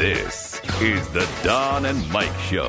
This is the Don and Mike Show.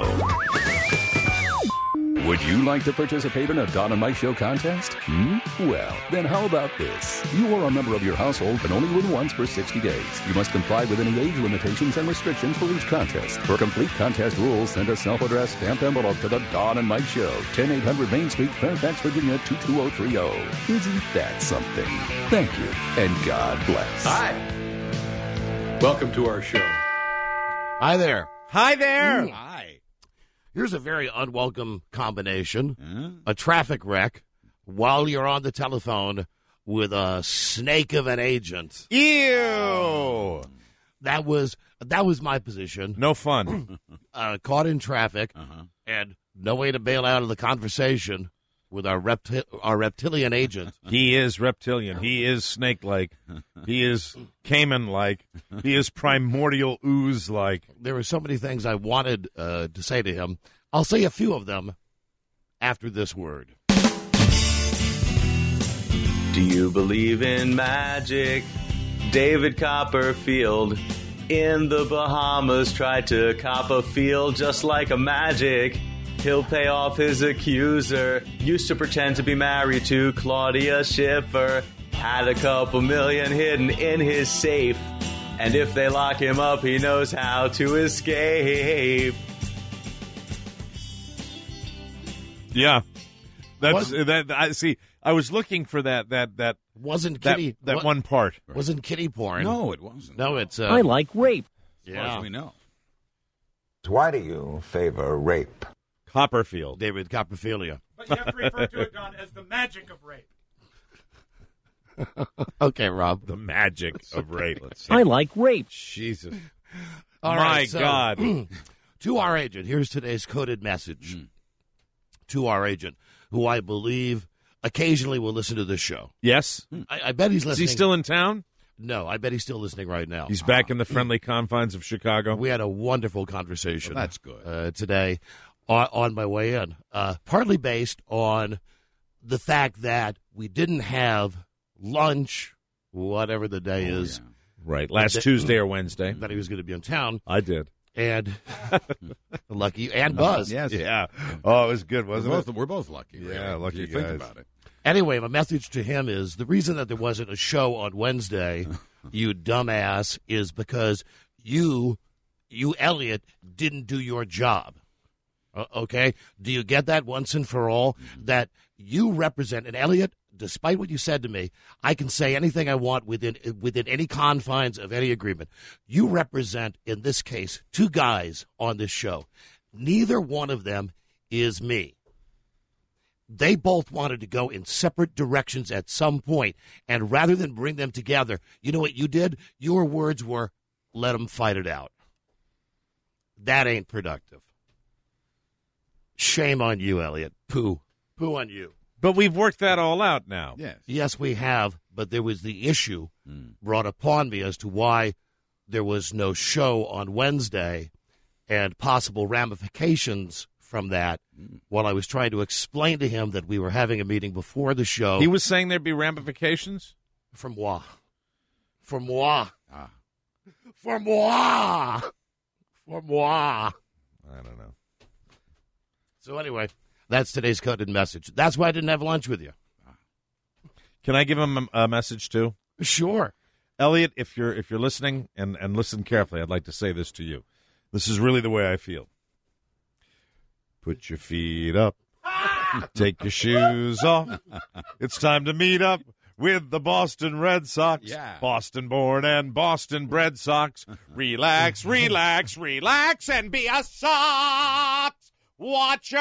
Would you like to participate in a Don and Mike Show contest? Well, then how about this? You are a member of your household and only win once for 60 days. You must comply with any age limitations and restrictions for each contest. For complete contest rules, send a self-addressed stamped envelope to the Don and Mike Show, 10800 Main Street, Fairfax, Virginia, 22030. Isn't that something? Thank you, and God bless. Hi. Welcome to our show. Hi there. Hi there. Hi. Here's a very unwelcome combination. A traffic wreck while you're on the telephone with a snake of an agent. Ew. That was my position. No fun. Caught in traffic and no way to bail out of the conversation with our reptilian agent. He is reptilian. He is snake-like. He is caiman-like. He is primordial ooze-like. There were so many things I wanted to say to him. I'll say a few of them after this word. Do you believe in magic? David Copperfield in the Bahamas tried to cop a field just like a magic. He'll pay off his accuser. Used to pretend to be married to Claudia Schiffer. Had a couple million hidden in his safe. And if they lock him up, he knows how to escape. Yeah. That's that. I see. I was looking for that Wasn't kitty that one part. Wasn't kitty porn? No, it wasn't. No, it's. I like rape. As far as we know. Why do you favor rape? Copperfield. David Copperfield. But you have to refer to it, Don, as the magic of rape. Okay, Rob. The magic of rape. I like rape. Jesus. All My right, so, God. To our agent, here's today's coded message. To our agent, who I believe occasionally will listen to this show. Yes? I bet he's Is listening. he still in town? No, I bet he's still listening right now. He's back in the friendly confines of Chicago. We had a wonderful conversation. Well, that's good. Today on my way in, partly based on the fact that we didn't have lunch, whatever the day is. Yeah. Right. Last Tuesday or Wednesday. That he was going to be in town. I did. And lucky and Buzz. Yes. Yeah. Oh, it was good, wasn't it? We're both lucky. Yeah, really, lucky if you guys. think about it. Anyway, my message to him is the reason that there wasn't a show on Wednesday, you dumbass, is because you, Elliot, didn't do your job. Okay? Do you get that once and for all? That you represent, and Elliot, despite what you said to me, I can say anything I want within any confines of any agreement. You represent, in this case, two guys on this show. Neither one of them is me. They both wanted to go in separate directions at some point, and rather than bring them together, you know what you did? Your words were, let them fight it out. That ain't productive. Shame on you, Elliot. Poo. Poo on you. But we've worked that all out now. Yes. Yes, we have, but there was the issue brought upon me as to why there was no show on Wednesday and possible ramifications from that while I was trying to explain to him that we were having a meeting before the show. He was saying there'd be ramifications? For moi. For moi. Ah. For moi. For moi. I don't know. So anyway, that's today's coded message. That's why I didn't have lunch with you. Can I give him a message too? Sure. Elliot, if you're listening and listen carefully, I'd like to say this to you. This is really the way I feel. Put your feet up. Take your shoes off. It's time to meet up with the Boston Red Sox. Yeah. Boston born and Boston bred Sox. Relax, relax, relax, and be a Sox watcher.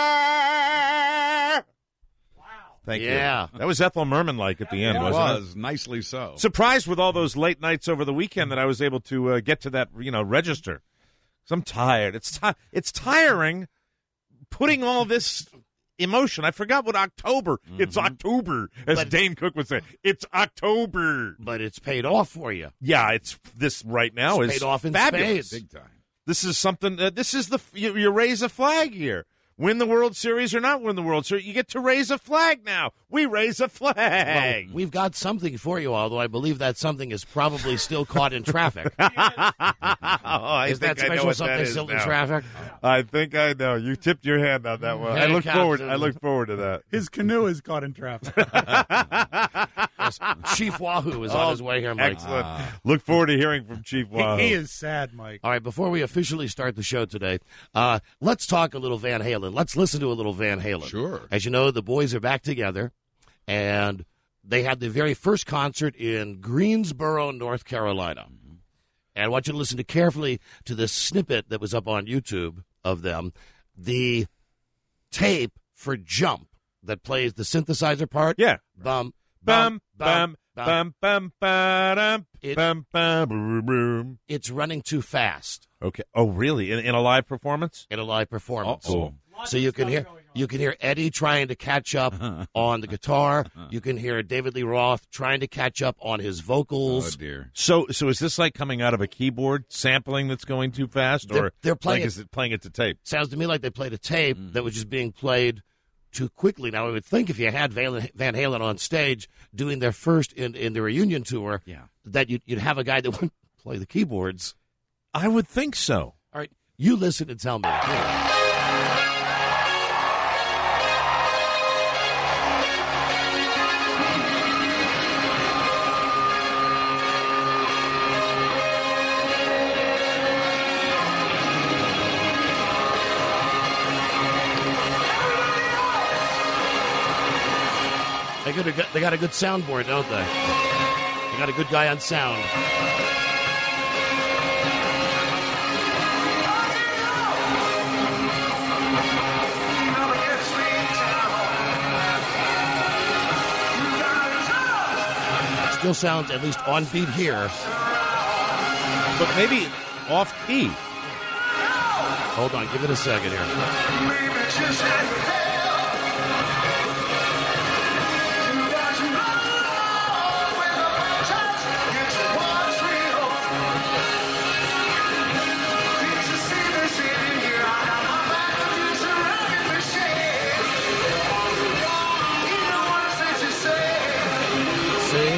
Wow. Thank you. Yeah. That was Ethel Merman-like at the end, It wasn't it? was nicely so. Surprised with all those late nights over the weekend that I was able to get to that, register. 'Cause I'm tired. It's tiring putting all this emotion. I forgot what October. It's October, as Dane Cook would say. It's October. But it's paid off for you. Yeah, it's this right now It's is paid off in fabulous. spades. Big time. This is something. This is you raise a flag here. win the World Series or not win the World Series, you get to raise a flag now. We raise a flag. Well, we've got something for you, although I believe that something is probably still caught in traffic. Is that special something still in traffic? I think I know. You tipped your hand on that one. Hey, I look Captain. forward to that. His canoe is caught in traffic. Yes, Chief Wahoo is on his way here, Mike. Excellent. Look forward to hearing from Chief Wahoo. He is sad, Mike. All right, before we officially start the show today, let's talk a little Van Halen. Let's listen to a little Van Halen. Sure. As you know, the boys are back together, and they had the very first concert in Greensboro, North Carolina. And I want you to listen carefully to this snippet that was up on YouTube of them. The tape for Jump that plays the synthesizer part. Yeah. Bum, Bum, bum, bum, bum, bum, ba-dum, It- bum, bum, boom, boom. It's running too fast Okay. Oh, really? In a live performance? in a live performance. Uh-oh. So you can hear Eddie trying to catch up on the guitar. You can hear David Lee Roth trying to catch up on his Oh, vocals. dear. So is this like coming out of a keyboard sampling that's going too fast, or They're playing like, it- is it playing it to tape? Sounds to me like they played a tape that was just being played too quickly. Now, I would think if you had Van Halen on stage doing their first in the reunion tour, that you'd have a guy that would play the keyboards. I would think so. All right, you listen and tell me. They got a good soundboard, don't they? They got a good guy on sound. Still sounds at least on beat here. But maybe off key. Hold on, give it a second here. See?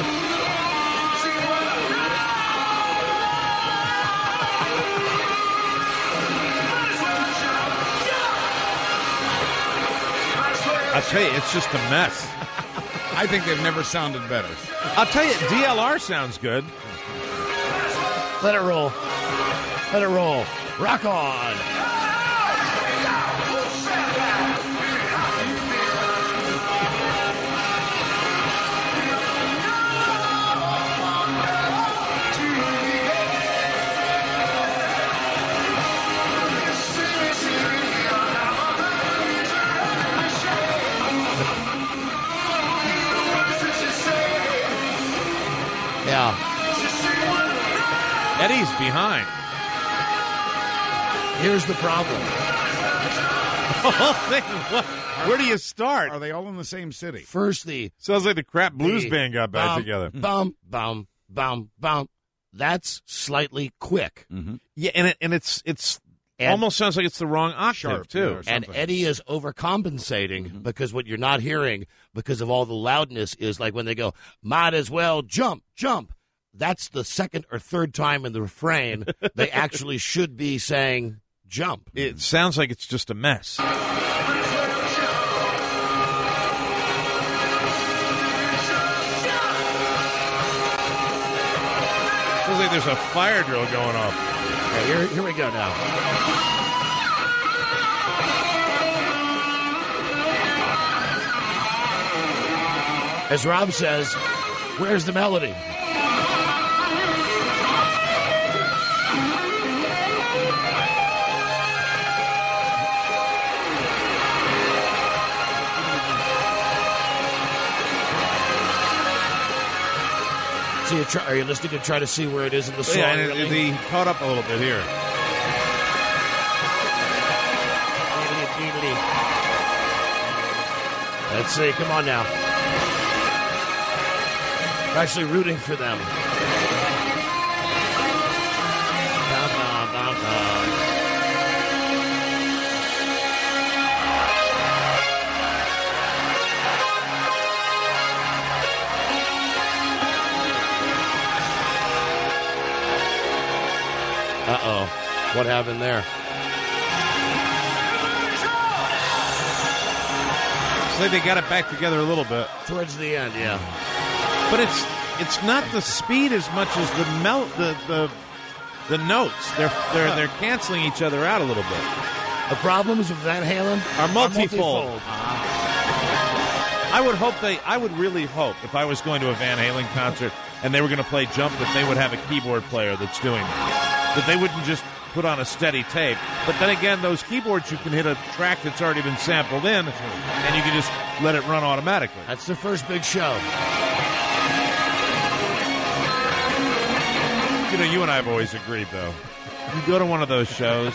I'll tell you, it's just a mess. I think they've never sounded better. I'll tell you, DLR sounds good. Let it roll. Let it roll. Rock on. Yeah. Eddie's behind. Here's the problem. The whole thing. Where do you start? Are they all in the same city? First, the Sounds like the crap blues the band got back bum, together. Bum, bum, bum, bum. That's slightly quick. Yeah, and it's And- almost sounds like it's the wrong octave Sharp, too. yeah. And something. Eddie is overcompensating because what you're not hearing because of all the loudness is like when they go, might as well jump, jump. That's the second or third time in the refrain they actually should be saying jump. It sounds like it's just a mess. Feels like there's a fire drill going off. Okay, here we go now. As Rob says, where's the melody? So are you listening to try to see where it is in the song? Yeah, and really? he caught up a little bit here. Let's see. Come on now. We're actually rooting for them. Bum, bum, bum, bum. Uh-oh. What happened there? So they got it back together a little bit. Towards the end, yeah. But it's not the speed as much as the notes. They're canceling each other out a little bit. The problems with Van Halen are multifold. I would really hope if I was going to a Van Halen concert and they were going to play Jump that they would have a keyboard player that's doing that they wouldn't just put on a steady tape. But then again, those keyboards, you can hit a track that's already been sampled in, and you can just let it run automatically. That's the first big show. You know, you and I have always agreed, though. You go to one of those shows.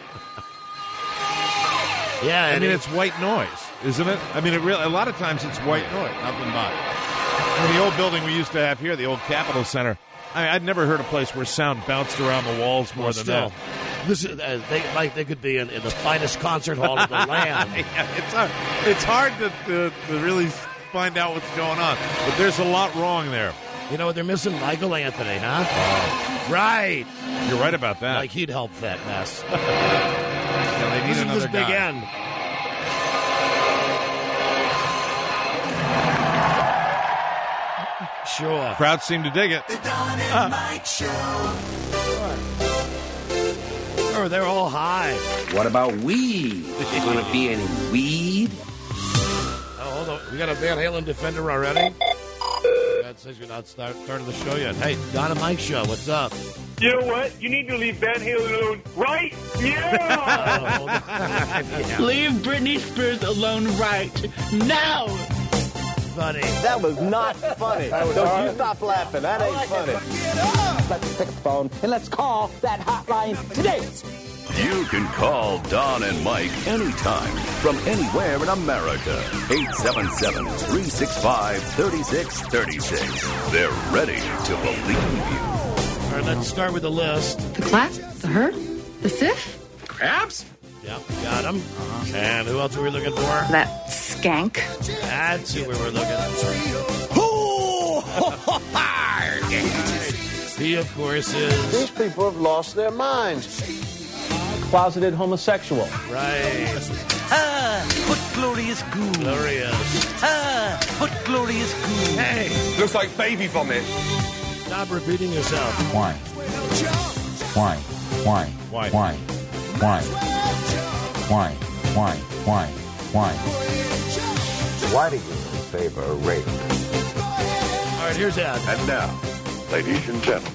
Yeah, I mean, it's white noise, isn't it? I mean, a lot of times it's white noise. Nothing but. The old building we used to have here, the old Capitol Center, I'd never heard a place where sound bounced around the walls more than that. This is, they could be in the finest concert hall of the land. Yeah, it's hard to really find out what's going on, but there's a lot wrong there. You know, they're missing Michael Anthony, huh? Right. You're right about that. Like he'd help that mess. Yeah, they need Listen to another this big guy. end. Sure. Crowd seem to dig it. The Don and Mike Show. Oh, they're all high. What about weed? Want to be any weed? Oh, hold on. We got a Van Halen defender already? God says you're not starting the show yet. Hey, Don and Mike Show, what's up? You know what? You need to leave Van Halen alone, right? Yeah! Leave Britney Spears alone right now! Funny. That was not funny. Don't you stop laughing. That ain't funny. Let's pick up the phone and let's call that hotline today. You can call Don and Mike anytime from anywhere in America. 877-365-3636. They're ready to believe you. All right, let's start with the list. The clap, the herd, the sif, Crabs? Yep, got him. And who else are we looking for? that skank. That's who we were looking for. He, of course, is... These people have lost their minds. Closeted homosexual. Right. What glorious goo. Glorious. What glorious goo. Hey, Looks like baby vomit. stop repeating yourself. Why? Why? Why? Why? Why? Why? Why? Why? Why? Why? Why do you favor rape? All right, here's Ed. And now, ladies and gentlemen,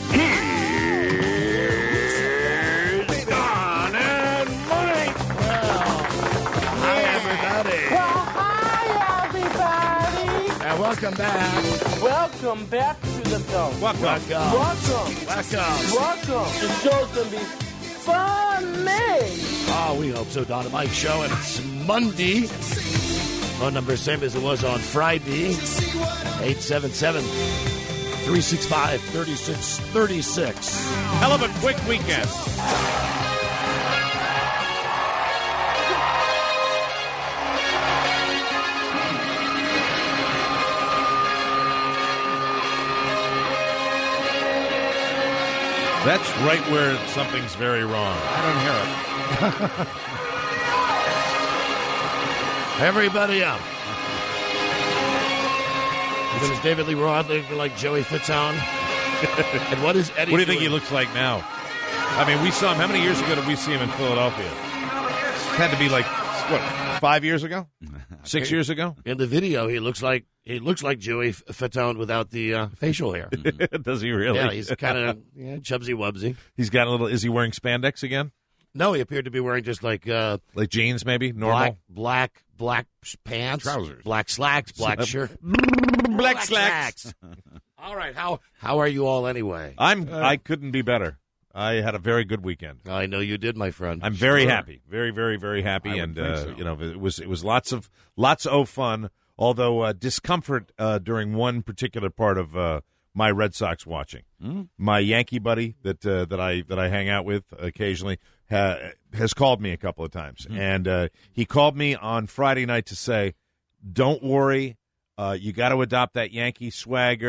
here's Don and Mike. Hi, everybody. Well, hi, everybody. And welcome back. Welcome back to the show. Welcome. Welcome. The show's going to be funny. Oh, we hope so, Don and Mike Show, and it's Monday. Phone number same as it was on Friday. 877-365-3636. Hell of a quick weekend. That's right where something's very wrong. I don't hear it. Everybody up. Is David Lee Roth looking like Joey Fitzown? And what is Eddie What do you think doing? he looks like now? I mean, we saw him. How many years ago did we see him in Philadelphia? It had to be like, what, 5 years ago? 6 years ago? In the video, he looks like Joey Fitzown without the facial hair. Does he really? Yeah, he's kind of chubsy wubsy. He's got a little. Is he wearing spandex again? No, he appeared to be wearing just like jeans, maybe normal black pants, Trousers, black slacks, black shirt, black slacks. All right, how are you all anyway? I couldn't be better. I had a very good weekend. I know you did, my friend. I'm very happy, very, very, very happy, and so. you know, it was lots of fun. Although discomfort during one particular part of my Red Sox watching. My Yankee buddy that I hang out with occasionally has called me a couple of times, and he called me on Friday night to say, "Don't worry, you got to adopt that Yankee swagger.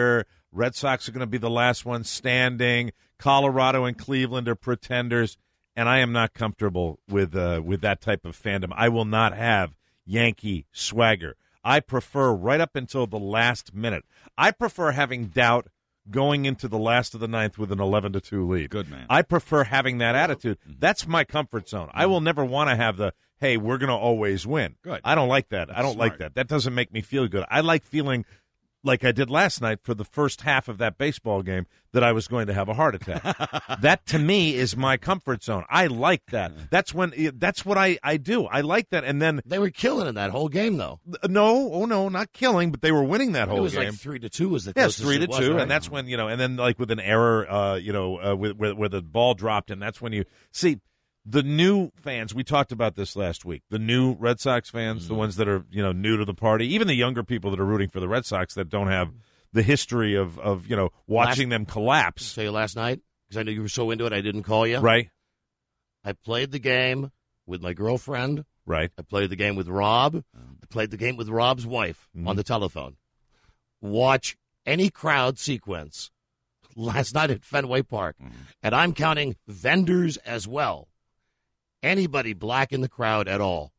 Red Sox are going to be the last one standing. Colorado and Cleveland are pretenders, and I am not comfortable with that type of fandom. I will not have Yankee swagger. I prefer right up until the last minute. I prefer having doubt going into the last of the ninth with an 11-2 lead. Good man. I prefer having that attitude. That's my comfort zone. I will never want to have the, hey, we're going to always win. Good. I don't like that. I don't smart. like that. That doesn't make me feel good. I like feeling like I did last night for the first half of that baseball game that I was going to have a heart attack. That, to me, is my comfort zone. I like that. That's what I do. I like that. And then they were killing in that whole game, though. No, not killing, but they were winning that whole game. It was like 3-2 was the yes, closest. 3-2, right? and that's when and then like with an error, where the ball dropped, and that's when you see. The new fans, we talked about this last week, the new Red Sox fans, the ones that are, new to the party, even the younger people that are rooting for the Red Sox that don't have the history of watching them collapse. I'll tell you last night, because I knew you were so into it, I didn't call you. Right. I played the game with my girlfriend. Right. I played the game with Rob. I played the game with Rob's wife on the telephone. Watch any crowd sequence last night at Fenway Park, and I'm counting vendors as well. Anybody black in the crowd at all?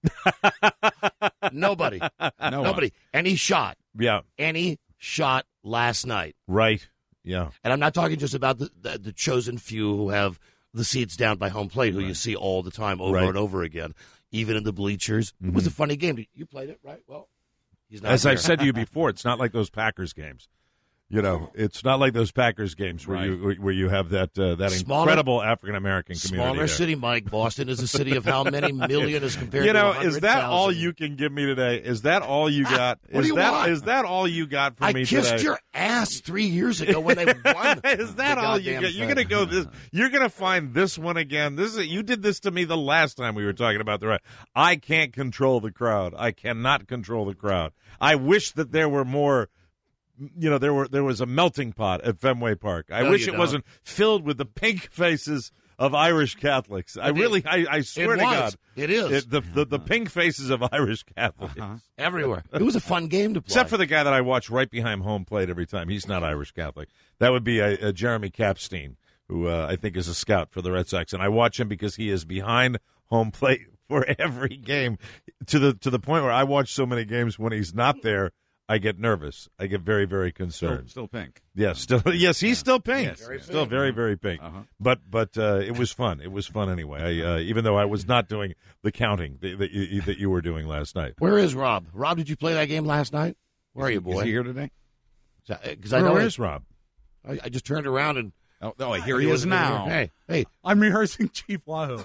Nobody. Nobody. Any shot. Yeah. Any shot last night. Right. Yeah. And I'm not talking just about the chosen few who have the seats down by home plate, who you see all the time over and over again, even in the bleachers. It was a funny game. You played it, right? Well, he's not As here. I've said to you before, it's not like those Packers games. It's not like those Packers games where you have that incredible African American community. Smaller there. city, Mike. Boston is a city of how many million as compared to 100,000? Is that all you can give me today? Is that all you got? What do you want? Is that all you got for me today? I kissed your ass 3 years ago when they won. Is that all you get? You're gonna go this. You're gonna find this one again. You did this to me the last time we were talking about the right. I can't control the crowd. I cannot control the crowd. I wish that there were more. There was a melting pot at Fenway Park. I wish it wasn't filled with the pink faces of Irish Catholics. I swear to God, it is the pink faces of Irish Catholics everywhere. It was a fun game to play, except for the guy that I watch right behind home plate every time. He's not Irish Catholic. That would be a Jeremy Capstein, who I think is a scout for the Red Sox, and I watch him because he is behind home plate for every game to the point where I watch so many games when he's not there. I get nervous. I get very, very concerned. Still pink. Yes, he's still pink. Yes, still very, very pink. But it was fun. It was fun anyway. Even though I was not doing the counting that you were doing last night. Where is Rob? Rob, did you play that game last night? Where are you, boy? Is he here today? Because I know where is Rob? I just turned around and here he is now. Hey, I'm rehearsing Chief Wahoo.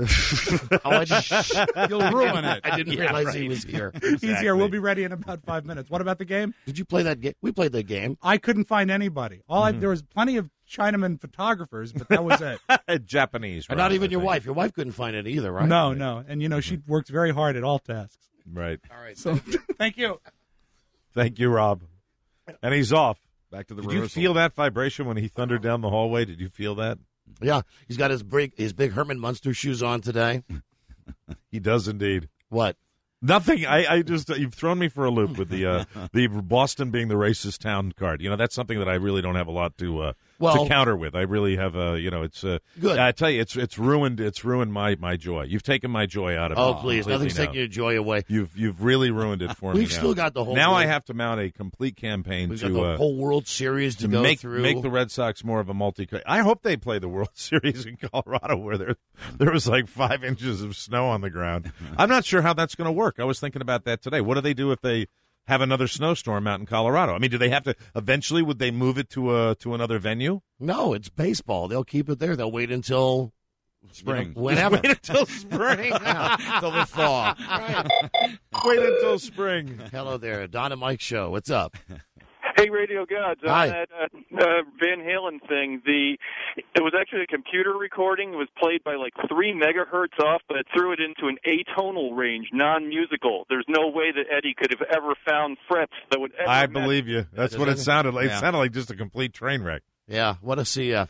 You'll ruin it. I didn't realize he was here. Exactly. He's here. We'll be ready in about 5 minutes. What about the game? Did you play that game? We played the game. I couldn't find anybody. There was plenty of Chinaman photographers, but that was it. Japanese. And not even your wife. Your wife couldn't find it either, right? No. And, she works very hard at all tasks. Right. All right. So, thank you. Thank you, Rob. And he's off. Back to the Did you rehearsal. feel that vibration when he thundered down the hallway? Did you feel that? Yeah. He's got his big Herman Munster shoes on today. He does indeed. What? Nothing. I just you've thrown me for a loop with the Boston being the racist town card. That's something that I really don't have a lot to counter with. I really have it's good. I tell you, it's ruined my joy. You've taken my joy out of it. Oh, please, nothing's taking your joy away. You've really ruined it for me. We've still got the whole. Now I have to mount a complete campaign We've to got the whole World Series to go through. Make the Red Sox more of a multi. I hope they play the World Series in Colorado, where there was like 5 inches of snow on the ground. I'm not sure how that's going to work. I was thinking about that today. What do they do if they have another snowstorm out in Colorado? I mean, do they have to eventually? Would they move it to another venue? No, it's baseball. They'll keep it there. They'll wait until spring. Whenever. Wait until spring. Until the fall. Right. Wait until spring. Hello there, Don and Mike Show. What's up? Hey, Radio Gods. Hi. On that Van Halen thing, it was actually a computer recording. It was played by like 3 megahertz off, but it threw it into an atonal range, non-musical. There's no way that Eddie could have ever found frets that would ever I match. believe you. That's what it sounded like. It sounded like just a complete train wreck. Yeah, what a CF.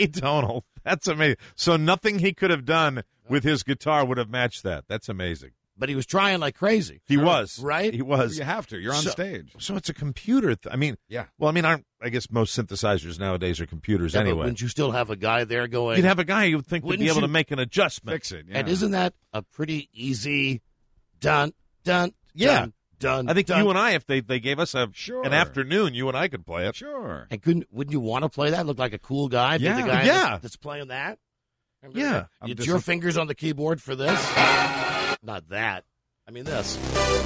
Atonal. That's amazing. So nothing he could have done with his guitar would have matched that. That's amazing. but he was trying like crazy. He was. Right? He was. You have to. You're on stage. So it's a computer. Yeah. Well, I guess most synthesizers nowadays are computers Yeah, but anyway. wouldn't you still have a guy there going? You'd have a guy you would think would be able to make an adjustment. Fix it. Yeah. And isn't that a pretty easy dun, dun, Yeah. dun, dun, I think dun. you and I, if they gave us an afternoon, you and I could play it. Sure. And wouldn't you want to play that? Look like a cool guy? Be Yeah. the guy Yeah. that's playing that? Remember Yeah. that? It's your fingers on the keyboard for this? Not that. I mean this.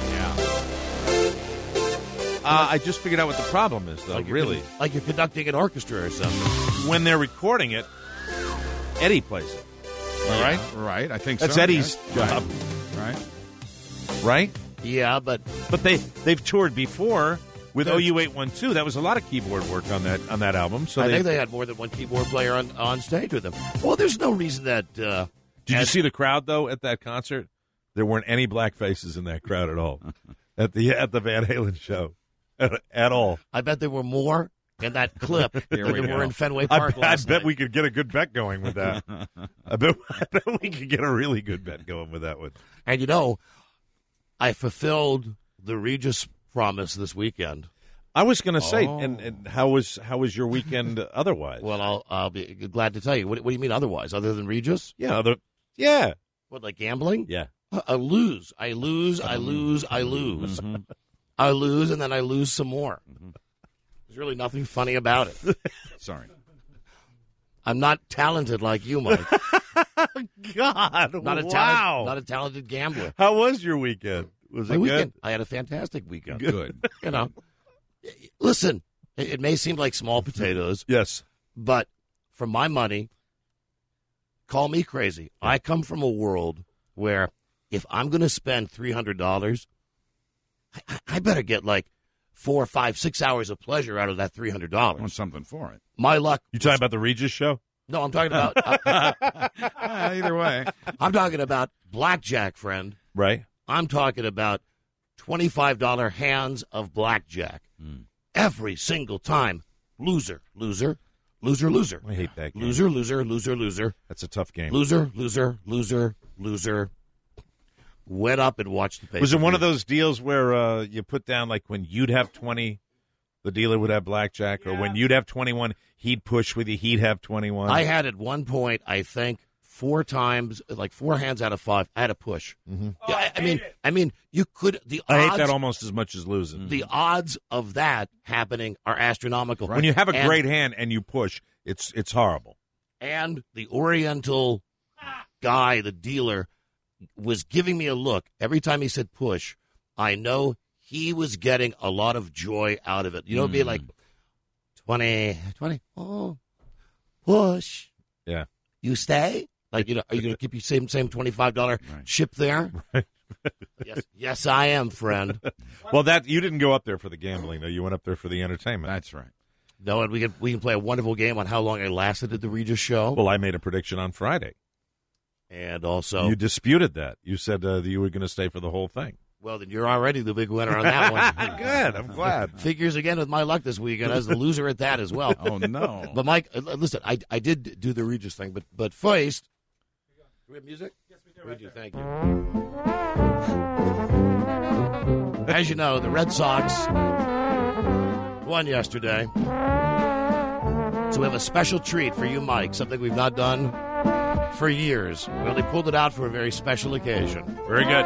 I just figured out what the problem is, though, really. Like you're conducting an orchestra or something. When they're recording it, Eddie plays it. All right? Right. I think That's so. Eddie's yeah. job. Right. Right? Yeah, but they've toured before with OU812. That was a lot of keyboard work on that album. So I think they had more than one keyboard player on stage with them. Well, there's no reason that. Did you see the crowd though at that concert? There weren't any black faces in that crowd at all at the Van Halen show at all. I bet there were more in that clip than Here we there go. were in Fenway Park I last bet night. we could get a good bet going with that. I bet we could get a really good bet going with that one. And you know, I fulfilled the Regis promise this weekend. I was going to say, and how was your weekend otherwise? Well, I'll be glad to tell you. What do you mean otherwise? Other than Regis? Yeah, yeah. What, like gambling? Yeah. I lose. I lose. I lose. I lose. I lose, and then I lose some more. There's really nothing funny about it. Sorry. I'm not talented like you, Mike. God, Not a talented gambler. How was your weekend? Was it My weekend, good? I had a fantastic weekend. Good. You know, listen, it may seem like small potatoes, Yes. but for my money, call me crazy. I come from a world where if I'm going to spend $300, I better get like 4, 5, 6 hours of pleasure out of that $300. Want something for it. My luck. You talking about the Regis show? No, I'm talking about. Either way. I'm talking about blackjack, friend. Right. I'm talking about $25 hands of blackjack. Every single time. Loser, loser, loser, loser. I hate that game. Loser, loser, loser, loser. That's a tough game. Loser, loser, loser, loser. Went up and watched the paper. Was it one of those deals where you put down, like, when you'd have 20, the dealer would have blackjack, or when you'd have 21, he'd push with you, he'd have 21? I had at one point, I think, 4 times, like 4 hands out of 5, I had a push. Mm-hmm. Yeah, I mean, you could. I hate that almost as much as losing. The odds of that happening are astronomical. When you have a great hand and you push, it's horrible. And the Oriental guy, the dealer, was giving me a look every time he said push. I know he was getting a lot of joy out of it. You know, it'd be like 20, oh, push. Yeah. You stay? Like, you know, are you going to keep your same $25 ship there? Right. Yes, I am, friend. Well, that you didn't go up there for the gambling, though. You went up there for the entertainment. That's right. No, and we can play a wonderful game on how long I lasted at the Regis show. Well, I made a prediction on Friday. And also, you disputed that. You said that you were going to stay for the whole thing. Well, then you're already the big winner on that one. Good. I'm glad. Figures again with my luck this weekend as the loser at that as well. Oh, no. But, Mike, listen, I did do the Regis thing, but first. Do we have music? Yes, we do. We do. Thank you. As you know, the Red Sox won yesterday. So we have a special treat for you, Mike, something we've not done for years. We only pulled it out for a very special occasion. Very good.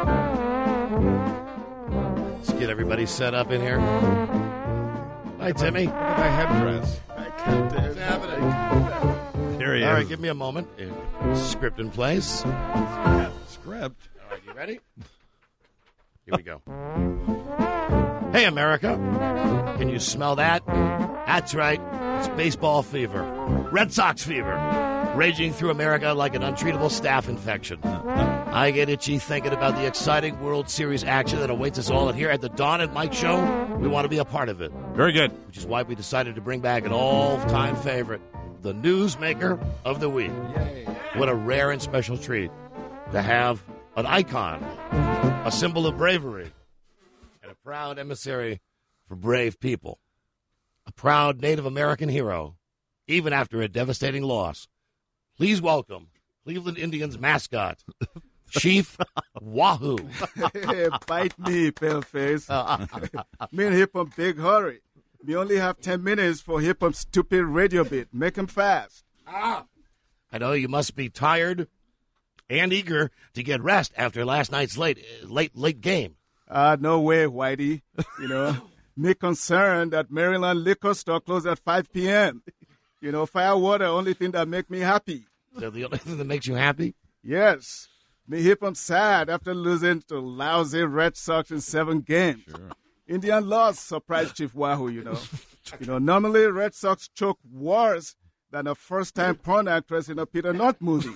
Let's get everybody set up in here. Hi, Timmy. Look at that headdress. What's happening? Here he is. All right, give me a moment. Script in place. Script. All right, you ready? Here we go. Hey, America. Can you smell that? That's right. It's baseball fever. Red Sox fever. Raging through America like an untreatable staph infection. I get itchy thinking about the exciting World Series action that awaits us all. And here at the Don and Mike Show, we want to be a part of it. Very good. Which is why we decided to bring back an all-time favorite, the Newsmaker of the Week. Yay. What a rare and special treat to have an icon, a symbol of bravery, and a proud emissary for brave people. A proud Native American hero, even after a devastating loss. Please welcome Cleveland Indians mascot, Chief Wahoo. Hey, bite me, paleface. Me and Hip Hop big hurry. We only have 10 minutes for Hip Hop stupid radio bit. Make him fast. I know you must be tired and eager to get rest after last night's late game. No way, Whitey. You know, me concerned that Maryland liquor store closed at 5 p.m. You know, firewater, only thing that make me happy. So the only thing that makes you happy? Yes. Me Hip Hop sad after losing to lousy Red Sox in 7 games. Sure. Indian loss surprised Chief Wahoo, you know. Normally Red Sox choke worse than a first-time porn actress in a Peter North movie.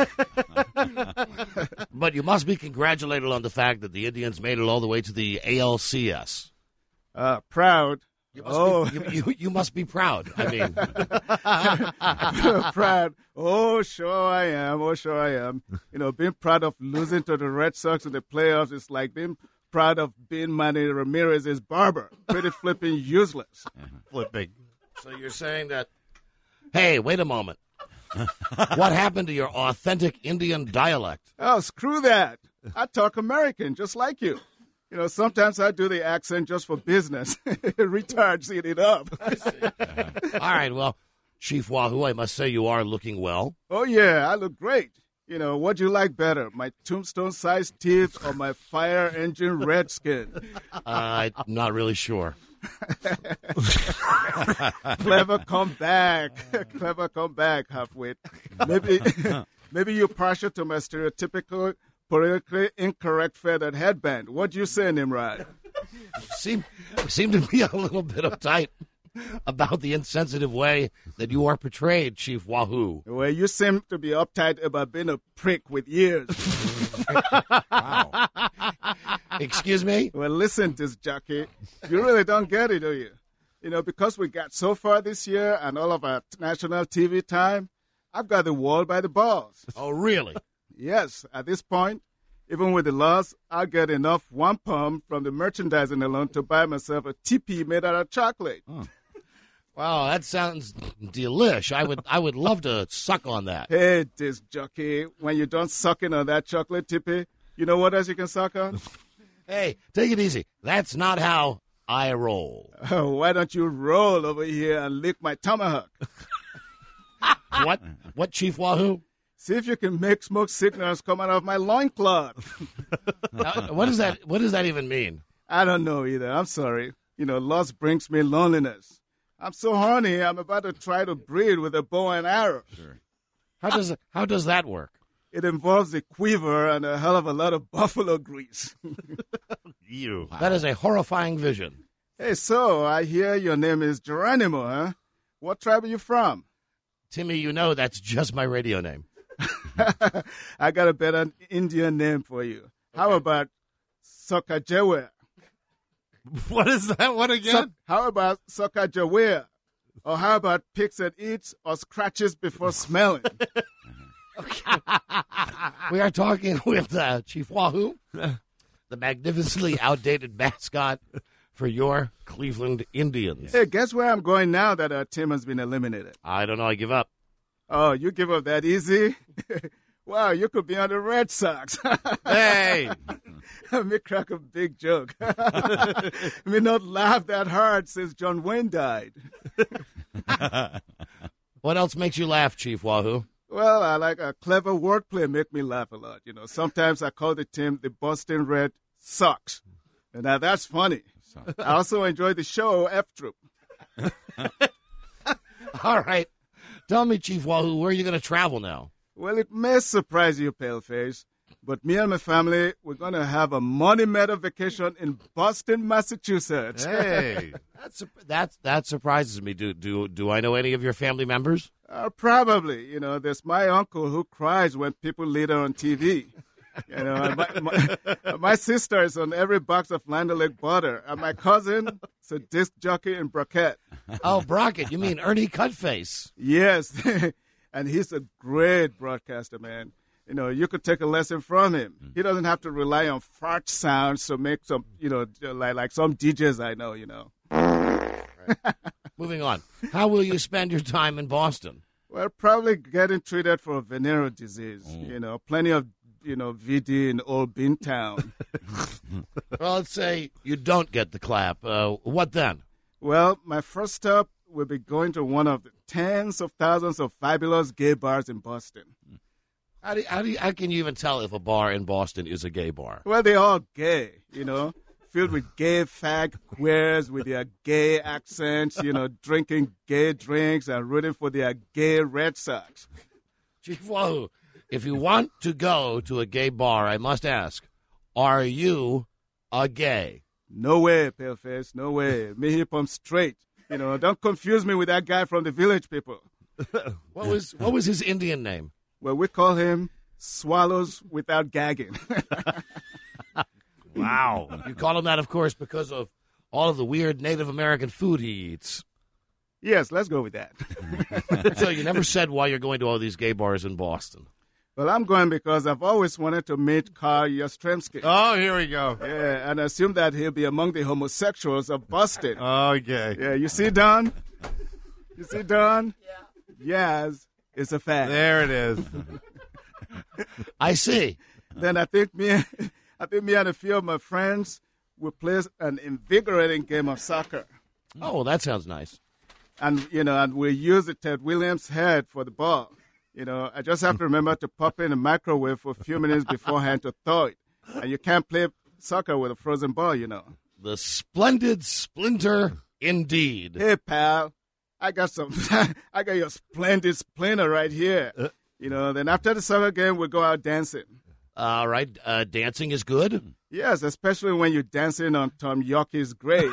But you must be congratulated on the fact that the Indians made it all the way to the ALCS. Proud. You must be proud. I mean, proud. Oh, sure I am. You know, being proud of losing to the Red Sox in the playoffs is like being proud of being Manny Ramirez's barber. Pretty flipping useless. Flipping. So you're saying that, hey, wait a moment. What happened to your authentic Indian dialect? Oh, screw that. I talk American just like you. You know, sometimes I do the accent just for business. Retards eat it up. All right, well, Chief Wahoo, I must say you are looking well. Oh, yeah, I look great. You know, what'd you like better, my tombstone-sized teeth or my fire engine red skin? I'm not really sure. Clever comeback, halfwit. Maybe you're partial to my stereotypical, politically incorrect feathered headband. What do you say, Nimrod? Seem to be a little bit uptight about the insensitive way that you are portrayed, Chief Wahoo. Well, you seem to be uptight about being a prick with years. Wow. Excuse me? Well, listen, disc jockey. You really don't get it, do you? You know, because we got so far this year and all of our national TV time, I've got the world by the balls. Oh, really? Yes, at this point, even with the loss, I'll get enough wampum from the merchandising alone to buy myself a teepee made out of chocolate. Oh. Wow, that sounds delish. I would love to suck on that. Hey, disc jockey, when you're done sucking on that chocolate teepee, you know what else you can suck on? Hey, take it easy. That's not how I roll. Oh, why don't you roll over here and lick my tomahawk? What, Chief Wahoo? See if you can make smoke signals come out of my loincloth. What does that even mean? I don't know either. I'm sorry. You know, loss brings me loneliness. I'm so horny, I'm about to try to breed with a bow and arrow. Sure. How does that work? It involves a quiver and a hell of a lot of buffalo grease. You. That is a horrifying vision. Hey, so I hear your name is Geronimo, huh? What tribe are you from? Timmy, you know that's just my radio name. I got a better Indian name for you. How about Sockajewe? What is that one again? How about Sockajewe? Or how about picks and eats or scratches before smelling? We are talking with Chief Wahoo, the magnificently outdated mascot for your Cleveland Indians. Hey, guess where I'm going now that our team has been eliminated? I don't know. I give up. Oh, you give up that easy? Wow, you could be on the Red Sox. Hey! Me crack a big joke. Me not laugh that hard since John Wayne died. What else makes you laugh, Chief Wahoo? Well, I like a clever wordplay make me laugh a lot. You know, sometimes I call the team the Boston Red Sox. And now that's funny. I also enjoy the show F Troop. All right. Tell me, Chief Wahoo, where are you going to travel now? Well, it may surprise you, Paleface, but me and my family, we're going to have a money-matter vacation in Boston, Massachusetts. Hey. That surprises me. Do I know any of your family members? Probably. You know, there's my uncle who cries when people lead her on TV. You know, and my sister is on every box of Land O'Lakes butter, and my cousin is a disc jockey in Brockett. Oh, Brockett, you mean Ernie Cutface? Yes, and he's a great broadcaster, man. You know, you could take a lesson from him. He doesn't have to rely on fart sounds to make some, you know, like some DJs I know, you know. Right. Moving on. How will you spend your time in Boston? Well, probably getting treated for a venereal disease. You know, plenty of VD in Old Beantown. Well, let's say you don't get the clap. What then? Well, my first stop will be going to one of the tens of thousands of fabulous gay bars in Boston. How can you even tell if a bar in Boston is a gay bar? Well, they're all gay, filled with gay fag queers with their gay accents, drinking gay drinks and rooting for their gay Red Sox. Chief Wahoo, if you want to go to a gay bar, I must ask, are you a gay? No way, Paleface, no way. Me hip hop straight. Don't confuse me with that guy from the Village People. What was his Indian name? Well, we call him Swallows Without Gagging. Wow. You call him that, of course, because of all of the weird Native American food he eats. Yes, let's go with that. So you never said why you're going to all these gay bars in Boston. Well, I'm going because I've always wanted to meet Carl Yastrzemski. Oh, here we go. Yeah, and I assume that he'll be among the homosexuals of Boston. Okay. Yeah, you see, Don? You see, Don? Yeah. Yaz is a fact. There it is. I see. Then I think me and a few of my friends will play an invigorating game of soccer. Oh, well, that sounds nice. And, and we'll use the Ted Williams head for the ball. I just have to remember to pop in a microwave for a few minutes beforehand to thaw it. And you can't play soccer with a frozen ball, The splendid splinter indeed. Hey, pal, I got your splendid splinter right here. Then after the soccer game, we'll go out dancing. All right, dancing is good? Yes, especially when you're dancing on Tom Yorkie's grave.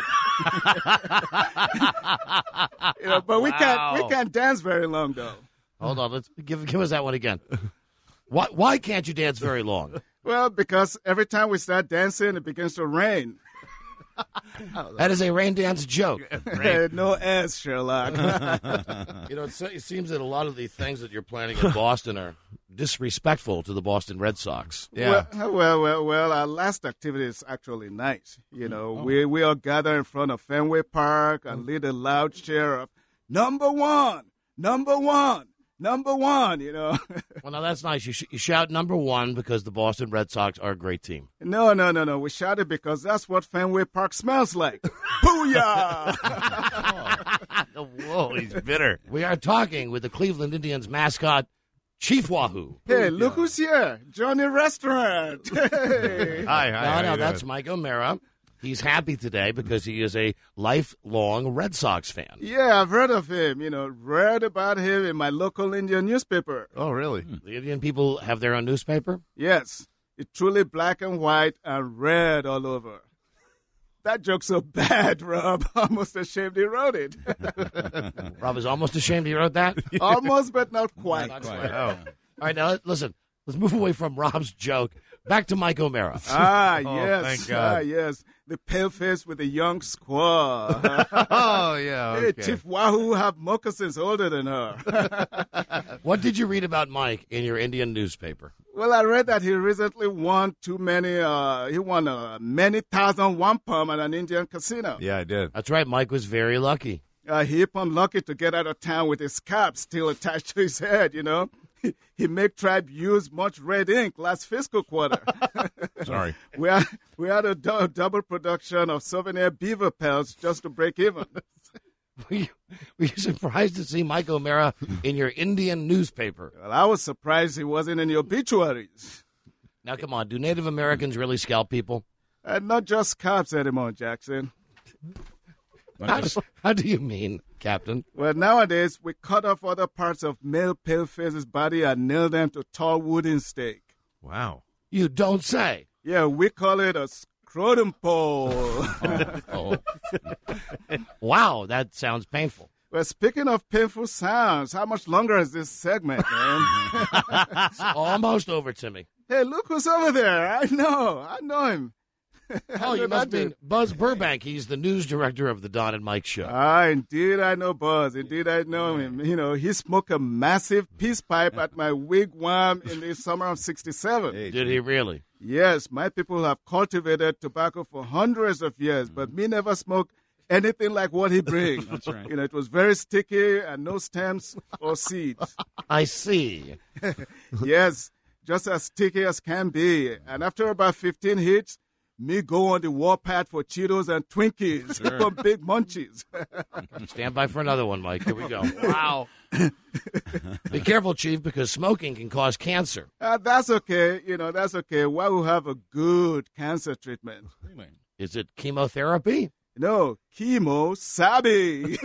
But we can't dance very long, though. Hold on, let's give us that one again. Why can't you dance very long? Well, because every time we start dancing, it begins to rain. That is a rain dance joke. No S, Sherlock. It seems that a lot of the things that you're planning in Boston are disrespectful to the Boston Red Sox. Yeah. Well, our last activity is actually nice. We all gather in front of Fenway Park and lead a loud cheer of "Number one, number one, number one." Well, now that's nice. You shout number one because the Boston Red Sox are a great team. No. We shout it because that's what Fenway Park smells like. Booyah! Whoa, he's bitter. We are talking with the Cleveland Indians mascot, Chief Wahoo. Hey, look who's here. Johnny Restaurant. Hey. Hi. No, that's Mike O'Mara. He's happy today because he is a lifelong Red Sox fan. Yeah, I've heard of him. Read about him in my local Indian newspaper. Oh, really? The Indian people have their own newspaper? Yes. It's truly black and white and red all over. That joke's so bad, Rob. Almost ashamed he wrote it. Rob is almost ashamed he wrote that? Almost, but not quite. Not quite. Oh. All right, now listen. Let's move away from Rob's joke. Back to Mike O'Mara. Yes. Thank God. Yes. The pale face with the young squaw. Oh, yeah. Okay. Hey, Chief Wahoo have moccasins older than her. What did you read about Mike in your Indian newspaper? Well, I read that he recently won many thousand wampum at an Indian casino. Yeah, I did. That's right. Mike was very lucky. He hip lucky to get out of town with his cap still attached to his head, He made Tribe use much red ink last fiscal quarter. Sorry. We had a double production of souvenir beaver pelts just to break even. Were you surprised to see Mike O'Mara in your Indian newspaper? Well, I was surprised he wasn't in the obituaries. Now, come on. Do Native Americans really scalp people? Not just scalps anymore, Jackson. How do you mean, Captain? Well, nowadays, we cut off other parts of male paleface's body and nail them to tall wooden stake. Wow. You don't say. Yeah, we call it a scrotum pole. Wow, that sounds painful. Well, speaking of painful sounds, how much longer is this segment, man? It's almost over, Timmy. Hey, look who's over there. I know him. Oh, you must mean Buzz Burbank. He's the news director of the Don and Mike show. Indeed I know Buzz. Indeed I know him. He smoked a massive peace pipe at my wigwam in the summer of '67. Did he really? Yes, my people have cultivated tobacco for hundreds of years, but me never smoked anything like what he brings. That's right. It was very sticky and no stems or seeds. I see. Yes. just as sticky as can be. And after about 15 hits, me go on the warpath for Cheetos and Twinkies for big munchies. Stand by for another one, Mike. Here we go. Wow. Be careful, Chief, because smoking can cause cancer. That's okay. That's okay. Why we have a good cancer treatment? Is it chemotherapy? No, chemo sabi.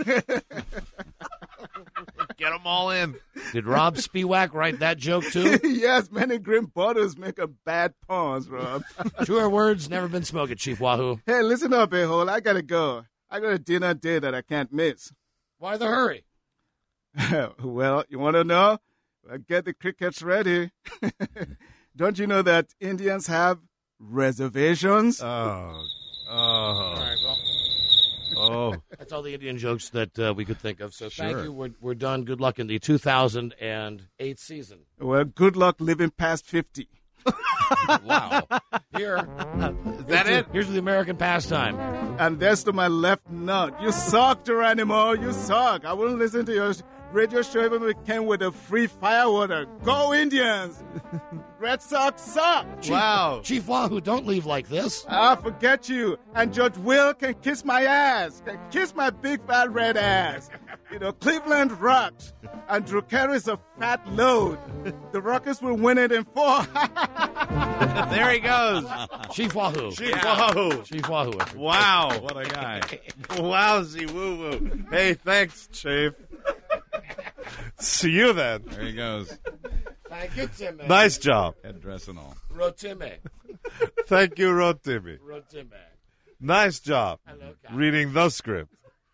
Get them all in. Did Rob Spiewak write that joke, too? Yes, many green bottles make a bad puns, Rob. Truer words, never been spoken, Chief Wahoo. Hey, listen up, a-hole. I got to go. I got a dinner date that I can't miss. Why the hurry? Well, you want to know? Well, get the crickets ready. Don't you know that Indians have reservations? Oh. All right, well. That's all the Indian jokes that we could think of. So thank you. We're done. Good luck in the 2008 season. Well, good luck living past 50. Wow. Here's the American pastime. And there's to my left nut. You suck, Geronimo. You suck. I wouldn't listen to your radio show even if it came with a free firewater. Go Indians! Red Sox suck! Chief Wahoo, don't leave like this. Forget you. And George Will can kiss my ass. Can kiss my big fat red ass. Cleveland rocks. And Drew Carey's a fat load. The Rockets will win it in 4. There he goes. Chief Wahoo. Chief Wahoo. Wow. What a guy. Wowzy woo-woo. Hey, thanks, Chief. See you then. There he goes. Thank you, Timmy. Nice job. Headdress and all. Rotimi. Thank you, Rotimi. Rotimi. Nice job. Hello, reading the script.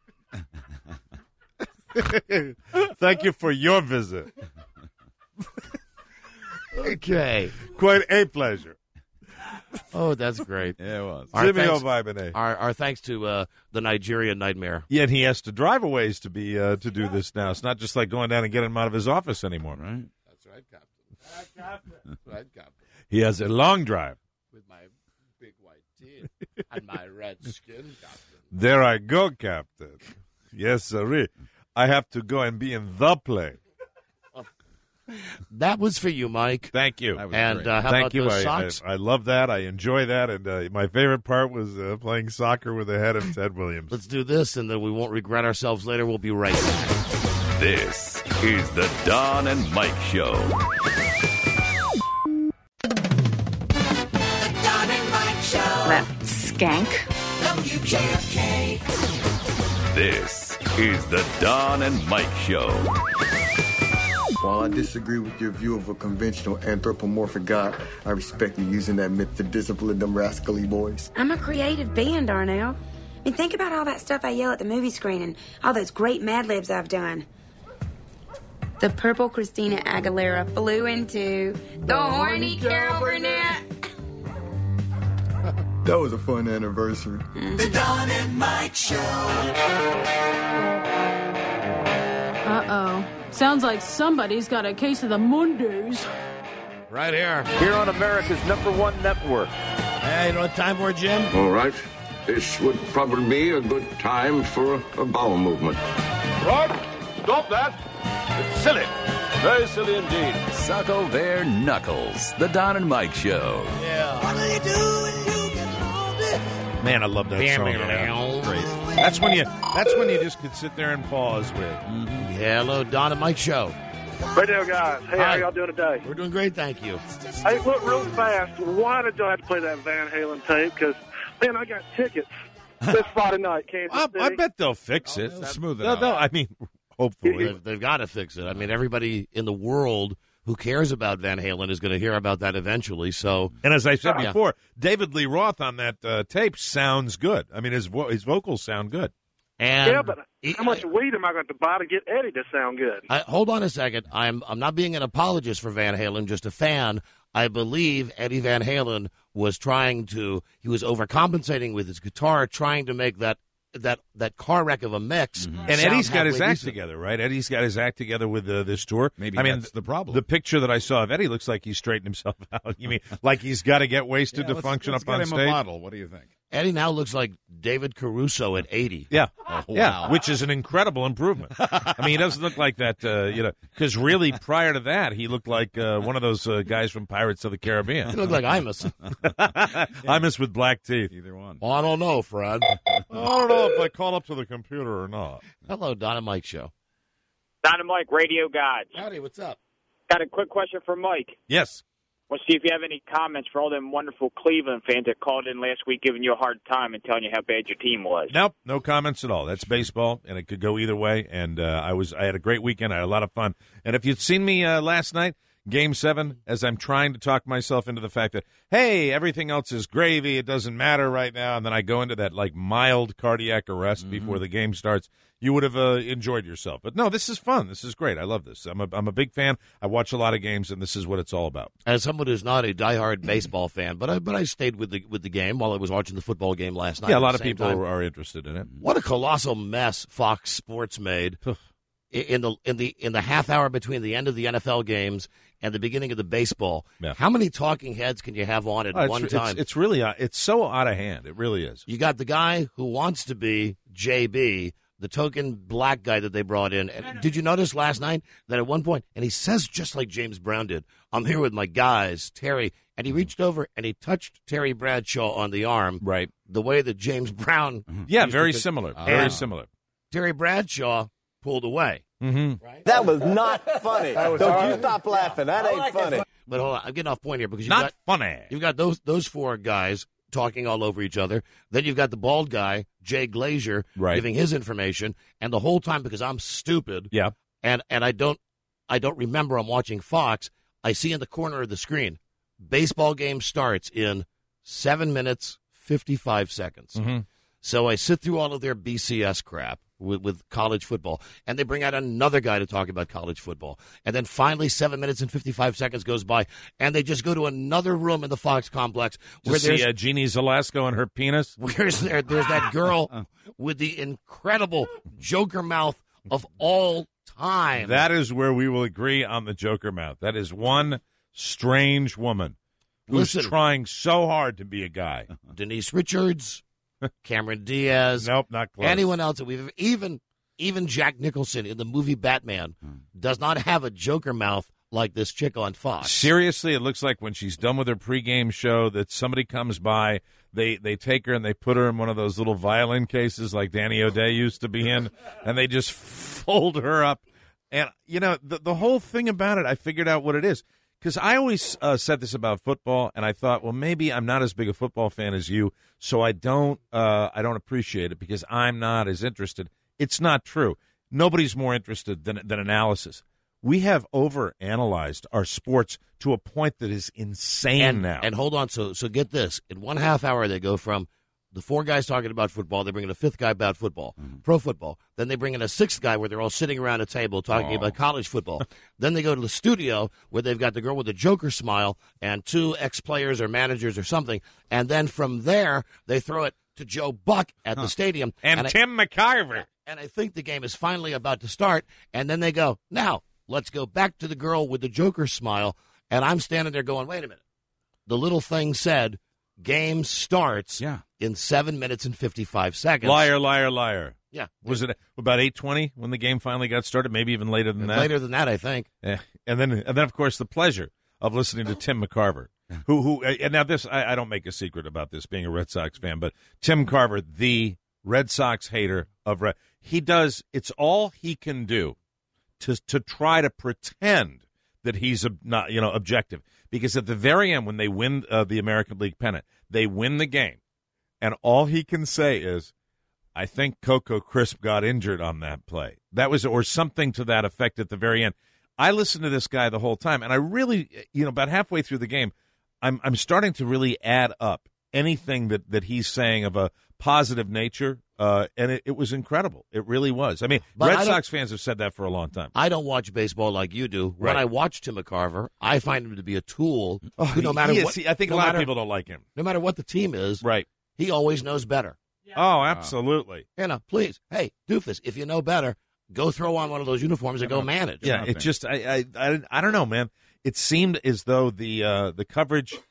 Thank you for your visit. Okay. Quite a pleasure. Oh, that's great. Yeah, it was. Jimmy O'Bibine. Our thanks to the Nigerian Nightmare. Yet he has to drive a ways to do this now. It's not just like going down and getting him out of his office anymore. Right? That's right, Captain. Right, Captain. He has a long drive. With my big white teeth and my red skin, Captain. There I go, Captain. Yes, sir. I have to go and be in the play. That was for you, Mike. Thank you. And how Thank about you. those socks? I love that. I enjoy that. And my favorite part was playing soccer with the head of Ted Williams. Let's do this, and then we won't regret ourselves later. We'll be right back. This is the Don and Mike Show. The Don and Mike Show. That skank. WJFK. This is the Don and Mike Show. While I disagree with your view of a conventional anthropomorphic God, I respect you using that myth to discipline them rascally boys. I'm a creative being, Darnell. I mean, think about all that stuff I yell at the movie screen and all those great Mad Libs I've done. The purple Christina Aguilera flew into the horny Carol Burnett. That was a fun anniversary. The Don and Mike Show. Uh-oh. Sounds like somebody's got a case of the Mondays. Right here. Here on America's #1 network. Hey, you know what time for, Jim? All right. This would probably be a good time for a bowel movement. Rod, stop that. It's silly. Very silly indeed. Suckle their knuckles. The Don and Mike Show. Yeah. What do you do when you get lonely? Man, I love that song. Yeah. Great. That's when you just could sit there and pause with. Mm-hmm. Hello, Don and Mike Show. Radio guys, hey, how y'all doing today? We're doing great, thank you. Hey, look, real fast, why did y'all have to play that Van Halen tape? Because, man, I got tickets this Friday night, Kansas City. I bet they'll fix it. They'll smooth it out. I mean, hopefully. They've got to fix it. I mean, everybody in the world who cares about Van Halen is going to hear about that eventually. So, and as I said before, David Lee Roth on that tape sounds good. I mean, his vocals sound good. And yeah, but how much weed am I going to buy to get Eddie to sound good? Hold on a second. I'm not being an apologist for Van Halen, just a fan. I believe Eddie Van Halen was he was overcompensating with his guitar, trying to make that car wreck of a mix. Mm-hmm. And Eddie's got his act together, right? Eddie's got his act together with this tour. Maybe that's the problem. The picture that I saw of Eddie looks like he's straightened himself out. You mean like he's got to get wasted to function let's up on get him stage? a bottle. What do you think? Eddie now looks like David Caruso at 80. Yeah. Oh, Yeah, wow. which is an incredible improvement. I mean, he doesn't look like that, because really prior to that, he looked like one of those guys from Pirates of the Caribbean. He looked like Imus. Imus with black teeth. Either one. Well, I don't know, Fred. I don't know if I call up to the computer or not. Hello, Don and Mike Show. Don and Mike, Radio Gods. Howdy, what's up? Got a quick question for Mike. Yes. We'll see if you have any comments for all them wonderful Cleveland fans that called in last week giving you a hard time and telling you how bad your team was. Nope, no comments at all. That's baseball, and it could go either way. And I had a great weekend. I had a lot of fun. And if you'd seen me last night, Game 7, as I'm trying to talk myself into the fact that, hey, everything else is gravy, it doesn't matter right now, and then I go into that like mild cardiac arrest before the game starts, you would have enjoyed yourself. But no, this is fun. This is great. I love this. I'm a big fan. I watch a lot of games, and this is what it's all about. As someone who's not a diehard baseball fan, but I stayed with the game while I was watching the football game last night. Yeah, a at lot the of same people time. are interested in it. What a colossal mess Fox Sports made in the half hour between the end of the NFL games and the beginning of the baseball. Yeah. How many talking heads can you have on at one time? It's really it's so out of hand. It really is. You got the guy who wants to be JB, the token black guy that they brought in. And did you notice last night that at one point, and he says just like James Brown did, I'm here with my guys, Terry, and he reached over and he touched Terry Bradshaw on the arm. Right. The way that James Brown. Yeah, used very to- similar. And Very similar. Terry Bradshaw pulled away. Mm-hmm. That was not funny. Don't you stop laughing. That ain't funny. But hold on, I'm getting off point here because Not funny. You've got those four guys talking all over each other. Then you've got the bald guy, Jay Glazier, giving his information, and the whole time because I'm stupid. Yeah. And I don't remember I'm watching Fox. I see in the corner of the screen, baseball game starts in 7 minutes 55 seconds. Mm-hmm. So I sit through all of their BCS crap with college football, and they bring out another guy to talk about college football. And then finally 7 minutes and 55 seconds goes by, and they just go to another room in the Fox complex where Just see Jeannie Zalesko and her penis. there's that girl with the incredible Joker mouth of all time. That is where we will agree on the Joker mouth. That is one strange woman who's Listen. trying so hard to be a guy. Denise Richards, Cameron Diaz. Nope, not close. Anyone else that we've even Jack Nicholson in the movie Batman does not have a Joker mouth like this chick on Fox. Seriously, it looks like when she's done with her pregame show that somebody comes by, they take her and they put her in one of those little violin cases like Danny O'Day used to be in, and they just fold her up. And, you know, the whole thing about it, I figured out what it is. Because I always said this about football, and I thought, well, maybe I'm not as big a football fan as you, so I don't appreciate it because I'm not as interested. It's not true. Nobody's more interested than analysis. We have overanalyzed our sports to a point that is insane now. And hold on, so get this. In 1/2 hour, they go from the four guys talking about football, they bring in a fifth guy about football, pro football. Then they bring in a sixth guy where they're all sitting around a table talking about college football. Then they go to the studio where they've got the girl with the Joker smile and two ex-players or managers or something. And then from there, they throw it to Joe Buck at the stadium. And Tim McCarver. And I think the game is finally about to start. And then they go, now, let's go back to the girl with the Joker smile. And I'm standing there going, wait a minute. The little thing said, game starts in 7 minutes and 55 seconds. Liar, liar, liar. Yeah. Was it about 8:20 when the game finally got started? Maybe even later than that. Later than that, I think. Yeah. And then of course the pleasure of listening to Tim McCarver, who and now this I don't make a secret about this being a Red Sox fan, but Tim Carver, the Red Sox hater of he does it's all he can do to try to pretend that he's not objective, because at the very end when they win the American League pennant, they win the game, and all he can say is, I think Coco Crisp got injured on that play. That was, or something to that effect at the very end. I listened to this guy the whole time, and I really, about halfway through the game, I'm starting to really add up anything that he's saying of a positive nature, and it was incredible. It really was. I mean, But Red Sox fans have said that for a long time. I don't watch baseball like you do. When Right. I watch Tim McCarver, I find him to be a tool. Oh, who, no matter he is. what, I think no a lot matter- of people don't like him. No matter what the team is, right? He always knows better. Oh, absolutely. Please, hey, doofus, if you know better, go throw on one of those uniforms and go manage. Yeah, it just I don't know, man. It seemed as though the coverage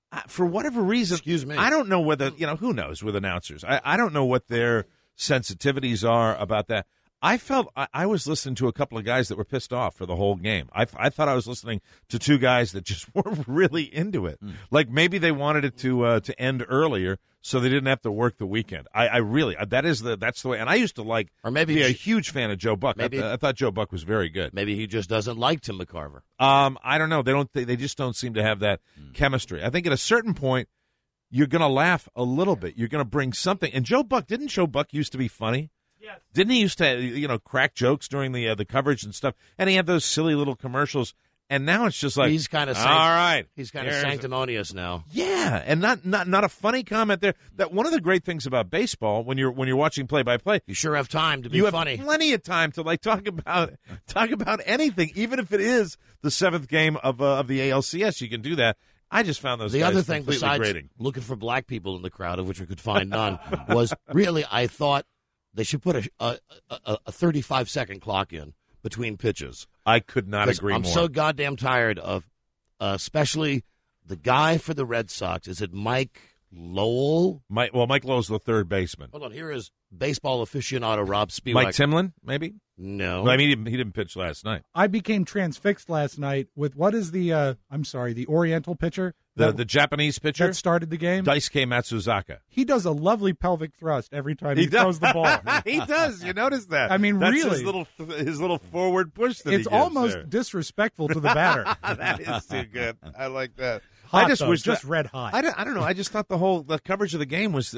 for whatever reason, excuse me, I don't know whether, who knows with announcers. I don't know what their sensitivities are about that. I felt I was listening to a couple of guys that were pissed off for the whole game. I thought I was listening to two guys that just weren't really into it. Like maybe they wanted it to end earlier so they didn't have to work the weekend. I really that's the way. And I used to be a huge fan of Joe Buck. I thought Joe Buck was very good. Maybe he just doesn't like Tim McCarver. I don't know. They just don't seem to have that chemistry. I think at a certain point you're going to laugh a little bit. You're going to bring something. And Joe Buck used to be funny? Yes. Didn't he used to, crack jokes during the coverage and stuff? And he had those silly little commercials. And now it's just like, he's kind of all right. He's kind of sanctimonious now. Yeah, and not a funny comment there. That one of the great things about baseball when you're watching play-by-play, you sure have time to be funny. You have plenty of time to talk about anything, even if it is the seventh game of the ALCS. You can do that. I just found those. The guys other thing besides grating. Looking for black people in the crowd, of which we could find none, was really I thought they should put a 35-second clock in between pitches. I could not agree more. I'm so goddamn tired of, especially the guy for the Red Sox. Is it Mike Lowell? Mike Lowell's the third baseman. Hold on, here is baseball aficionado Rob Spiewak. Mike Timlin, maybe? No. Well, I mean, he didn't pitch last night. I became transfixed last night with what is the Oriental pitcher? The Japanese pitcher? That started the game? Daisuke Matsuzaka. He does a lovely pelvic thrust every time he throws the ball. He does. You notice that? I mean, that's really. His little forward push that it's almost disrespectful to the batter. That is too good. I like that. Hot, I just though, was just red hot. I don't know. I just thought the coverage of the game was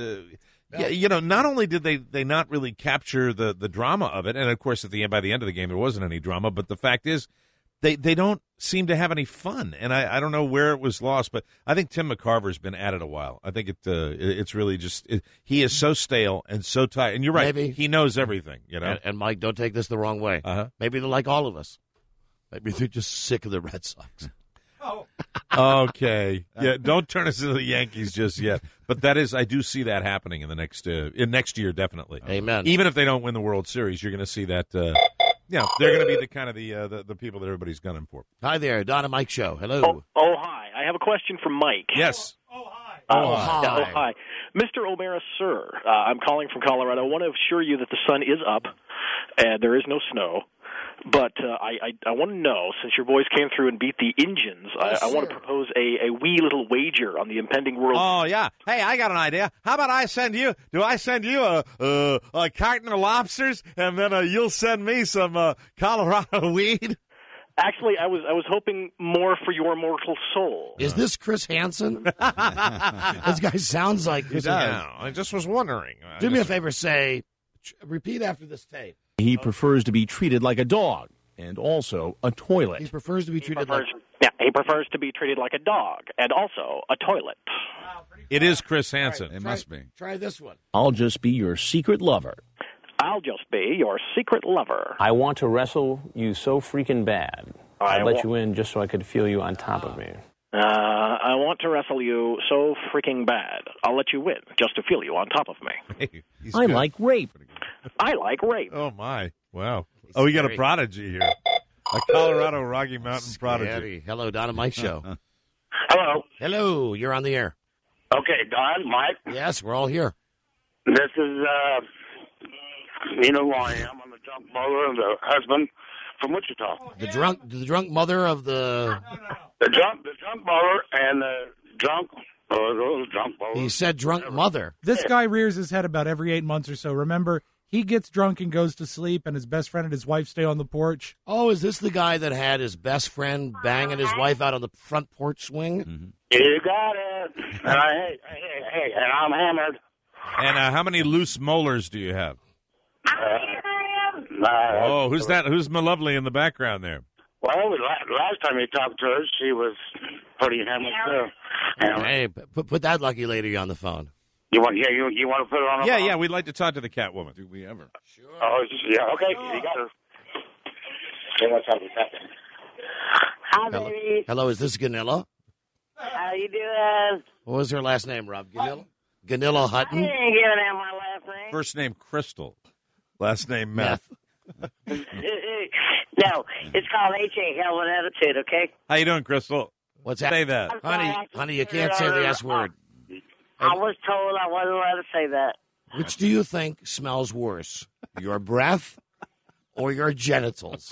not only did they not really capture the drama of it, and of course by the end of the game there wasn't any drama, but the fact is they don't seem to have any fun, and I don't know where it was lost, but I think Tim McCarver's been at it a while. I think it's really just he is so stale and so tired, and you're right. Maybe. He knows everything, And Mike, don't take this the wrong way. Maybe they're like all of us. Maybe they're just sick of the Red Sox. Okay. Yeah, don't turn us into the Yankees just yet. But I do see that happening in the next year, definitely. Amen. Even if they don't win the World Series, you're going to see that. They're going to be the kind of the people that everybody's gunning for. Hi there, Don and Mike Show. Hello. Oh, hi. I have a question for Mike. Yes. Hi. Mr. O'Mara, sir. I'm calling from Colorado. I want to assure you that the sun is up and there is no snow. But I want to know, since your boys came through and beat the Indians, I want to propose a wee little wager on the impending World. Oh, yeah. Hey, I got an idea. How about I send you a carton of lobsters, and then you'll send me some Colorado weed? Actually, I was hoping more for your mortal soul. Is this Chris Hansen? This guy sounds like Chris Hansen. Yeah, I just was wondering. Do me a favor, repeat after this tape. He prefers to be treated like a dog and also a toilet. He prefers to be treated like... Yeah, he prefers to be treated like a dog and also a toilet. It is Chris Hansen. It must be. Try this one. I'll just be your secret lover. I'll just be your secret lover. I want to wrestle you so freaking bad. I'd let you in just so I could feel you on top of me. I want to wrestle you so freaking bad. I'll let you win just to feel you on top of me. Hey, I like rape. I like rape. Oh, my. Wow. We got a prodigy here. A Colorado Rocky Mountain prodigy. Hello, Don and Mike Show. Hello. Hello. You're on the air. Okay, Don, Mike. Yes, we're all here. This is, you know who I am. I'm the drunk mother and the husband from Wichita. The drunk mother of the... The drunk mother and the drunk mother. He said drunk mother. This guy rears his head about every 8 months or so. Remember, he gets drunk and goes to sleep, and his best friend and his wife stay on the porch. Oh, is this the guy that had his best friend banging his wife out on the front porch swing? Mm-hmm. You got it. Hey, and I'm hammered. And how many loose molars do you have? Who's that? Who's my lovely in the background there? Well, last time you talked to her, she was pretty hammered too. Hey, put that lucky lady on the phone. You want to put her on the phone? Yeah, we'd like to talk to the Catwoman. Do we ever? Sure. Oh, yeah, okay, you got her. Hey, what's up with that? Hi, baby. Hello, is this Ganilla? How you doing? What was her last name, Rob? Ganilla Hutton? I ain't giving out my last name. First name Crystal. Last name Meth. No, it's called H.A. Hell with Attitude, okay? How you doing, Crystal? What's that? Say that. Honey, you can't say the S word. I was told I wasn't allowed to say that. Which do you think smells worse, your breath or your genitals?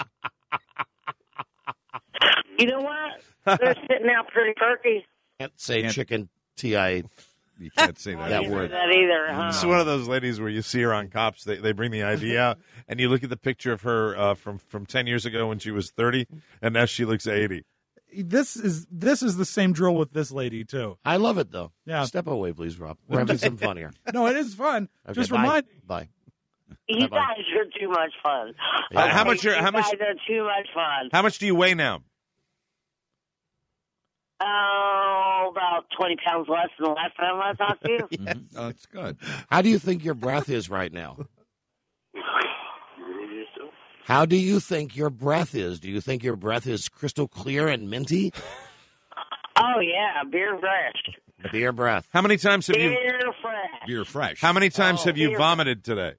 You know what? They're sitting out pretty turkey. Can't say chicken T.I. You can't say that. That word. That either, huh? She's one of those ladies where you see her on Cops. They bring the ID out, and you look at the picture of her from 10 years ago when she was 30, and now she looks 80. This is the same drill with this lady too. I love it though. Yeah. Step away, please, Rob. We're having some fun here. No, it is fun. Okay, Just bye. remind. Bye. You guys are too much fun. How much? You How much? guys are too much fun. How much do you weigh now? Oh, about 20 pounds less than the last time I talked to you. Oh, that's good. How do you think your breath is right now? How do you think your breath is? Do you think your breath is crystal clear and minty? Oh, yeah, beer fresh. Beer breath. How many times have you? Beer fresh. Beer fresh. How many times have you beer vomited today?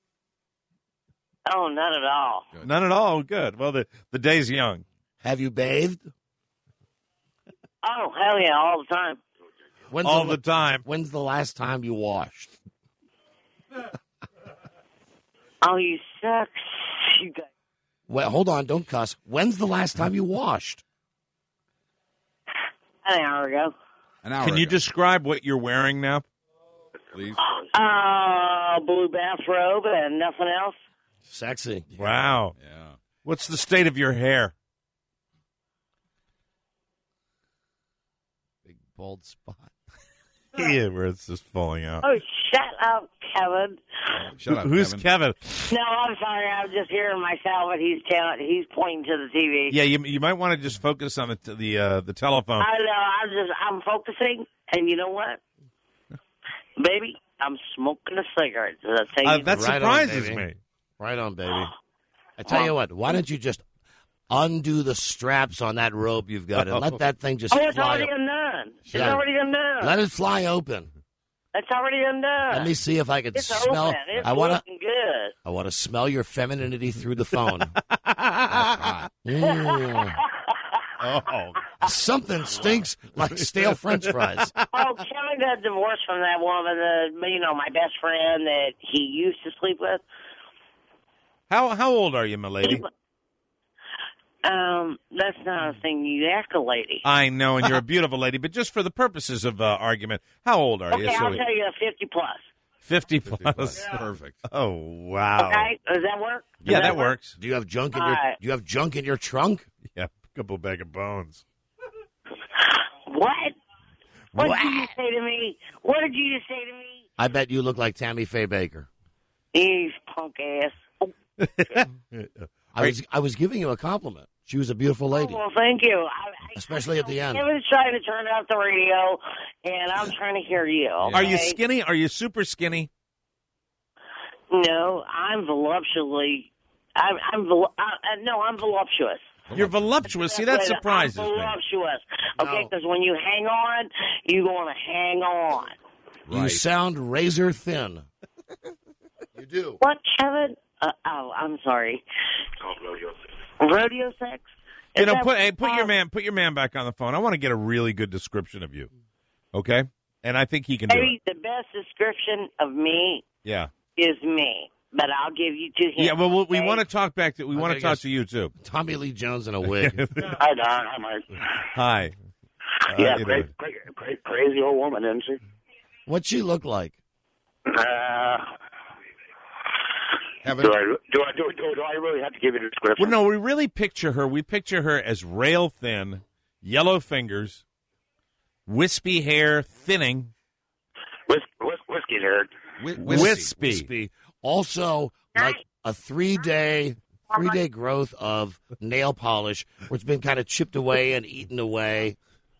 Oh, none at all. None at all. Good. Well, the day's young. Have you bathed? Oh, hell yeah, all the time. All the time. When's the last time you washed? Oh, you suck. You guys. Well, hold on, don't cuss. When's the last time you washed? An hour ago. An hour Can you ago. describe what you're wearing now, please? Blue bathrobe and nothing else. Sexy. Wow. Yeah. What's the state of your hair? Big bald spot. Yeah, where it's just falling out. Oh, shut up, Kevin. Shut up, Who's Kevin? No, I'm sorry. I was just hearing myself, but he's pointing to the TV. Yeah, you might want to just focus on the telephone. I know. I'm focusing, and you know what, baby, I'm smoking a cigarette. Does that say That Right surprises on, me. Right on, baby. I tell you what, why don't you just undo the straps on that robe you've got and let that thing just Oh, it's fly already up. undone. It's Yeah. already undone. Let it fly open. It's already undone. Let me see if I can It's smell. open. It's I want to. looking good. I want to smell your femininity through the phone. Mm. Oh, Something stinks like stale French fries. Oh, Kevin got divorced from that woman, my best friend that he used to sleep with. how old are you, my lady? That's not a thing. You ask a lady. I know, and you're a beautiful lady, but just for the purposes of argument, how old are you? Okay, I'll tell you 50 plus. 50 plus. Yeah. Perfect. Oh wow. Okay, does that work? Yeah, that works. Do you have junk in All your? right. Do you have junk in your trunk? Yeah, a couple bag of bones. What? What What? did you say to me? What did you just say to me? I bet you look like Tammy Faye Baker. You punk ass. I was giving you a compliment. She was a beautiful lady, Well, thank you. especially at the end. Kevin's trying to turn out the radio, and I'm trying to hear you. Are you okay? skinny? Are you super skinny? No, I'm voluptuously. I'm voluptuous. You're voluptuous. See, that Wait, surprises I'm me. voluptuous. Okay, No. because when you hang on, you're going to hang on. You sound razor thin. You do. What, Kevin? I'm sorry. Rodeo sex? You Is know, that- put your man back on the phone. I want to get a really good description of you. Okay? And I think he can do it. Maybe the best description of me Yeah. is me, but I'll give you to him. Yeah, well, we okay? want to talk back to we want to Okay, talk yes. to you too. Tommy Lee Jones in a wig. Hi, Don. Hi, Mike. Hi. Yeah, you great, know. great, crazy old woman, isn't she? What'd she look like? Do I really have to give you the description? Well, no, we really picture her. We picture her as rail thin, yellow fingers, wispy hair, thinning. Whiskey haired. Wispy. Also, like a three-day growth of nail polish, where it's been kind of chipped away and eaten away.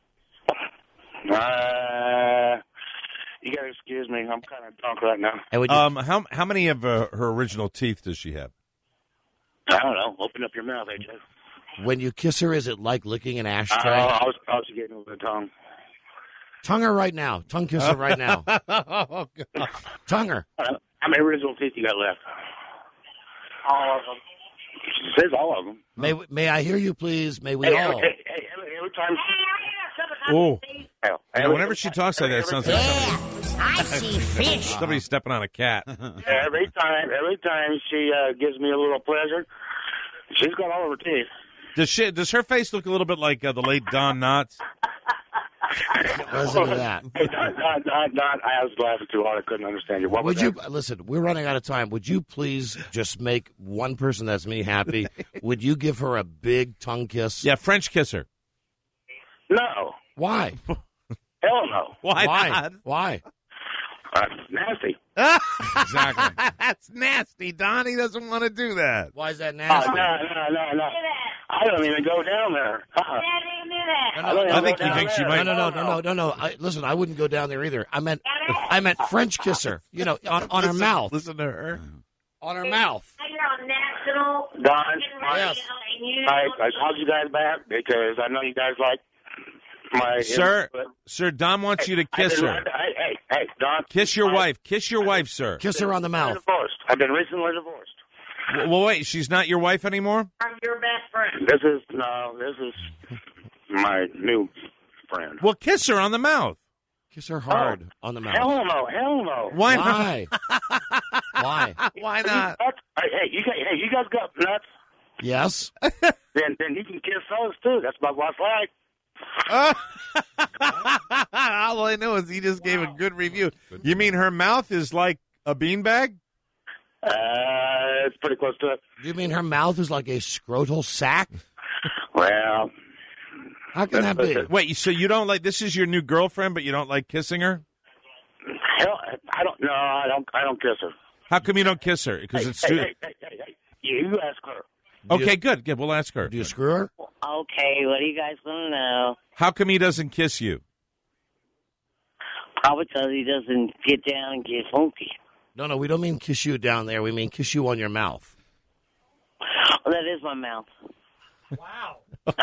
You gotta excuse me. I'm kind of drunk right now. And would you, How many of her original teeth does she have? I don't know. Open up your mouth, AJ. when you kiss her, is it like licking an ashtray? I was getting with the tongue. Tongue her right now. Tongue kiss her right now. Oh, God. Tongue her. How many original teeth you got left? All of them. It says all of them. May I hear you, please? May we Hey, all? every time. Oh. Hell, Yeah, whenever she talks like that, it sounds like I see fish. somebody's stepping on a cat. every time she gives me a little pleasure, she's got all of her teeth. Does her face look a little bit like the late Don Knotts? Listen to that. Hey, Don, I was laughing too hard. I couldn't understand you. What Would was you that? listen? We're running out of time. Would you please just make one person that's me happy? Would you give her a big tongue kiss? Yeah, French kiss her. No. Why? Hell no. Why not? Why? Nasty. Exactly. That's nasty. Donnie doesn't want to do that. Why is that Oh, nasty? no. I don't even go down there. I think he thinks she might. No. Listen, I wouldn't go down there either. I meant French kiss her. You know, on her mouth. Listen to her. On her mouth. Don, Yes. I called you guys back because I know you guys like my... Sir, Don wants you to kiss her. Hey, Don. Kiss your wife. Kiss your wife, sir. Kiss her on the mouth. I've been recently divorced. Well, wait. She's not your wife anymore? I'm your best friend. This is my new friend. Well, kiss her on the mouth. Kiss her hard on the mouth. Hell no. Why not? Why? Why not? Hey, you guys got nuts? Yes. Then you can kiss those too. That's my wife's like. All I know is he just gave a good review. You mean her mouth is like a beanbag? It's pretty close to it. Do you mean her mouth is like a scrotal sack? Well, how can that be? Wait, so you don't like this is your new girlfriend, but you don't like kissing her? Hell, I don't. No, I don't kiss her. How come you don't kiss her? Because it's too. Hey, you ask her. Okay, good. We'll ask her. Do you screw her? Okay, what do you guys want to know? How come he doesn't kiss you? Probably because he doesn't get down and get funky. No, we don't mean kiss you down there. We mean kiss you on your mouth. Well, that is my mouth. Wow.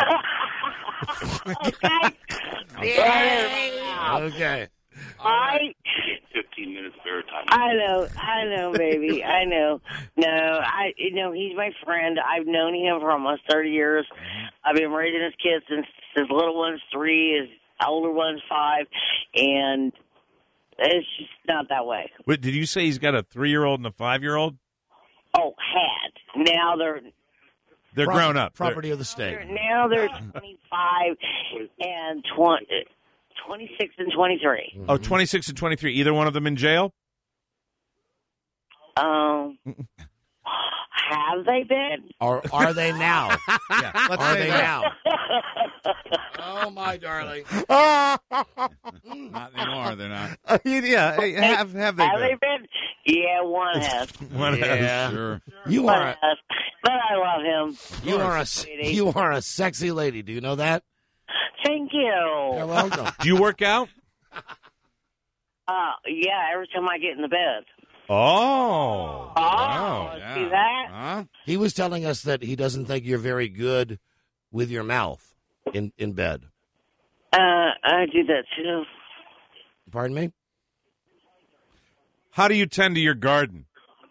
Okay. 15 minutes of airtime. I know, baby. I know. No, he's my friend. I've known him for almost 30 years. I've been raising his kids since his little one's 3, his older one's 5, and it's just not that way. Wait, did you say he's got a 3-year-old and a 5-year-old? Oh, had. Now they're grown up. Property of the state. Now they're 25 and 26 and 23. Oh, 26 and 23. Either one of them in jail? Have they been? Or are they now? Yeah, let's are say they that. now? Oh, my darling. Not anymore. They're not. Yeah, have they Have been? they been? Yeah, one has. One Yeah. has. Sure. You One are has. But I love him. you are a sexy lady. Do you know that? Thank you. You're welcome. Do you work out? Yeah, every time I get in the bed. Oh. Wow. See that? Huh? He was telling us that he doesn't think you're very good with your mouth in bed. I do that too. Pardon me? How do you tend to your garden?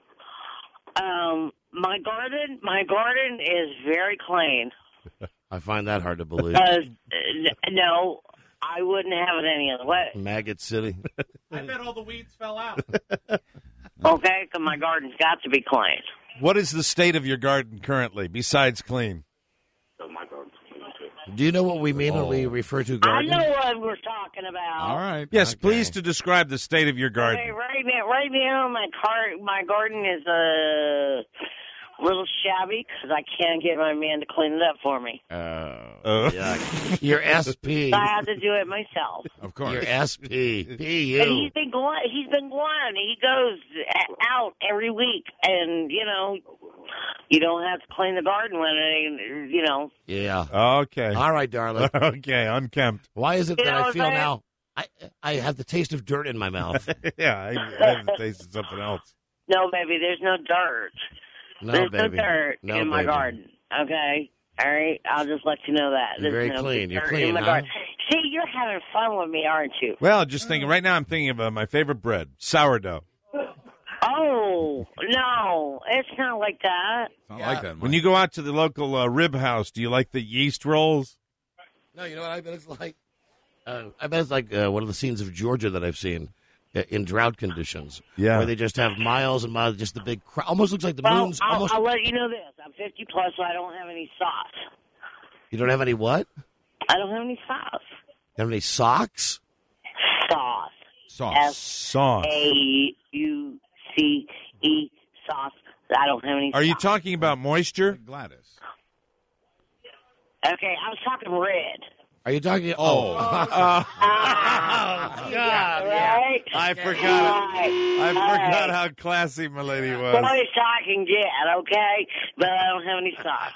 My garden is very clean. I find that hard to believe. No, I wouldn't have it any other way. Maggot City. I bet all the weeds fell out. Okay, because my garden's got to be clean. What is the state of your garden currently, besides clean? My garden's clean too. Do you know what we mean when we refer to I garden? know what we're talking about. All right. Yes, Okay. please to describe the state of your garden. Okay, right now, my garden is a little shabby because I can't get my man to clean it up for me. Yuck. Your SP. So I have to do it myself. Of course. Your SP. And PU. he's been going. He goes out every week, and you don't have to clean the garden when it. Yeah. Okay. All right, darling. Okay, unkempt. Why is it You that know I what feel I'm saying? now I have the taste of dirt in my mouth? Yeah, I have tasted something else. No, baby, there's no dirt. No, There's baby. no dirt No, in my baby. garden. Okay? All right? I'll just let you know that. You're There's very no clean. You're dirt clean, in my huh? garden. See, you're having fun with me, aren't you? Well, just thinking. Right now, I'm thinking of my favorite bread, sourdough. Oh, no. It's not like that. It's not like that, Mike. When you go out to the local rib house, do you like the yeast rolls? No, you know what I bet it's like? I bet it's like one of the scenes of Georgia that I've seen in drought conditions. Yeah. Where they just have miles and miles, just the big crowd. Almost looks like the Well, moon's I'll, almost. I'll let you know this. I'm 50 plus, so I don't have any sauce. You don't have any what? I don't have any sauce. You have any socks? Sauce. Sauce. S-A-U-C-E, sauce. I don't have any Are you sauce. talking about moisture? Gladys. Okay, I was talking red. Are you talking? Oh. God. Right? I forgot how classy my lady The was. only sauce I can get, okay? But I don't have any sauce.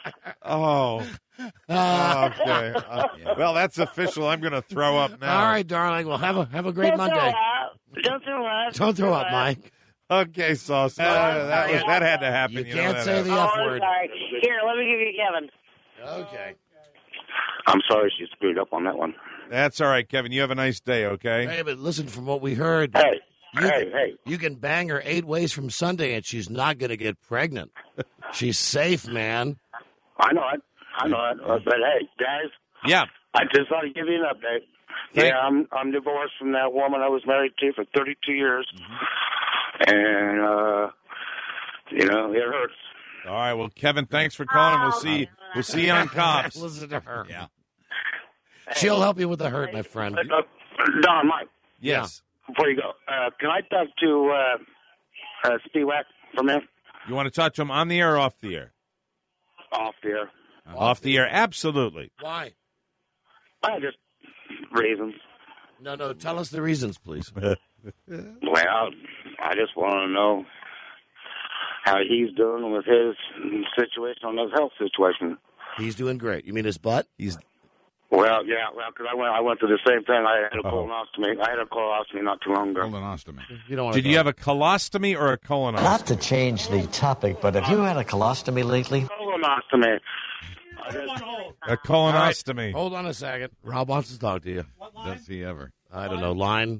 Okay. Well, that's official. I'm going to throw up now. All right, darling. Well, have a great Monday. Don't throw up. Don't throw up, Mike. Okay, Sauce. That had to happen. You know can't that say the happened. F word. Sorry. Here, let me give you Kevin. Okay. I'm sorry she screwed up on that one. That's all right, Kevin. You have a nice day, okay? Hey, but listen, from what we heard, Hey, you can bang her 8 ways from Sunday, and she's not going to get pregnant. She's safe, man. I know it. But hey, guys. Yeah. I just thought I'd give you an update. I'm divorced from that woman I was married to for 32 years. And, it hurts. All right. Well, Kevin, thanks for calling. We'll see you on Cops. Listen to her. Yeah. She'll help you with the hurt, my friend. Don, Mike. Yes. Before you go, can I talk to Spiewak for a minute? You want to talk to him on the air or off the air? Off the air. Off the air, absolutely. Why? Just reasons. No, tell us the reasons, please. Well, I just want to know how he's doing with his situation on his health situation. He's doing great. You mean his butt? Well, because I went through the same thing. I had a colonoscopy. I had a colostomy not too long ago. Colonostomy. Did you have a colostomy or a colonoscopy? Not to change the topic, but have you had a colostomy lately? Colonostomy. A colonostomy. Right. Hold on a second. Rob wants to talk to you. Does he ever? I don't know. Line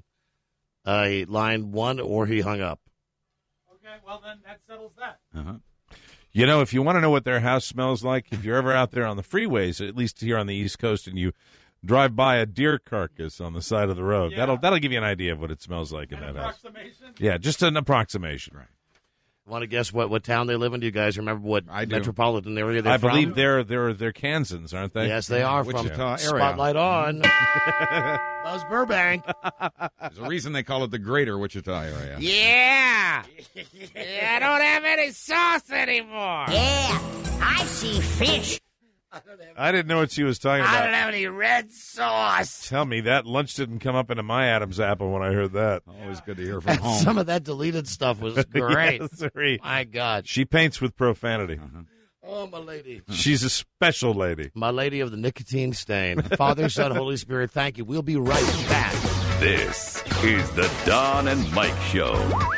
1, or he hung up. Okay, well then that settles that. Uh-huh. You know, if you want to know what their house smells like, if you're ever out there on the freeways, at least here on the East Coast, and you drive by a deer carcass on the side of the road, that'll give you an idea of what it smells like in that house. Yeah, just an approximation. Right. Want to guess what town they live in? Do you guys remember what metropolitan area they're I from? believe they're Kansans, aren't they? Yes, they are. Wichita from area. Spotlight on. Buzz Burbank. There's a reason they call it the Greater Wichita area. Yeah. I don't have any sauce anymore. Yeah, I see fish. I didn't know what she was talking I about. don't have any red sauce. Tell me, that lunch didn't come up into my Adam's apple when I heard that. Always good to hear from home. Some of that deleted stuff was great. Yes, sirree. My God. She paints with profanity. Oh, my lady. She's a special lady. My lady of the nicotine stain. Father, Son, Holy Spirit, thank you. We'll be right back. This is the Don and Mike Show.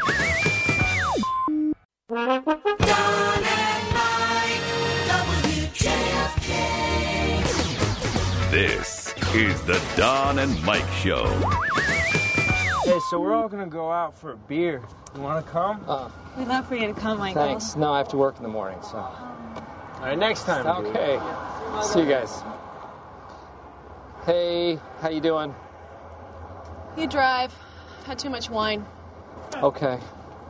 Don and Mike, WJFK. This is the Don and Mike Show. Hey, so we're all gonna go out for a beer. You wanna come? We'd love for you to come, Michael. Thanks. No, I have to work in the morning, so. All right, next time. Okay. See you guys. Hey, how you doing? You drive. Had too much wine. Okay.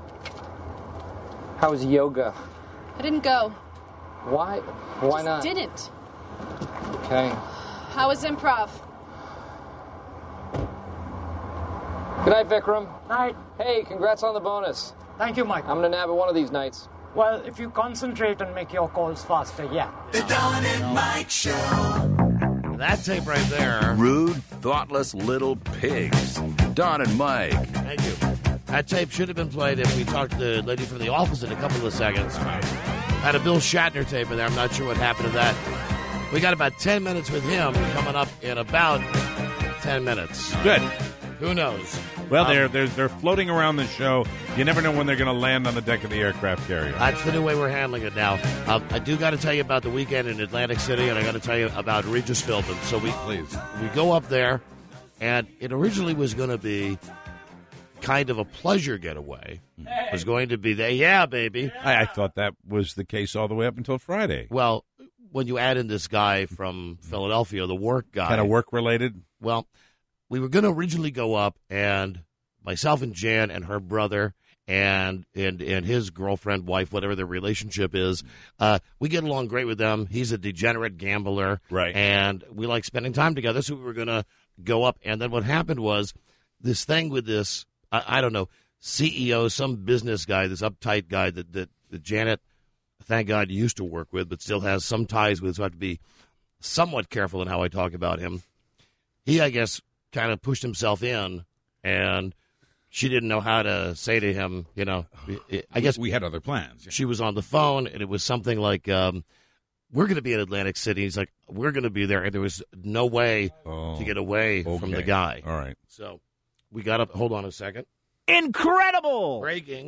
How was yoga? I didn't go. Why? Why Just not? didn't. Okay. How was improv? Good night, Vikram. Night. Hey, congrats on the bonus. Thank you, Mike. I'm gonna nab it one of these nights. Well, if you concentrate and make your calls faster, yeah. The Don and Mike Show. That tape right there. Rude, thoughtless little pigs. Don and Mike. Thank you. That tape should have been played if we talked to the lady from The Office in a couple of seconds. Had a Bill Shatner tape in there. I'm not sure what happened to that. We got about 10 minutes with him coming up in about 10 minutes. Good. Who knows? Well, they're floating around the show. You never know when they're going to land on the deck of the aircraft carrier. That's the new way we're handling it now. I do got to tell you about the weekend in Atlantic City, and I got to tell you about Regis Philbin. So we go up there, and it originally was going to be kind of a pleasure getaway. It was going to be there. Yeah, baby. I thought that was the case all the way up until Friday. Well, when you add in this guy from Philadelphia, the work guy. Kind of work-related? Well, we were going to originally go up, and myself and Jan and her brother and his girlfriend, wife, whatever their relationship is, we get along great with them. He's a degenerate gambler, right? And we like spending time together, so we were going to go up. And then what happened was this thing with this, I don't know, CEO, some business guy, this uptight guy that Janet, thank God, used to work with, but still has some ties with, so I have to be somewhat careful in how I talk about him. He, I guess, kind of pushed himself in, and she didn't know how to say to him, you know, I guess we had other plans. She was on the phone, and it was something like, we're going to be in Atlantic City. He's like, we're going to be there, and there was no way to get away from the guy. All right. So we got up. Hold on a second. Incredible!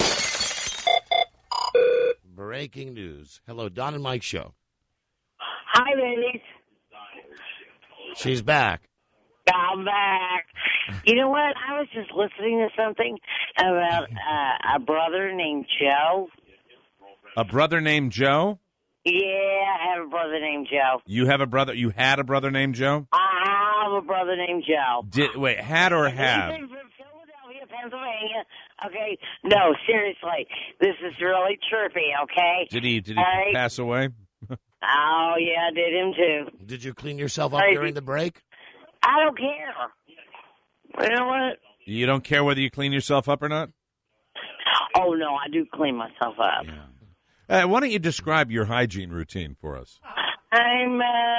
Breaking news. Hello, Don and Mike show. Hi, ladies. She's back. I'm back. You know what? I was just listening to something about a brother named Joe. A brother named Joe? Yeah, I have a brother named Joe. You have a brother? You had a brother named Joe? I have a brother named Joe. Wait, had or have? He's from Philadelphia, Pennsylvania. Okay? No, seriously. This is really trippy, okay? Did he right? pass away? Oh, yeah, I did him too. Did you clean yourself up during the break? I don't care. You know what? You don't care whether you clean yourself up or not? Oh, no, I do clean myself up. Yeah. Why don't you describe your hygiene routine for us? I'm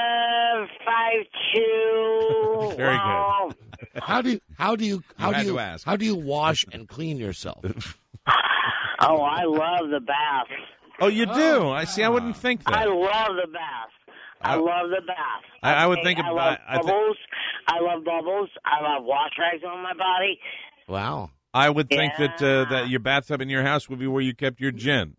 5'2". Very good. How do you wash and clean yourself? Oh, I love the bath. Oh, you do? I see. I wouldn't think that. I love the bath. I love the bath. I would think about. I love bubbles. I love wash rags on my body. Wow. I would think that your bathtub in your house would be where you kept your gin.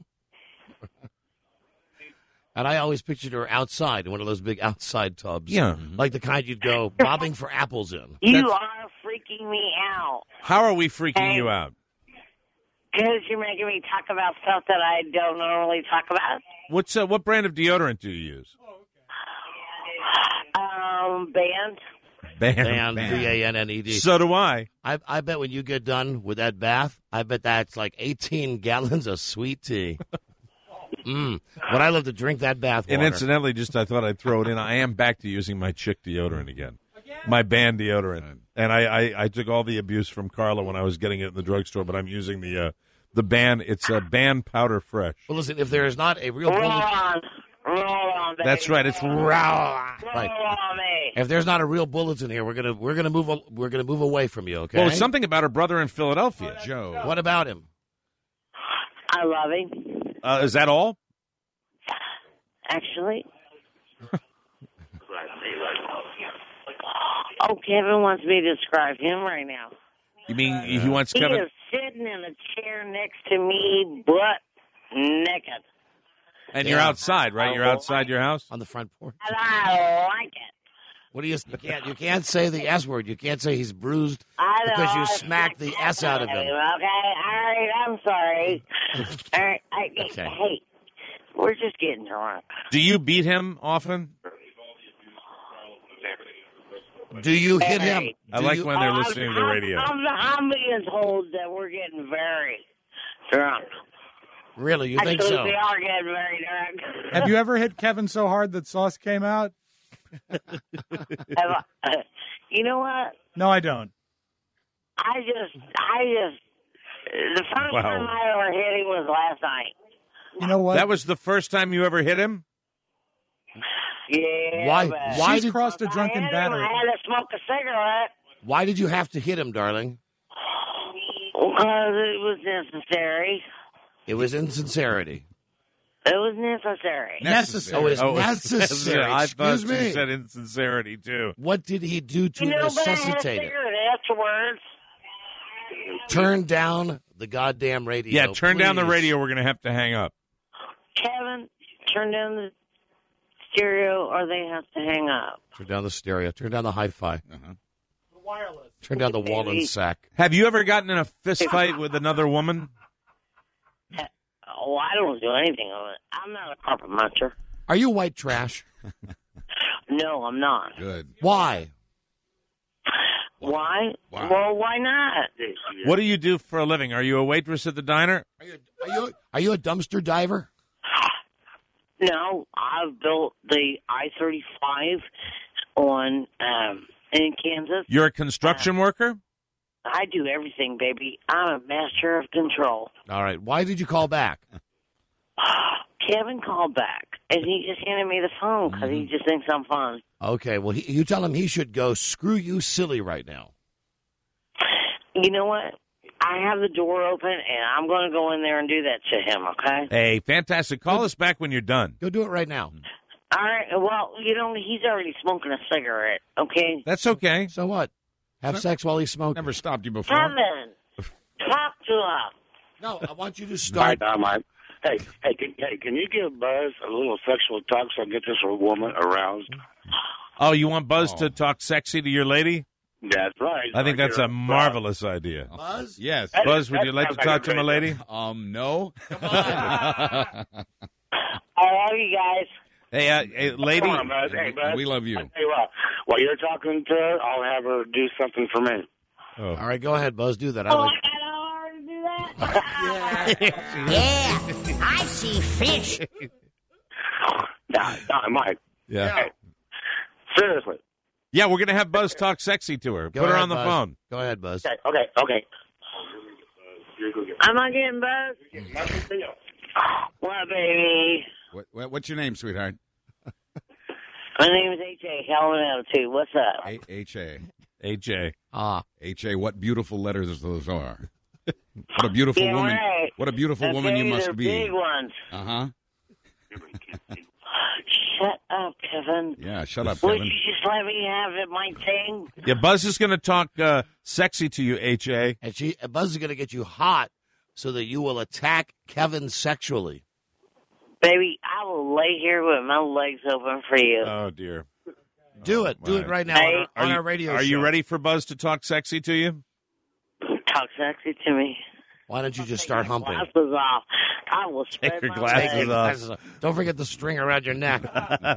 And I always pictured her outside in one of those big outside tubs. Yeah. Like the kind you'd go bobbing for apples in. You are freaking me out. How are we freaking you out? Because you're making me talk about stuff that I don't normally talk about. What brand of deodorant do you use? Band. Band, B-A-N-N-E-D. So do I. I bet when you get done with that bath, I bet that's like 18 gallons of sweet tea. Would I love to drink that bath water. And incidentally, I thought I'd throw it in. I am back to using my chick deodorant again. My Band deodorant. And I took all the abuse from Carla when I was getting it in the drugstore, but I'm using the Band. It's a Band Powder Fresh. Well, listen, if there is not a real bullet... Roll on, baby. That's right. It's raw. Right. On me. If there's not a real bullets in here, we're gonna move away from you. Okay. Well, something about her brother in Philadelphia, Joe. What about him? I love him. Is that all? Actually. Oh, Kevin wants me to describe him right now. You mean he wants Kevin? He is sitting in a chair next to me, butt naked. And you're outside, right? You're outside your house? On the front porch. And I like it. What do you can't say the S word. You can't say he's bruised because you smacked the S out of him. Okay, all right, I'm sorry. All right, Okay. Hey, we're just getting drunk. Do you beat him often? Do you hit him? I like when they're listening to the radio. I'm being told that we're getting very drunk. Really? You think so? We are getting very drunk. Have you ever hit Kevin so hard that sauce came out? You know what? No, I don't. I just, the first time I ever hit him was last night. You know what? That was the first time you ever hit him? Yeah. Why She's crossed a drunken battery. I had to smoke a cigarette. Why did you have to hit him, darling? Because it was necessary. It was insincerity. It was necessary. Oh, it's necessary. I thought Excuse me. you said insincerity, too. What did he do to but I had a necessitate it? cigarette afterwards. Turn down the goddamn radio. Yeah, turn down the please. radio. We're going to have to hang up. Kevin, turn down the stereo or they have to hang up. Turn down the stereo. Turn down the hi-fi. The wireless. Turn down the Wallen sack. Have you ever gotten in a fist fight with another woman? Oh, I don't do anything of it. I'm not a carpet muncher. Are you white trash? No, I'm not. Good. Why? Why? Wow. Well, why not? What do you do for a living? Are you a waitress at the diner? Are you a dumpster diver? No, I've built the I-35 in Kansas. You're a construction worker? I do everything, baby. I'm a master of control. All right. Why did you call back? Kevin called back, and he just handed me the phone because he just thinks I'm fun. Okay. Well, you tell him he should go screw you silly right now. You know what? I have the door open, and I'm going to go in there and do that to him, okay? Hey, fantastic. Call us back when you're done. Go do it right now. All right. Well, he's already smoking a cigarette, okay? That's okay. So what? Have sex while he's smoking. Never stopped you before. Kevin, talk to him. No, I want you to start. Hey, can you give Buzz a little sexual talk so I get this woman aroused? Oh, you want Buzz to talk sexy to your lady? That's right. I think that's a marvelous idea. Buzz? Yes. Buzz, would you like to talk to my lady? No. I love you guys. Hey, lady. Come on, Buzz. Hey, Buzz. We love you. Hey, while you're talking to her, I'll have her do something for me. Oh. All right, go ahead, Buzz. Do that. I got her to do that? Yeah, I see fish. Nah, Mike. Yeah. Hey, seriously. Yeah, we're going to have Buzz talk sexy to her. Go Put her ahead, on the Buzz. phone. Go ahead, Buzz. Okay. Am I getting Buzz? What, baby? What's your name, sweetheart? My name is H.A. Hell of an attitude. What's up? H.A. AJ. H.A., what beautiful letters those are. What a beautiful woman. Right. What a beautiful woman you must be. Big ones. Uh-huh. Shut up, Kevin. Yeah, shut up, Would Kevin. you just let me have it, my thing? Yeah, Buzz is going to talk sexy to you, H.A. And Buzz is going to get you hot so that you will attack Kevin sexually. Baby, I will lay here with my legs open for you. Oh, dear. Do it. Do it right now on our radio show. Are you ready for Buzz to talk sexy to you? Talk sexy to me. Why don't you just start humping? Glasses off. I will spread Take your my glasses legs. off. Don't forget the string around your neck.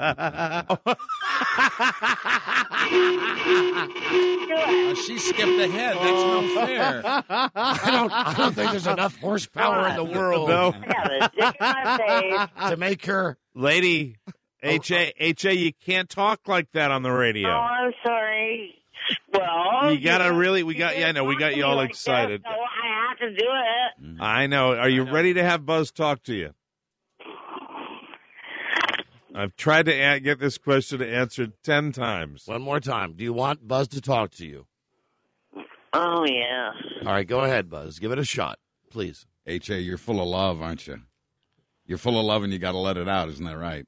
She skipped ahead. That's no fair. I don't think there's enough horsepower in the world No. I got a dick in my face. to make her. Lady, H.A., you can't talk like that on the radio. Oh, I'm sorry. Well, You gotta really, we got you all excited. So I have to do it. I know. Are you ready to have Buzz talk to you? I've tried to get this question answered 10 times. One more time. Do you want Buzz to talk to you? Oh, yeah. All right, go ahead, Buzz. Give it a shot, please. H.A., you're full of love, aren't you? You're full of love and you got to let it out. Isn't that right?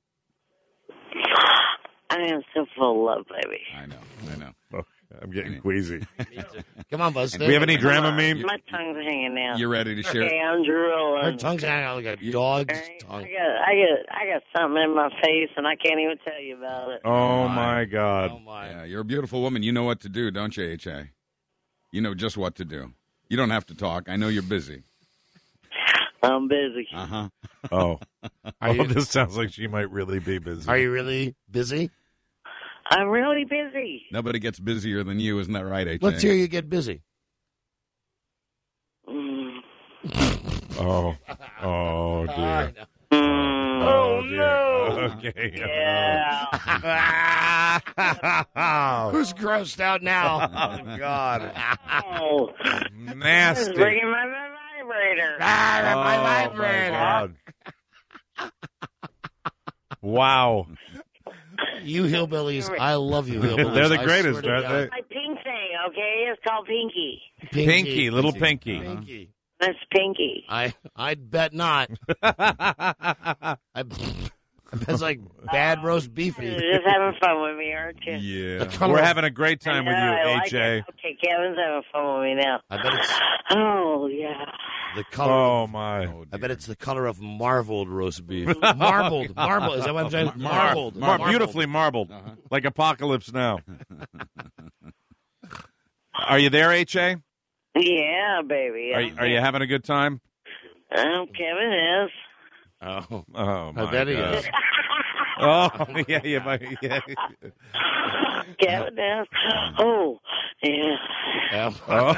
I am so full of love, baby. I know. Oh, I'm getting queasy. Come on, Buzz. Do we have any Dramamine? My tongue's hanging out. You're ready to share? Okay, I'm drooling. Her tongue's hanging out like a dog's tongue. I got something in my face, and I can't even tell you about it. Oh, my God. Oh, my. Yeah, you're a beautiful woman. You know what to do, don't you, H.A.? You know just what to do. You don't have to talk. I know you're busy. I'm busy. Uh-huh. Oh. you- This sounds like she might really be busy. Are you really busy? I'm really busy. Nobody gets busier than you. Isn't that right, H.A.? Let's hear you get busy. Oh. Oh, dear. Oh, dear. no. Okay. Yeah. Who's grossed out now? Oh, God. Oh. Nasty. This is bringing my vibrator. My Oh, vibrator. my God. Wow. You hillbillies, I love you hillbillies. They're the I greatest, swear to aren't God. they? My pink thing, okay? It's called Pinky. Pinky, little Pinky. Pinky. That's Pinky. I'd bet not. I bet it's like bad roast beefy. You're just having fun with me, aren't you? Yeah. We're having a great time with I you, like H.A. it. Okay, Kevin's having fun with me now. I bet it's Oh, yeah. the color. Oh, my. I bet it's the color of marbled roast beef. Marbled. Marbled. Is that what I'm saying? Marbled. Beautifully marbled. Like Apocalypse Now. Are you there, H.A.? Yeah, baby. Are you having a good time? Kevin is. Oh, my I bet he God. is. Oh, yeah. Kevin is. Oh, Yeah.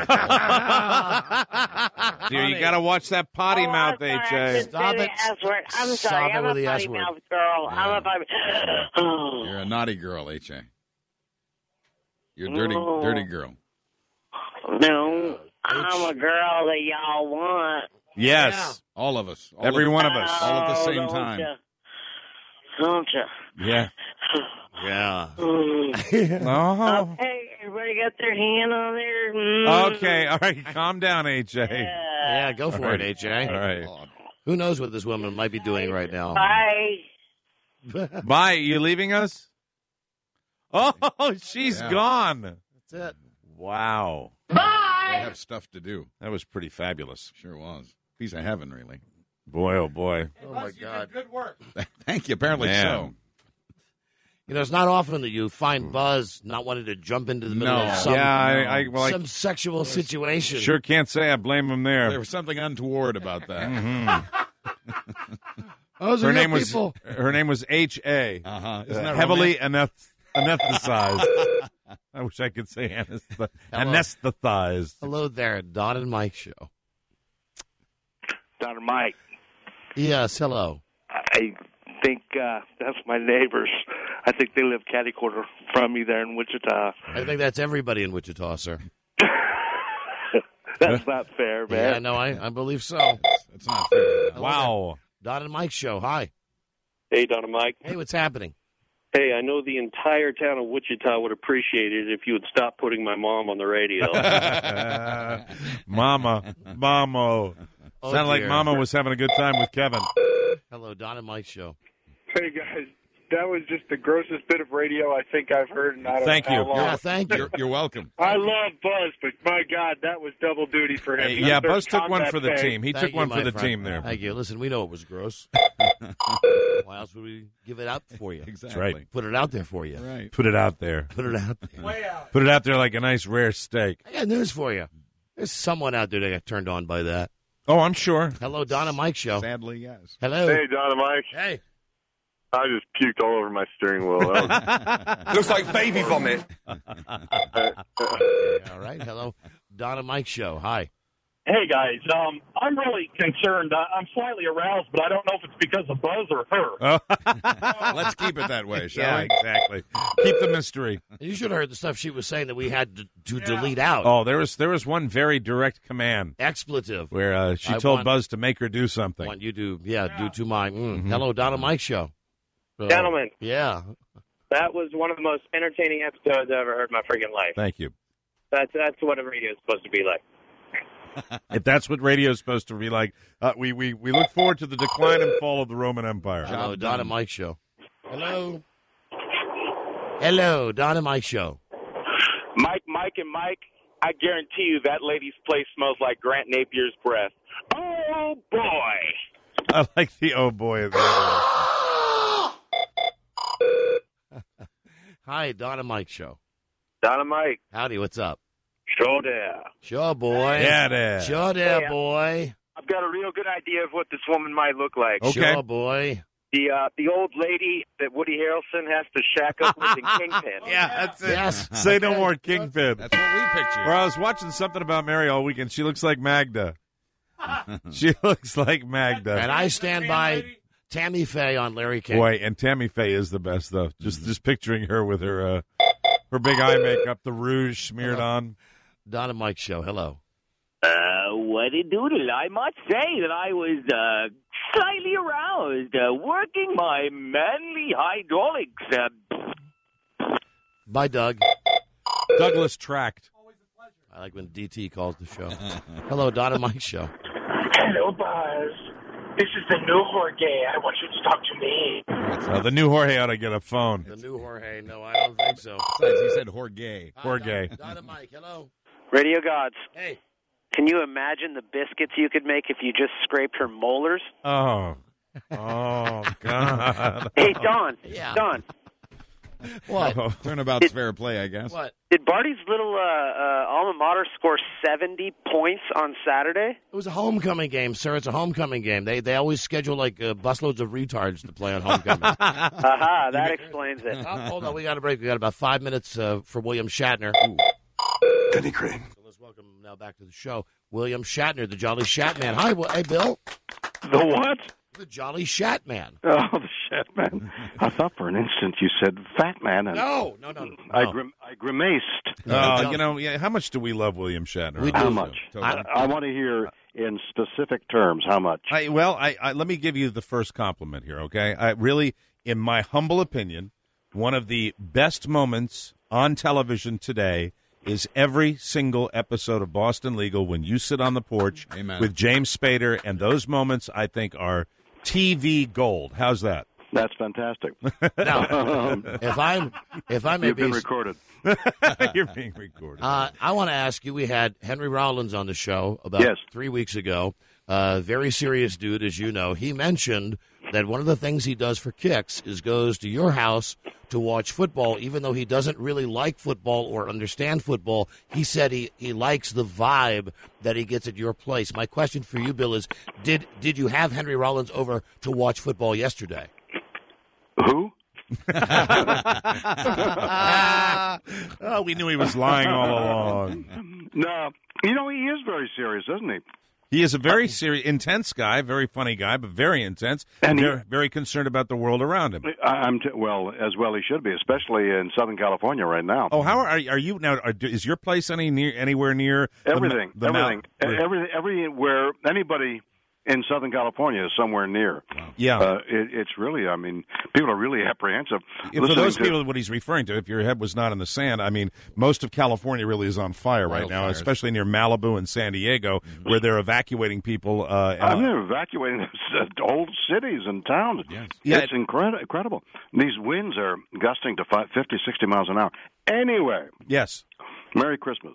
Dude, you got to watch that potty mouth, I'm HA. sorry, I Stop said it. the S word. I'm Stop sorry. it I'm with a the S potty word. mouth girl. I'm a potty. Oh. You're a naughty girl, HA. You're a dirty girl. No, I'm a girl that y'all want. Yes. All of us. Every one of us. All at the same don't time. ya? Don't you? Yeah. Yeah. Oh. Okay, everybody got their hand on there. Okay. All right. Calm down, HA. Yeah, go for it, HA. All right. Who knows what this woman might be doing right now? Bye. Bye. You leaving us? Oh, she's gone. That's it. Wow. They have stuff to do. That was pretty fabulous. Sure was. Piece of heaven, really. Boy, oh boy. Oh, my God. Good work. Thank you. Apparently Man. so. You know, it's not often that you find Buzz not wanting to jump into the middle of some, some sexual situation. Sure can't say I blame him there. There was something untoward about that. Her name was H.A. Uh-huh. Isn't that heavily anesthetized. I wish I could say anesthetized. Hello there, Don and Mike show. Don and Mike. Yes, hello. I think that's my neighbors. I think they live catty corner from me there in Wichita. I think that's everybody in Wichita, sir. That's not fair, man. Yeah, no, I believe so. It's not fair. Wow. Don and Mike show. Hi. Hey, Don and Mike. Hey, what's happening? Hey, I know the entire town of Wichita would appreciate it if you would stop putting my mom on the radio. Mama. Oh, Sounded like dear. Mama was having a good time with Kevin. Hello, Don and Mike show. Hey, guys. That was just the grossest bit of radio I think I've heard in I don't Thank know you. how long. Yeah, thank you. You're welcome. I love Buzz, but my God, that was double duty for him. Yeah, Third Buzz took one combat for the pay. team. He Thank took you, one my for the friend. team there. Thank you. Listen, we know it was gross. Why else would we give it out for you? Exactly. That's right. Put it out there for you. Right. Put it out there. Put it out there. Way out. Put it out there like a nice rare steak. I got news for you. There's someone out there that got turned on by that. Oh, I'm sure. Hello, Don and Mike show. Sadly, yes. Hello. Hey, Don and Mike. Hey. I just puked all over my steering wheel. Looks like baby vomit. All right. Hello, Don and Mike show. Hi. Hey, guys. I'm really concerned. I'm slightly aroused, but I don't know if it's because of Buzz or her. Let's keep it that way, shall Yeah, we? exactly. Keep the mystery. You should have heard the stuff she was saying that we had to delete out. Oh, there was one very direct command Expletive. where she I told want- Buzz to make her do something. Want you to, do to my. Hello, Don and Mike show. So, Gentlemen. Yeah. That was one of the most entertaining episodes I've ever heard in my freaking life. Thank you. That's what a radio is supposed to be like. If that's what radio is supposed to be like, we look forward to the decline and fall of the Roman Empire. Hello, Don and Mike show. Hello. Hello, Don and Mike show. Mike, and Mike, I guarantee you that lady's place smells like Grant Napier's breath. Oh, boy. I like the oh boy of the Hi, Don and Mike show. Don and Mike. Howdy, what's up? Sure there. Sure, boy. Yeah, there. Sure there, Hey, boy. I've got a real good idea of what this woman might look like. Okay. Sure, boy. The old lady that Woody Harrelson has to shack up with in Kingpin. Yeah, that's it. Yes. Say no more, Kingpin. That's what we pictured. Or I was watching something about Mary all weekend. She looks like Magda. She looks like Magda. And I stand by Tammy Faye on Larry King. Boy, and Tammy Faye is the best, though. Just picturing her with her big eye makeup, the rouge smeared on. Don and Mike show. Hello. What-a doodle. I must say that I was slightly aroused, working my manly hydraulics. Bye, Doug. Douglas Tract. I like when DT calls the show. Hello, Don and Mike show. Hello, Buzz. This is the new Jorge. I want you to talk to me. The new Jorge ought to get a phone. The new Jorge. No, I don't think so. Besides, he said Jorge. Jorge. Don and Mike, hello. Radio Gods. Hey. Can you imagine the biscuits you could make if you just scraped her molars? Oh, God. Hey, Don. Yeah. Don. What? Turnabout's fair play, I guess. What? Did Barty's little alma mater score 70 points on Saturday? It was a homecoming game, sir. It's a homecoming game. They always schedule like busloads of retards to play on homecoming. Aha, that explains it. Hold on, we got a break. We got about 5 minutes for William Shatner. Denny Crane. So let's welcome now back to the show, William Shatner, the Jolly Shat Man. Hi, hey, Bill. The what? The Jolly Shat Man. Oh, the Shat Man. I thought for an instant you said Fat Man. And No. I grimaced. How much do we love William Shatner? How much? I want to hear in specific terms how much. Let me give you the first compliment here, okay? I really, in my humble opinion, one of the best moments on television today is every single episode of Boston Legal when you sit on the porch with James Spader, and those moments, I think, are TV gold. How's that? That's fantastic. Now, if I may You've been recorded. You're being recorded. I want to ask you, we had Henry Rollins on the show about 3 weeks ago. Very serious dude, as you know. He mentioned that one of the things he does for kicks is goes to your house to watch football, even though he doesn't really like football or understand football. He said he likes the vibe that he gets at your place. My question for you, Bill, is did you have Henry Rollins over to watch football yesterday? Who? We knew he was lying all along. No. He is very serious, isn't he? He is a very serious, intense guy, very funny guy, but very intense, and very concerned about the world around him. As well he should be, especially in Southern California right now. Oh, how are you now? Is your place anywhere near everything? Everywhere anybody in Southern California is somewhere near. Wow. Yeah. It's really, people are really apprehensive. For those people, what he's referring to, if your head was not in the sand, most of California really is on fire right now, especially near Malibu and San Diego, where they're evacuating people. They're evacuating whole cities and towns. Yes. It's incredible. These winds are gusting to 50, 60 miles an hour. Anyway. Yes. Merry Christmas.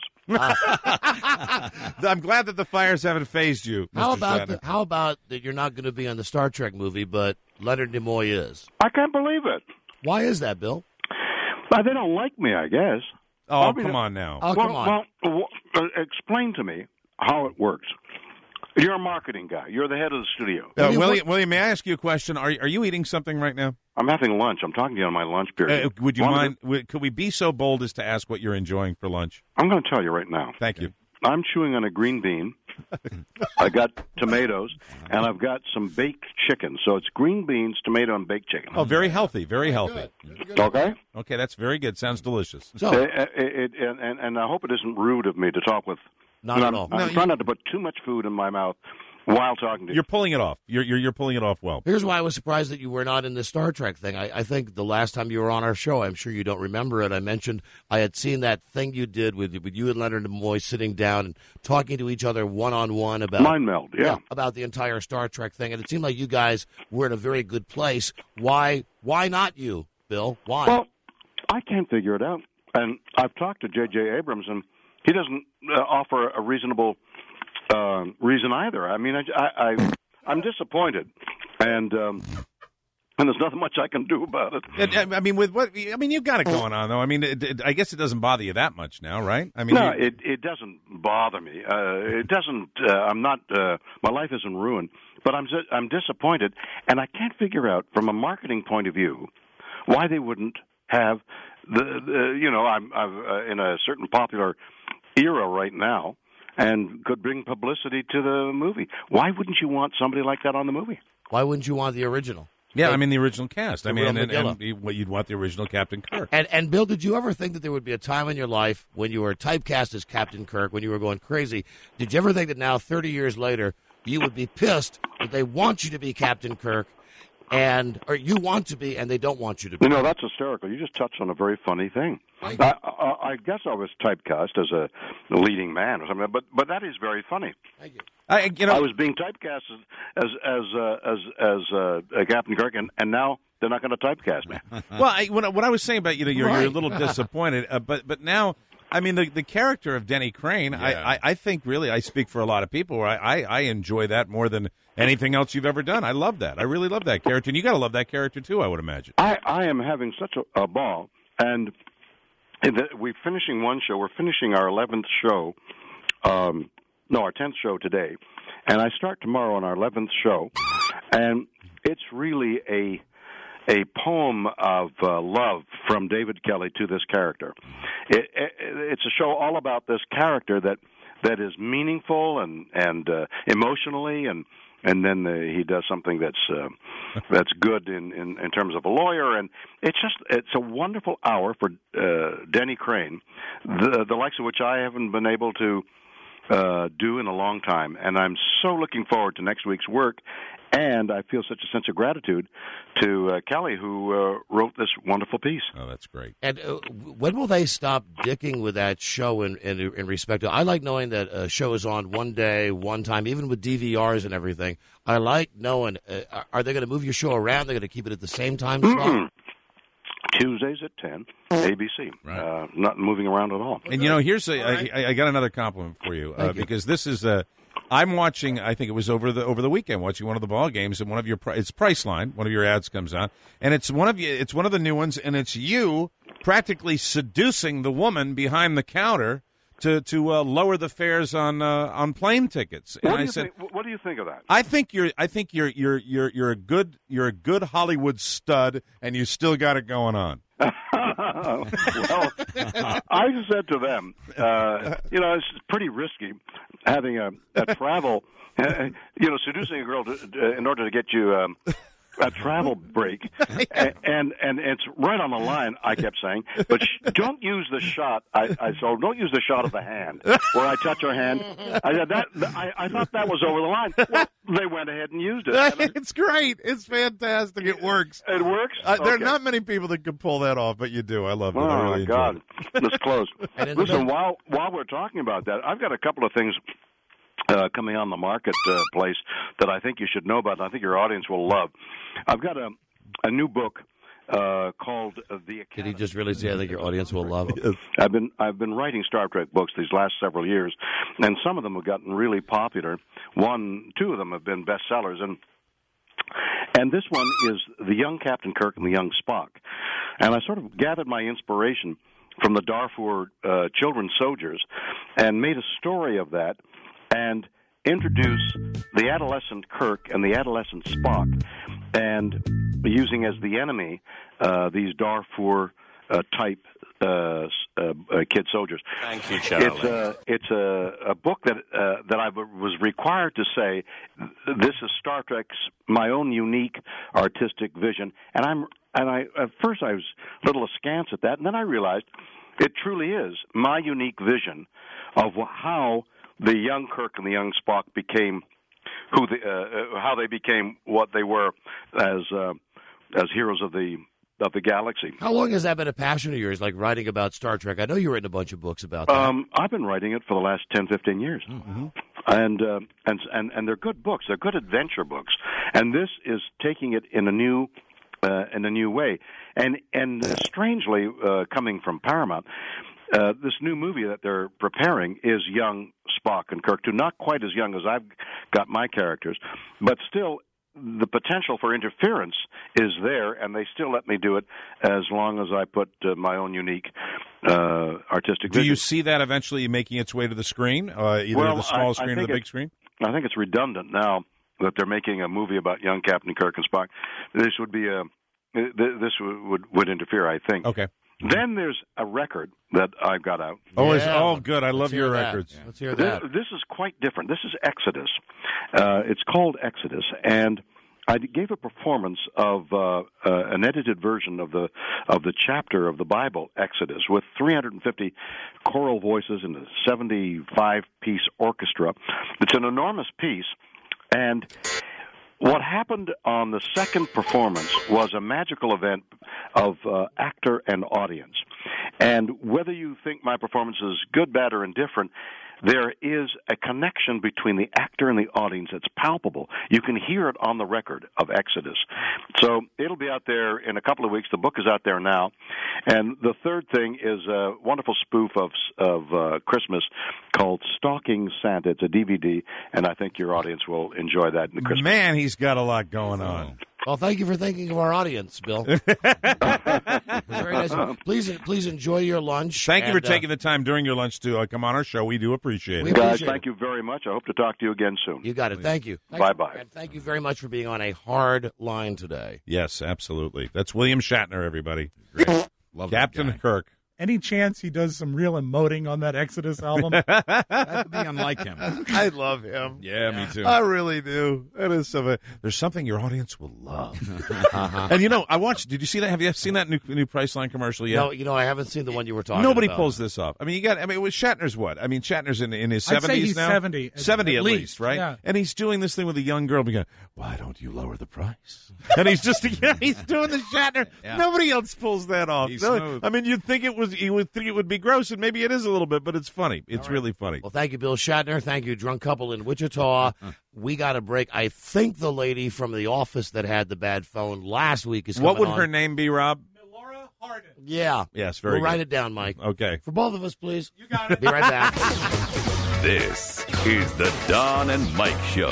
I'm glad that the fires haven't phased you, Mr. How about that you're not going to be on the Star Trek movie, but Leonard Nimoy is? I can't believe it. Why is that, Bill? They don't like me, I guess. Oh, come on now. Oh, come on. Well, explain to me how it works. You're a marketing guy. You're the head of the studio. William, may I ask you a question? Are you eating something right now? I'm having lunch. I'm talking to you on my lunch period. Would you mind? Could we be so bold as to ask what you're enjoying for lunch? I'm going to tell you right now. Thank you. I'm chewing on a green bean. I got tomatoes, and I've got some baked chicken. So it's green beans, tomato, and baked chicken. Oh, very healthy. Very healthy. Okay. Okay, that's very good. Sounds delicious. So, and I hope it isn't rude of me to talk with. Not at all. I'm trying not to put too much food in my mouth while talking to you. You're pulling it off. You're pulling it off well. Here's why I was surprised that you were not in the Star Trek thing. I think the last time you were on our show, I'm sure you don't remember it, I mentioned I had seen that thing you did with you and Leonard Nimoy sitting down and talking to each other one-on-one about Mind Meld, about the entire Star Trek thing, and it seemed like you guys were in a very good place. Why not you, Bill? Why? Well, I can't figure it out. And I've talked to J.J. Abrams, and he doesn't offer a reasonable reason either. I'm disappointed, and there's nothing much I can do about it. You've got it going on though. I guess it doesn't bother you that much now, right? No, it doesn't bother me. It doesn't. I'm not. My life isn't ruined, but I'm disappointed, and I can't figure out from a marketing point of view why they wouldn't have I'm in a certain popular era right now, and could bring publicity to the movie. Why wouldn't you want somebody like that on the movie? Why wouldn't you want the original? Yeah, the original cast. And you'd want the original Captain Kirk. And Bill, did you ever think that there would be a time in your life when you were typecast as Captain Kirk, when you were going crazy? Did you ever think that now, 30 years later, you would be pissed that they want you to be Captain Kirk, or you want to be, and they don't want you to be? That's hysterical. You just touched on a very funny thing. I guess I was typecast as a leading man or something, but that is very funny. Thank you. I was being typecast as Captain Kirk, and now they're not going to typecast me. Well, what I was saying about you're a little disappointed, but now. The character of Denny Crane, I think really, I speak for a lot of people. I enjoy that more than anything else you've ever done. I love that. I really love that character. And you got to love that character, too, I would imagine. I am having such a ball. And we're finishing one show. We're finishing our 11th show. Our 10th show today. And I start tomorrow on our 11th show. And it's really a poem of love from David Kelly to this character. It's a show all about this character that is meaningful and emotionally, and then he does something that's good in terms of a lawyer, and it's a wonderful hour for Denny Crane, the likes of which I haven't been able to do in a long time, and I'm so looking forward to next week's work. And I feel such a sense of gratitude to Kelly, who wrote this wonderful piece. Oh, that's great. And when will they stop dicking with that show in respect to... I like knowing that a show is on one day, one time, even with DVRs and everything. I like knowing, are they going to move your show around? They're going to keep it at the same time slot? Tuesdays at 10, ABC. Right. Not moving around at all. And, here's I got another compliment for you, because this is I'm watching, I think it was over the weekend, watching one of the ball games, and it's Priceline, one of your ads comes on, and it's one of the new ones, and it's you practically seducing the woman behind the counter to lower the fares on plane tickets. And what do you think of that? I think you're a good Hollywood stud, and you still got it going on. Well, I said to them, it's pretty risky having a travel, seducing a girl in order to get you a travel break, and it's right on the line. I kept saying, but don't use the shot. Don't use the shot of the hand where I touch her hand. I thought that was over the line. Well, they went ahead and used it. It's great. It's fantastic. It works. It works. There are not many people that can pull that off, but you do. I love it. Oh I really my God, let's close. Listen, while we're talking about that, I've got a couple of things coming on the marketplace that I think you should know about, and I think your audience will love. I've got a new book called The Academy. Did he just really say, I think your audience will love it? Yes. I've been writing Star Trek books these last several years, and some of them have gotten really popular. Two of them have been bestsellers, and this one is The Young Captain Kirk and the Young Spock. And I sort of gathered my inspiration from the Darfur children soldiers and made a story of that and introduce the adolescent Kirk and the adolescent Spock, and using as the enemy these Darfur type kid soldiers. Thank you, Charlie. It's a book that I was required to say this is Star Trek's my own unique artistic vision, and I at first I was a little askance at that, and then I realized it truly is my unique vision of how the young Kirk and the young Spock became how they became what they were as heroes of the galaxy. How long has that been a passion of yours, like writing about Star Trek? I know you've written a bunch of books about that. I've been writing it for the last 10, 15 years. Mm-hmm. And they're good books. They're good adventure books. And this is taking it in a new way. And strangely, coming from Paramount, this new movie that they're preparing is young Spock and Kirk, too. Not quite as young as I've got my characters, but still the potential for interference is there, and they still let me do it as long as I put my own unique artistic vision. Do you see that eventually making its way to the screen, either the small screen or the big screen? I think it's redundant now that they're making a movie about young Captain Kirk and Spock. This would be this would interfere, I think. Okay. Then there's a record that I've got out. Oh, it's all good. I love your records. Yeah. Let's hear that. This is quite different. This is Exodus. It's called Exodus, and I gave a performance of an edited version of the chapter of the Bible, Exodus, with 350 choral voices and a 75-piece orchestra. It's an enormous piece, and what happened on the second performance was a magical event of actor and audience. And whether you think my performance is good, bad, or indifferent, there is a connection between the actor and the audience that's palpable. You can hear it on the record of Exodus. So it'll be out there in a couple of weeks. The book is out there now. And the third thing is a wonderful spoof of Christmas called Stalking Santa. It's a DVD, and I think your audience will enjoy that in the Christmas. Man, he's got a lot going on. Well, thank you for thinking of our audience, Bill. Very nice. Please enjoy your lunch. Thank you for taking the time during your lunch to come on our show. We do appreciate it. Guys, thank you very much. I hope to talk to you again soon. You got it. Thank you. Bye-bye. And thank you very much for being on a hard line today. Yes, absolutely. That's William Shatner, everybody. Great. Love Captain Kirk. Any chance he does some real emoting on that Exodus album? That would be unlike him. I love him. Yeah, me too. I really do. That is there's something your audience will love. And I watched. Did you see that? Have you seen that new Priceline commercial yet? No, I haven't seen the one you were talking Nobody about. pulls this off. I mean, it was Shatner's what? I mean, Shatner's in his 70s I'd say he's now. 70. 70 at least, right? Yeah. And he's doing this thing with a young girl. Going, why don't you lower the price? And he's just, he's doing the Shatner. Yeah. Nobody else pulls that off. He's No, smooth. I mean, you would think it would be gross, and maybe it is a little bit, but it's funny. It's really funny. Well, thank you, Bill Shatner. Thank you, drunk couple in Wichita. We got a break. I think the lady from the office that had the bad phone last week is coming What would on. her name be, Rob? Laura Hardin. Yeah. Yes, very We'll good. write it down, Mike. Okay. For both of us, please. You got it. Be right back. This is the Don and Mike Show.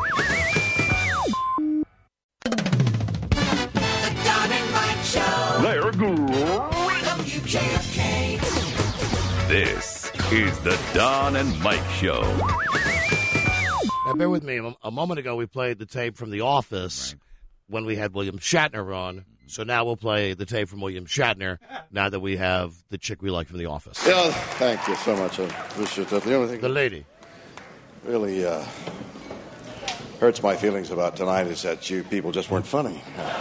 The Don and Mike Show. They're good. WJFK. This is the Don and Mike Show. Now, bear with me. A moment ago, we played the tape from The Office when we had William Shatner on. So now we'll play the tape from William Shatner now that we have the chick we like from The Office. Yeah, thank you so much. I appreciate that. The only thing The lady. really hurts my feelings about tonight is that you people just weren't funny.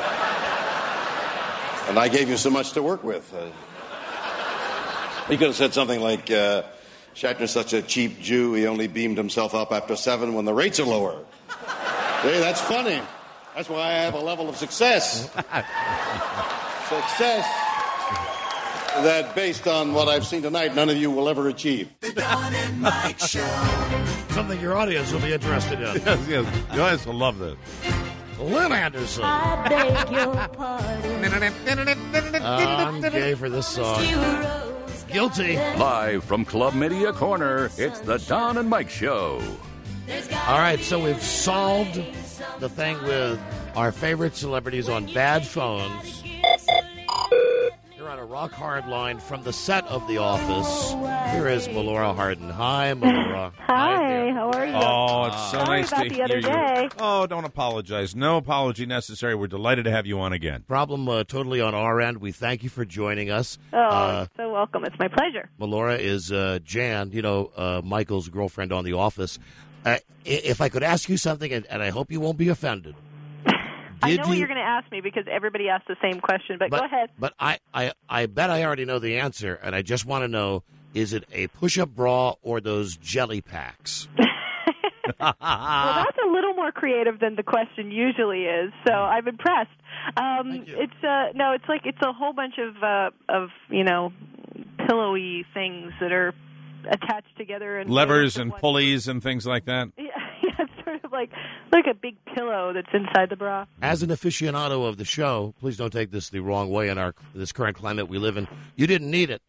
And I gave you so much to work with. You could have said something like, Shatner's such a cheap Jew, he only beamed himself up after 7 when the rates are lower. Hey, that's funny. That's why I have a level of success. Success that, based on what I've seen tonight, none of you will ever achieve. The Don and Mike Show. Something your audience will be interested in. Yes. You guys will love this. Lynn Anderson. I beg your pardon. I'm gay for this song. Guilty. Live from Club Media Corner, it's the Don and Mike Show. All right, so we've solved the thing with our favorite celebrities on bad phones. You're on a rock hard line from the set of The Office. Here is Melora Hardin. Hi, Melora. Hi, how are you? Oh, it's so Sorry nice about to the hear other you. day. Oh, don't apologize. No apology necessary. We're delighted to have you on again. Problem totally on our end. We thank you for joining us. Oh, you're so welcome. It's my pleasure. Melora is Jan, Michael's girlfriend on The Office. If I could ask you something, and I hope you won't be offended. I know what you're going to ask me because everybody asked the same question, but go ahead. But I bet I already know the answer, and I just want to know, is it a push-up bra or those jelly packs? Well, that's a little more creative than the question usually is, so I'm impressed. It's a whole bunch of pillowy things that are attached together and Levers and pulleys and things like that. Yeah, it's sort of like a big pillow that's inside the bra. As an aficionado of the show, please don't take this the wrong way in this current climate we live in. You didn't need it.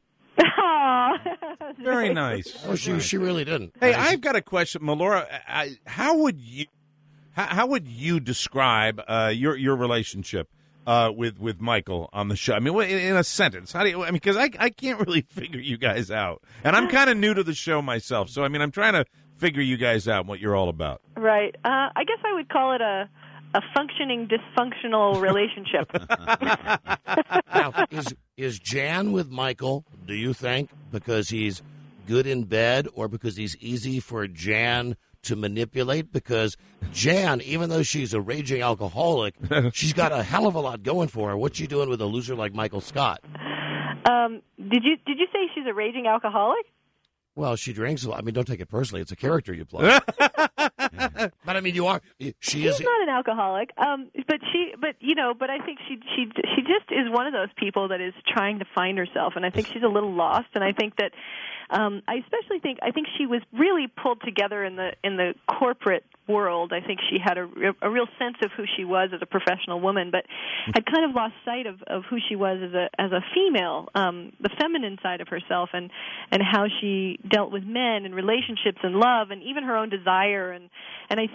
Very nice. Oh, she really didn't. Hey, I've got a question, Melora. How would you describe your relationship with Michael on the show? I mean, in a sentence. How do you? I mean, because I can't really figure you guys out, and I'm kind of new to the show myself. So I mean, I'm trying to figure you guys out and what you're all about. Right. I guess I would call it a functioning dysfunctional relationship. Now, is Jan with Michael, do you think, because he's good in bed or because he's easy for Jan to manipulate? Because Jan, even though she's a raging alcoholic, she's got a hell of a lot going for her. What's she doing with a loser like Michael Scott? Did you say she's a raging alcoholic? Well, she drinks a lot. I mean, don't take it personally. It's a character you play. But I mean, you are. She's not an alcoholic. But I think she just is one of those people that is trying to find herself, and I think she's a little lost. And I think that I think she was really pulled together in the corporate world. I think she had a real sense of who she was as a professional woman, but had kind of lost sight of who she was as a female, the feminine side of herself, and how she dealt with men and relationships and love and even her own desire. And I think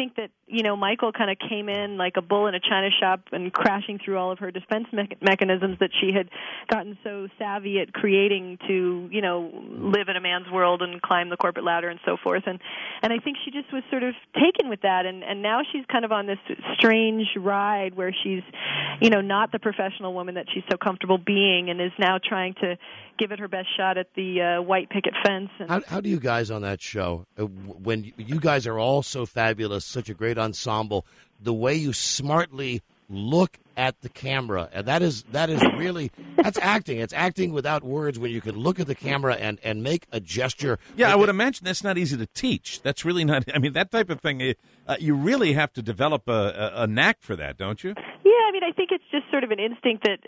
think that, Michael kind of came in like a bull in a china shop and crashing through all of her defense mechanisms that she had gotten so savvy at creating to, live in a man's world and climb the corporate ladder and so forth. And I think she just was sort of taken with that. And now she's kind of on this strange ride where she's, not the professional woman that she's so comfortable being, and is now trying to give it her best shot at the white picket fence. And how do you guys on that show, when you guys are all so fabulous, such a great ensemble, the way you smartly look at the camera, and that is really, that's acting. It's acting without words when you can look at the camera and make a gesture. Yeah, I would imagine that's not easy to teach. That's really not, that type of thing, you really have to develop a knack for that, don't you? Yeah, I think it's just sort of an instinct that,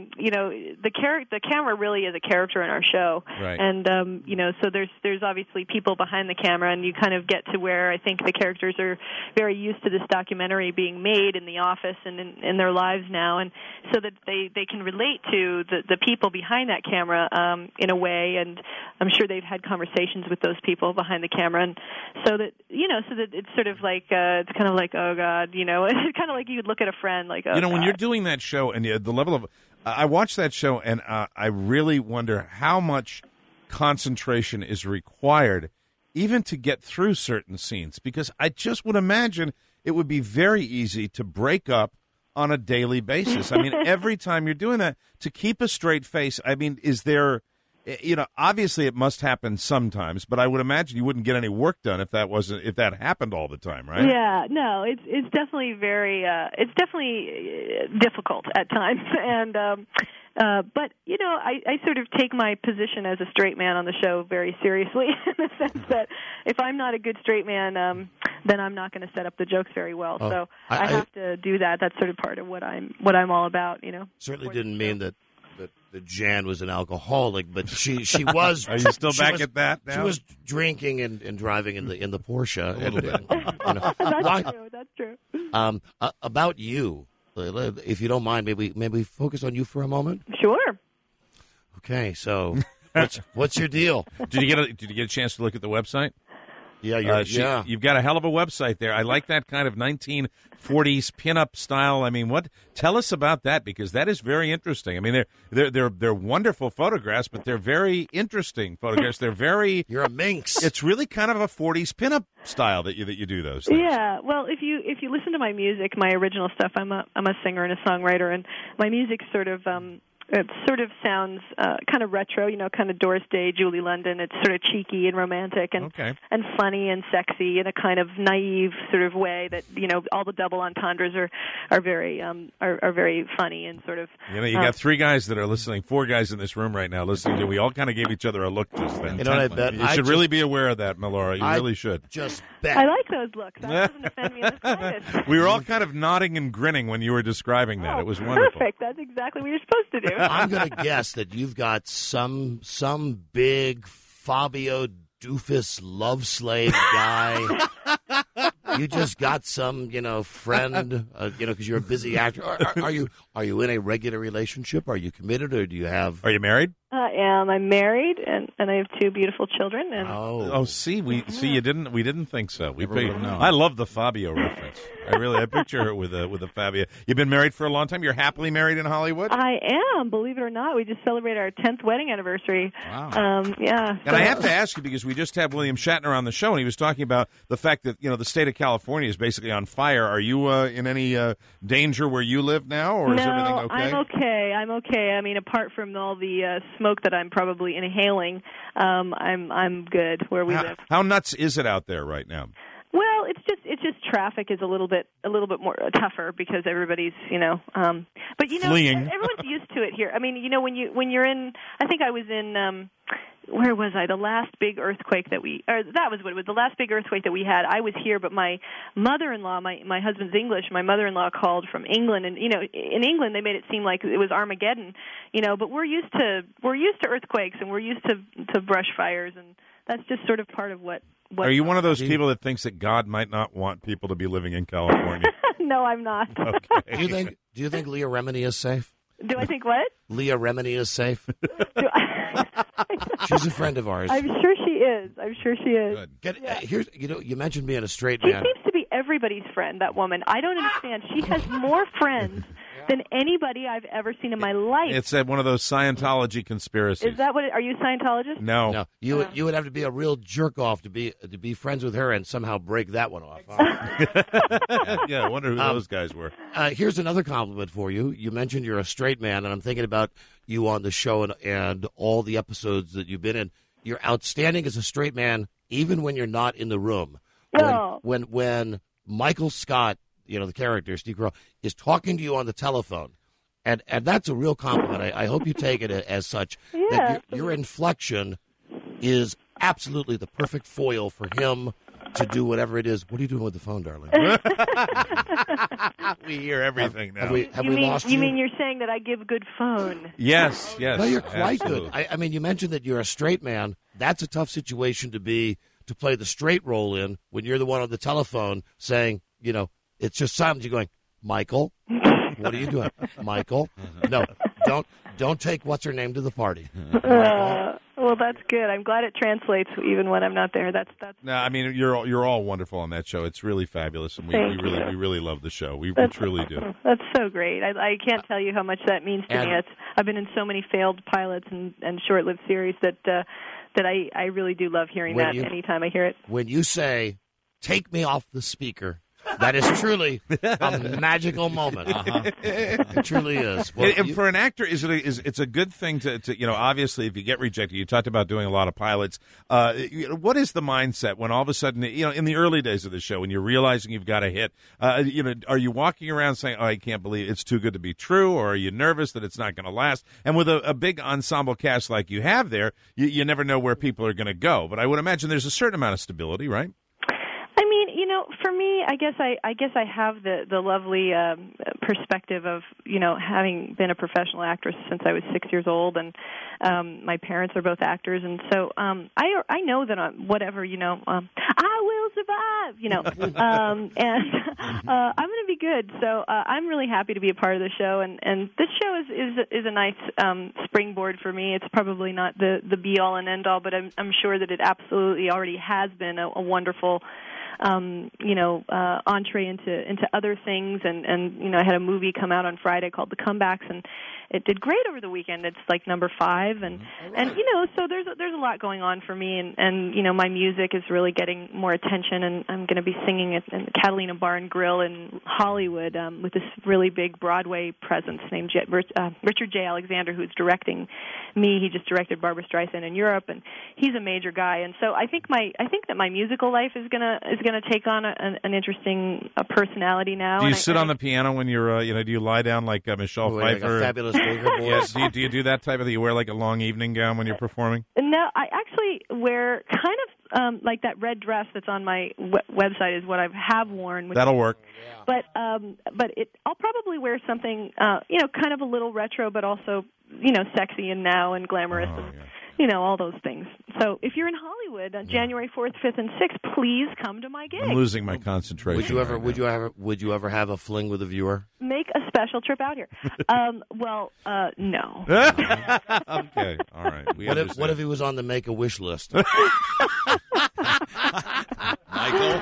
the camera really is a character in our show. Right. And, so there's obviously people behind the camera, and you kind of get to where I think the characters are very used to this documentary being made in the office and in their lives now, and so that they can relate to the people behind that camera in a way, and I'm sure they've had conversations with those people behind the camera, and so that it's sort of like, it's kind of like, oh God, it's kind of like you would look at a friend like, oh when God. you're doing that show and the level of, I watched that show and I really wonder how much concentration is required even to get through certain scenes, because I just would imagine it would be very easy to break up on a daily basis. Every time you're doing that, to keep a straight face, is there, obviously it must happen sometimes, but I would imagine you wouldn't get any work done if that happened all the time, right? Yeah, no, it's definitely very, it's definitely difficult at times, and, but, I sort of take my position as a straight man on the show very seriously in the sense that if I'm not a good straight man, then I'm not going to set up the jokes very well. So I have to do that. That's sort of part of what I'm all about, Certainly didn't mean that Jan was an alcoholic, but she was. Are you still back at that now? She was drinking and driving in the Porsche. That's true. About you, if you don't mind, maybe focus on you for a moment. Sure. Okay, so what's your deal? Did you get a chance to look at the website? Yeah, you've got a hell of a website there. I like that kind of 1940s pinup style. Tell us about that, because that is very interesting. They're wonderful photographs, but they're very interesting photographs. They're very. You're a minx. It's really kind of a 40s pinup style that you do those things. Yeah, well, if you listen to my music, my original stuff, I'm a singer and a songwriter, and my music sort of. It sort of sounds kind of retro, kind of Doris Day, Julie London. It's sort of cheeky and romantic and funny and sexy in a kind of naive sort of way that, all the double entendres are very funny and sort of. You got three guys that are listening, four guys in this room right now listening to. We all kind of gave each other a look just then. I bet you should really be aware of that, Melora. You really should. Just bet. I like those looks. That doesn't offend me in the slightest. We were all kind of nodding and grinning when you were describing that. It was wonderful. Perfect. That's exactly what you're supposed to do. I'm going to guess that you've got some big Fabio doofus love slave guy. You just got some, friend, because you're a busy actor. Are you in a regular relationship? Are you committed, or do you have? Are you married? I am. I'm married, and I have two beautiful children. And see, we didn't think so. I love the Fabio reference. I picture her with a Fabio. You've been married for a long time. You're happily married in Hollywood. I am. Believe it or not, we just celebrated our 10th wedding anniversary. Wow. Yeah. And I have to ask you, because we just had William Shatner on the show, and he was talking about the fact that the state of California is basically on fire. Are you in any danger where you live now, or is everything okay? I'm okay. Apart from all the smoke that I'm probably inhaling, I'm good where we live. How nuts is it out there right now? Well, it's just traffic is a little bit more tougher because everybody's but fleeing. Everyone's used to it here. When you're in, I think I was in where was I? The last big earthquake that that was what it was. The last big earthquake that we had. I was here, but my mother-in-law, my husband's English. My mother-in-law called from England, and in England they made it seem like it was Armageddon. But we're used to earthquakes, and we're used to brush fires, and that's just sort of part of what. Are you one of those people that thinks that God might not want people to be living in California? No, I'm not. Okay. Do you think Leah Remini is safe? Do I think what? Leah Remini is safe. She's a friend of ours. I'm sure she is. Good. Here's, you mentioned being a straight man. She seems to be every everybody's friend, that woman. I don't understand. She has more friends than anybody I've ever seen in my life. It's one of those Scientology conspiracies. Is that what? Are you a Scientologist? No. You would have to be a real jerk off to be friends with her and somehow break that one off. Huh? Yeah, I wonder who those guys were. Here's another compliment for you. You mentioned you're a straight man, and I'm thinking about you on the show and all the episodes that you've been in. You're outstanding as a straight man, even when you're not in the room. When Michael Scott, the character, Steve Carell, is talking to you on the telephone, and that's a real compliment. I hope you take it as such. Yeah. That your inflection is absolutely the perfect foil for him to do whatever it is. What are you doing with the phone, darling? We hear everything now. Have we lost you? You mean you're saying that I give good phone? Yes. No, you're quite absolutely. good. I mean, you mentioned that you're a straight man. That's a tough situation to play the straight role in when you're the one on the telephone saying, it's just silence. You're going, Michael, what are you doing? Michael, no, don't take what's her name to the party. Well, that's good. I'm glad it translates even when I'm not there. That's. No, I mean you're all wonderful on that show. It's really fabulous, and we really love the show. We truly do. That's so great. I can't tell you how much that means to me. I've been in so many failed pilots and short-lived series that I really do love hearing that anytime I hear it. When you say, "Take me off the speaker," that is truly a magical moment. It truly is. Well, and for an actor, it's a good thing to obviously if you get rejected, you talked about doing a lot of pilots. What is the mindset when all of a sudden, in the early days of the show, when you're realizing you've got a hit, are you walking around saying, "Oh, I can't believe it's too good to be true," or are you nervous that it's not going to last? And with a big ensemble cast like you have there, you never know where people are going to go. But I would imagine there's a certain amount of stability, right? I mean, for me, I guess I have the lovely perspective of having been a professional actress since I was 6 years old, and my parents are both actors, and so I know that whatever I will survive, and I'm going to be good. So I'm really happy to be a part of the show, and this show is a nice springboard for me. It's probably not the be all and end all, but I'm sure that it absolutely already has been a wonderful entree into other things, and I had a movie come out on Friday called The Comebacks, and it did great over the weekend. It's like number 5, and so there's a lot going on for me, and my music is really getting more attention, and I'm going to be singing at the Catalina Bar and Grill in Hollywood with this really big Broadway presence named Richard J. Alexander, who's directing me. He just directed Barbra Streisand in Europe, and he's a major guy, and so I think that my musical life is gonna take on an interesting personality now. Do you sit on the piano when you're do you lie down like Michelle Pfeiffer? Like a fabulous Baker Boys? Yes. Do you do that type of thing? You wear like a long evening gown when you're performing? No, I actually wear kind of like that red dress that's on my website is what I have worn. That'll work. But I'll probably wear something kind of a little retro, but also sexy and now and glamorous and all those things. So if you're in Hollywood on January 4th, 5th, and 6th, please come to my gig. I'm losing my concentration. Would you ever have a fling with a viewer? Make a special trip out here. No. Okay, all right. What if he was on the Make-A-Wish list? Michael?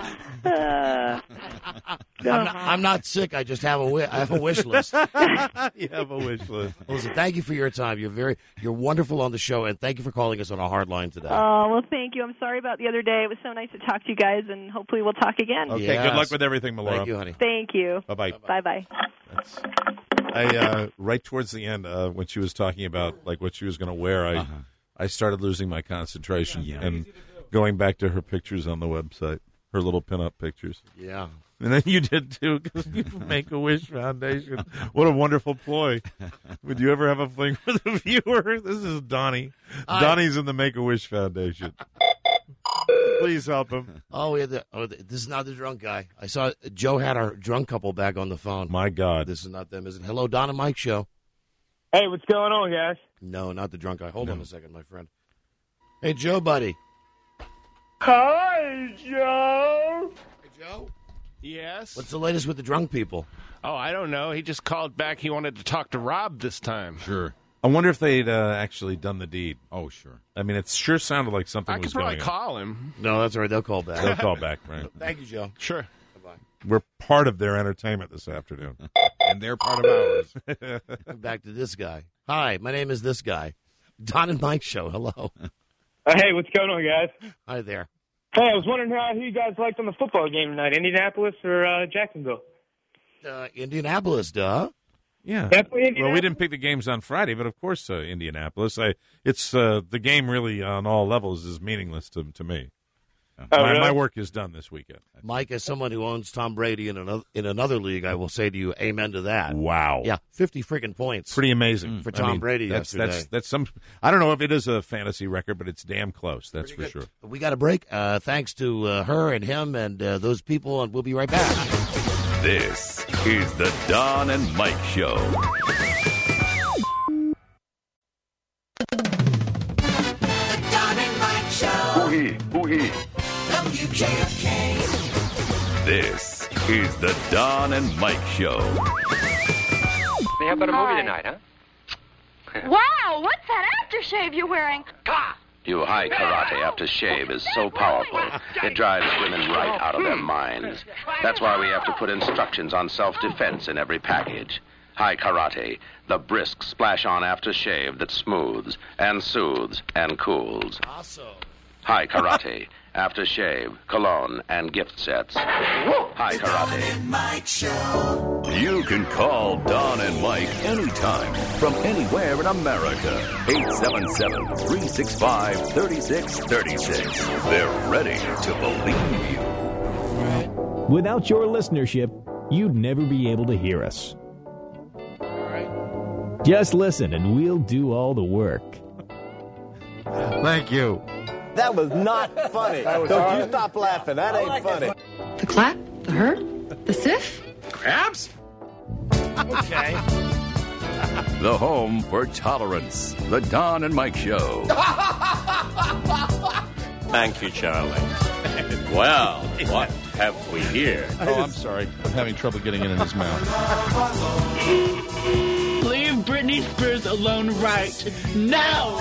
I'm not sick. I just have I have a wish list. You have a wish list. Listen, thank you for your time. You're wonderful on the show, and thank you for calling us on a hard line today. Oh, well, thank you. I'm sorry about the other day. It was so nice to talk to you guys, and hopefully we'll talk again. Okay, Good luck with everything, Melora. Thank you, honey. Thank you. Bye-bye. Bye-bye. Right towards the end, when she was talking about like what she was going to wear, I started losing my concentration and going back to her pictures on the website, her little pinup pictures. Yeah. And then you did, too, because you Make-A-Wish Foundation. What a wonderful ploy. Would you ever have a fling for the viewer? This is Donnie. Donnie's in the Make-A-Wish Foundation. Please help him. This is not the drunk guy. I saw Joe had our drunk couple back on the phone. My God. This is not them, is it? Hello, Don and Mike show. Hey, what's going on, guys? No, not the drunk guy. Hold on a second, my friend. Hey, Joe, buddy. Hi, Joe. Hey, Joe. Yes? What's the latest with the drunk people? Oh, I don't know. He just called back. He wanted to talk to Rob this time. Sure. I wonder if they'd actually done the deed. Oh, sure. I mean, it sure sounded like something I was could going probably on. call him. No, that's all right. They'll call back. They'll call back, right? Thank you, Joe. Sure. We're part of their entertainment this afternoon. And they're part of ours. Back to this guy. Hi, my name is this guy. Don and Mike show. Hello. Hey, what's going on, guys? Hi there. Hey, I was wondering who you guys liked on the football game tonight, Indianapolis or Jacksonville? Indianapolis, duh. Yeah. Definitely Indianapolis. Well, we didn't pick the games on Friday, but of course Indianapolis. It's the game really on all levels is meaningless to me. Really? My work is done this weekend. Mike, as someone who owns Tom Brady in another league, I will say to you, amen to that. Wow. Yeah, 50 freaking points. Pretty amazing for Tom Brady yesterday. That's some. I don't know if it is a fantasy record, but it's damn close. That's for sure. We got a break. Thanks to her and him and those people, and we'll be right back. This is the Don and Mike Show. Don and Mike Show. Hoo-hee. WJFK. This is the Don and Mike Show. How about a movie tonight, huh? Wow, what's that aftershave you're wearing? Your high karate aftershave is so powerful, it drives women right out of their minds. That's why we have to put instructions on self-defense in every package. High karate, the brisk splash-on aftershave that smooths and soothes and cools. Awesome. High karate, aftershave, cologne, and gift sets. High karate. Mike Show. You can call Don and Mike anytime from anywhere in America. 877-365-3636. They're ready to believe you. Without your listenership, you'd never be able to hear us. Just listen and we'll do all the work. Thank you. That was not funny. Don't you stop laughing. That ain't funny. The clap, the hurt, the siff. Crabs? Okay. The home for tolerance. The Don and Mike Show. Thank you, Charlie. Well, what have we here? Oh, I'm sorry. I'm having trouble getting it in his mouth. Leave Britney Spears alone right now.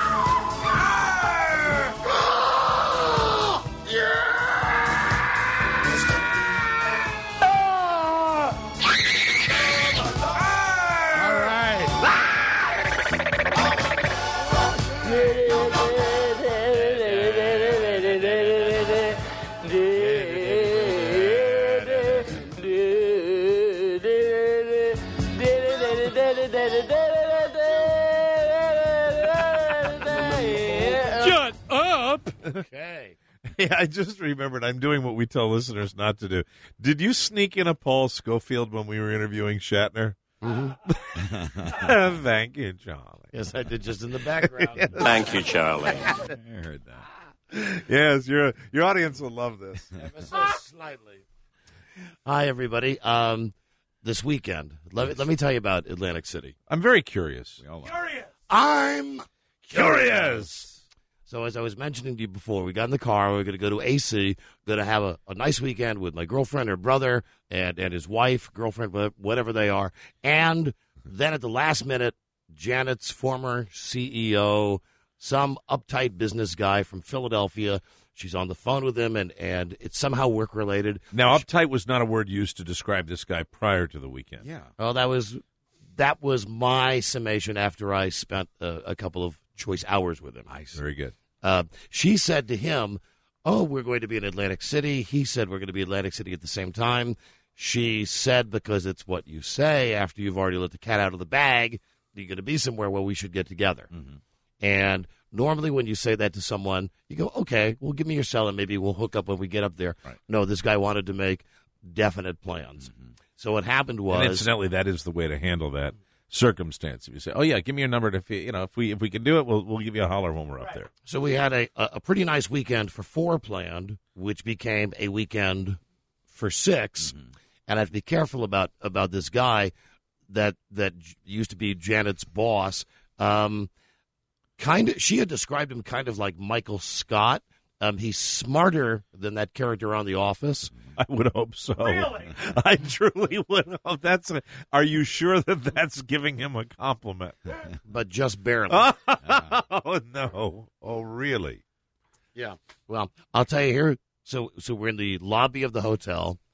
Shut up! Okay. Yeah, I just remembered I'm doing what we tell listeners not to do. Did you sneak in a Paul Scofield when we were interviewing Shatner? Mm-hmm. Thank you, Charlie. Yes, I did, just in the background. Thank you, Charlie. I heard that. Yes, your audience will love this. Slightly. Hi, everybody. This weekend, let me tell you about Atlantic City. I'm very curious. I'm Curious. So as I was mentioning to you before, we got in the car. We're going to go to AC. Going to have a nice weekend with my girlfriend, her brother, and his wife, girlfriend, whatever they are. And then at the last minute, Janet's former CEO, some uptight business guy from Philadelphia, she's on the phone with him, and it's somehow work-related. Now, uptight was not a word used to describe this guy prior to the weekend. Yeah. Oh, that was my summation after I spent a couple of choice hours with him. Nice. Very good. She said to him, "Oh, we're going to be in Atlantic City." He said, "We're going to be in Atlantic City at the same time." She said, because it's what you say after you've already let the cat out of the bag, you're going to be somewhere where we should get together. Mm-hmm. And normally when you say that to someone, you go, "Okay, well, give me your cell and maybe we'll hook up when we get up there." Right. No, this guy wanted to make definite plans. Mm-hmm. So what happened was, and incidentally, that is the way to handle that circumstance. If you say, "Oh yeah, give me your number," if we can do it, we'll give you a holler when we're up there. So we had a pretty nice weekend for 4 planned, which became a weekend for 6. Mm-hmm. And I have to be careful about this guy that used to be Janet's boss. She had described him kind of like Michael Scott. He's smarter than that character on The Office. I would hope so. Really? I truly would hope. Are you sure that's giving him a compliment? But just barely. Oh, no. Oh, really? Yeah. Well, I'll tell you here. So we're in the lobby of the hotel,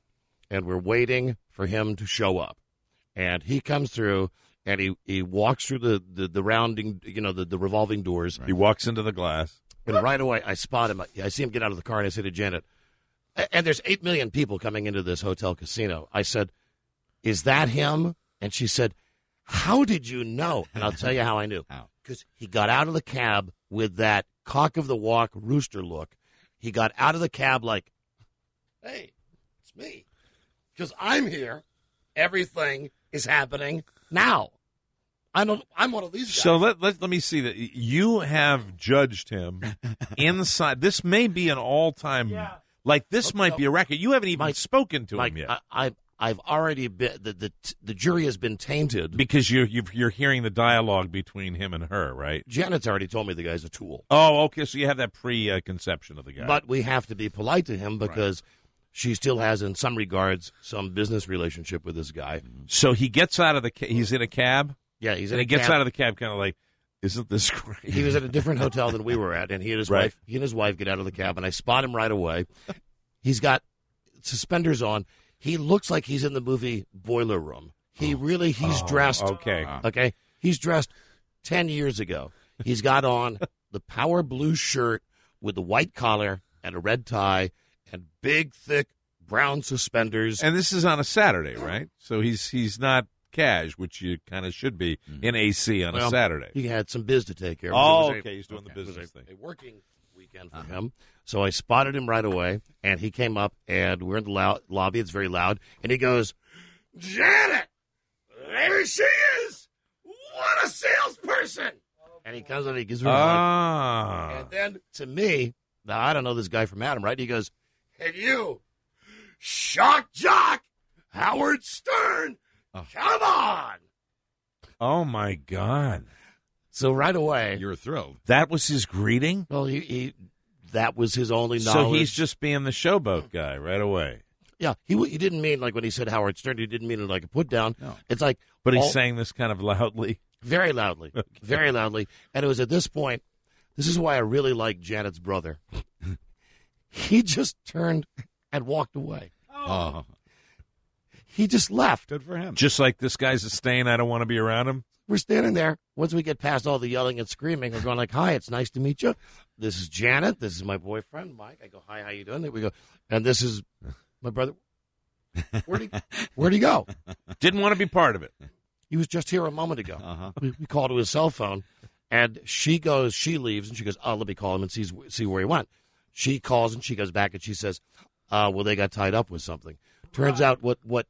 and we're waiting for him to show up. And he comes through, and he walks through the rounding, the revolving doors. He walks into the glass. And right away, I spot him. I see him get out of the car, and I say to Janet, and there's 8 million people coming into this hotel casino. I said, is that him? And she said, how did you know? And I'll tell you how I knew. Because he got out of the cab with that cock of the walk rooster look. He got out of the cab like, hey, it's me. Because I'm here. Everything is happening now. I'm one of these guys. So let me see that. You have judged him inside. This may be an all-time, this might be a record. You haven't even spoken to him yet. I've already been, the jury has been tainted. Because you're hearing the dialogue between him and her, right? Janet's already told me the guy's a tool. Oh, okay, so you have that preconception of the guy. But we have to be polite to him because she still has, in some regards, some business relationship with this guy. So he gets out of he's in a cab? Yeah, he's in and a he gets cab. out of the cab kind of like, isn't this great? He was at a different hotel than we were at, and he and his wife get out of the cab, and I spot him right away. He's got suspenders on. He looks like he's in the movie Boiler Room. He's dressed. Okay. He's dressed 10 years ago. He's got on the power blue shirt with the white collar and a red tie and big, thick brown suspenders. And this is on a Saturday, right? So he's not cash, which you kind of should be in AC on a Saturday. He had some biz to take care of. Oh, okay. He's doing the business thing. A working weekend for him. So I spotted him right away, and he came up, and we're in the lobby. It's very loud. And he goes, Janet, there she is. What a salesperson. And he comes up and he gives her a hug. And then to me, now I don't know this guy from Adam, right? He goes, and you, shock jock, Howard Stern, come on. Oh, my God. So right away. You're thrilled. That was his greeting? Well, that was his only knowledge. So he's just being the showboat guy right away. Yeah, he didn't mean like when he said Howard Stern, he didn't mean it like a put down. No. It's like. But he's saying this kind of loudly. Very loudly. Okay. Very loudly. And it was at this point, this is why I really like Janet's brother. He just turned and walked away. Oh. He just left. Good for him. Just like this guy's a stain, I don't want to be around him. We're standing there. Once we get past all the yelling and screaming, we're going like, hi, it's nice to meet you. This is Janet. This is my boyfriend, Mike. I go, hi, how you doing? There we go. And this is my brother. Where'd he go? Didn't want to be part of it. He was just here a moment ago. We called to his cell phone, and she leaves, and she goes, let me call him and see where he went. She calls, and she goes back, and she says, well, they got tied up with something. Turns out what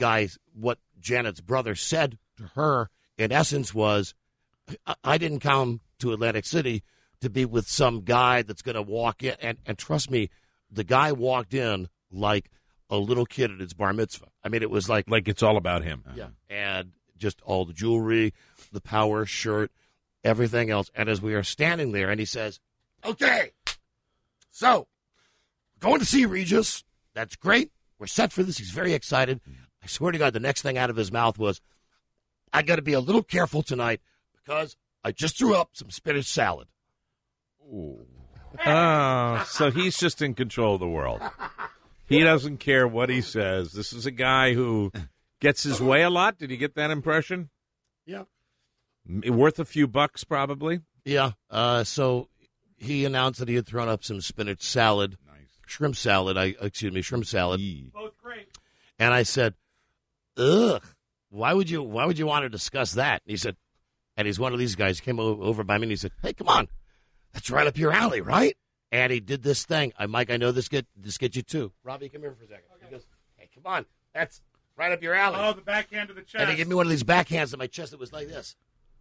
Janet's brother said to her, in essence, was, I didn't come to Atlantic City to be with some guy that's going to walk in. And trust me, the guy walked in like a little kid at his bar mitzvah. I mean, it was like it's all about him. Yeah. And just all the jewelry, the power shirt, everything else. And as we are standing there, and he says, okay, so going to see Regis. That's great. We're set for this. He's very excited. I swear to God, the next thing out of his mouth was, I got to be a little careful tonight because I just threw up some spinach salad. Ooh. Oh, so he's just in control of the world. He doesn't care what he says. This is a guy who gets his way a lot. Did you get that impression? Yeah. Worth a few bucks, probably? Yeah. So he announced that he had thrown up some spinach salad. Nice. Shrimp salad. Shrimp salad. Both great. And I said, ugh. Why would you want to discuss that? And he said, and he's one of these guys, came over by me and he said, hey, come on. That's right up your alley, right? And he did this thing. Mike, I know this gets you too. Robbie, come here for a second. Okay. He goes, hey, come on. That's right up your alley. Oh, the backhand to the chest. And he gave me one of these backhands to my chest that was like this.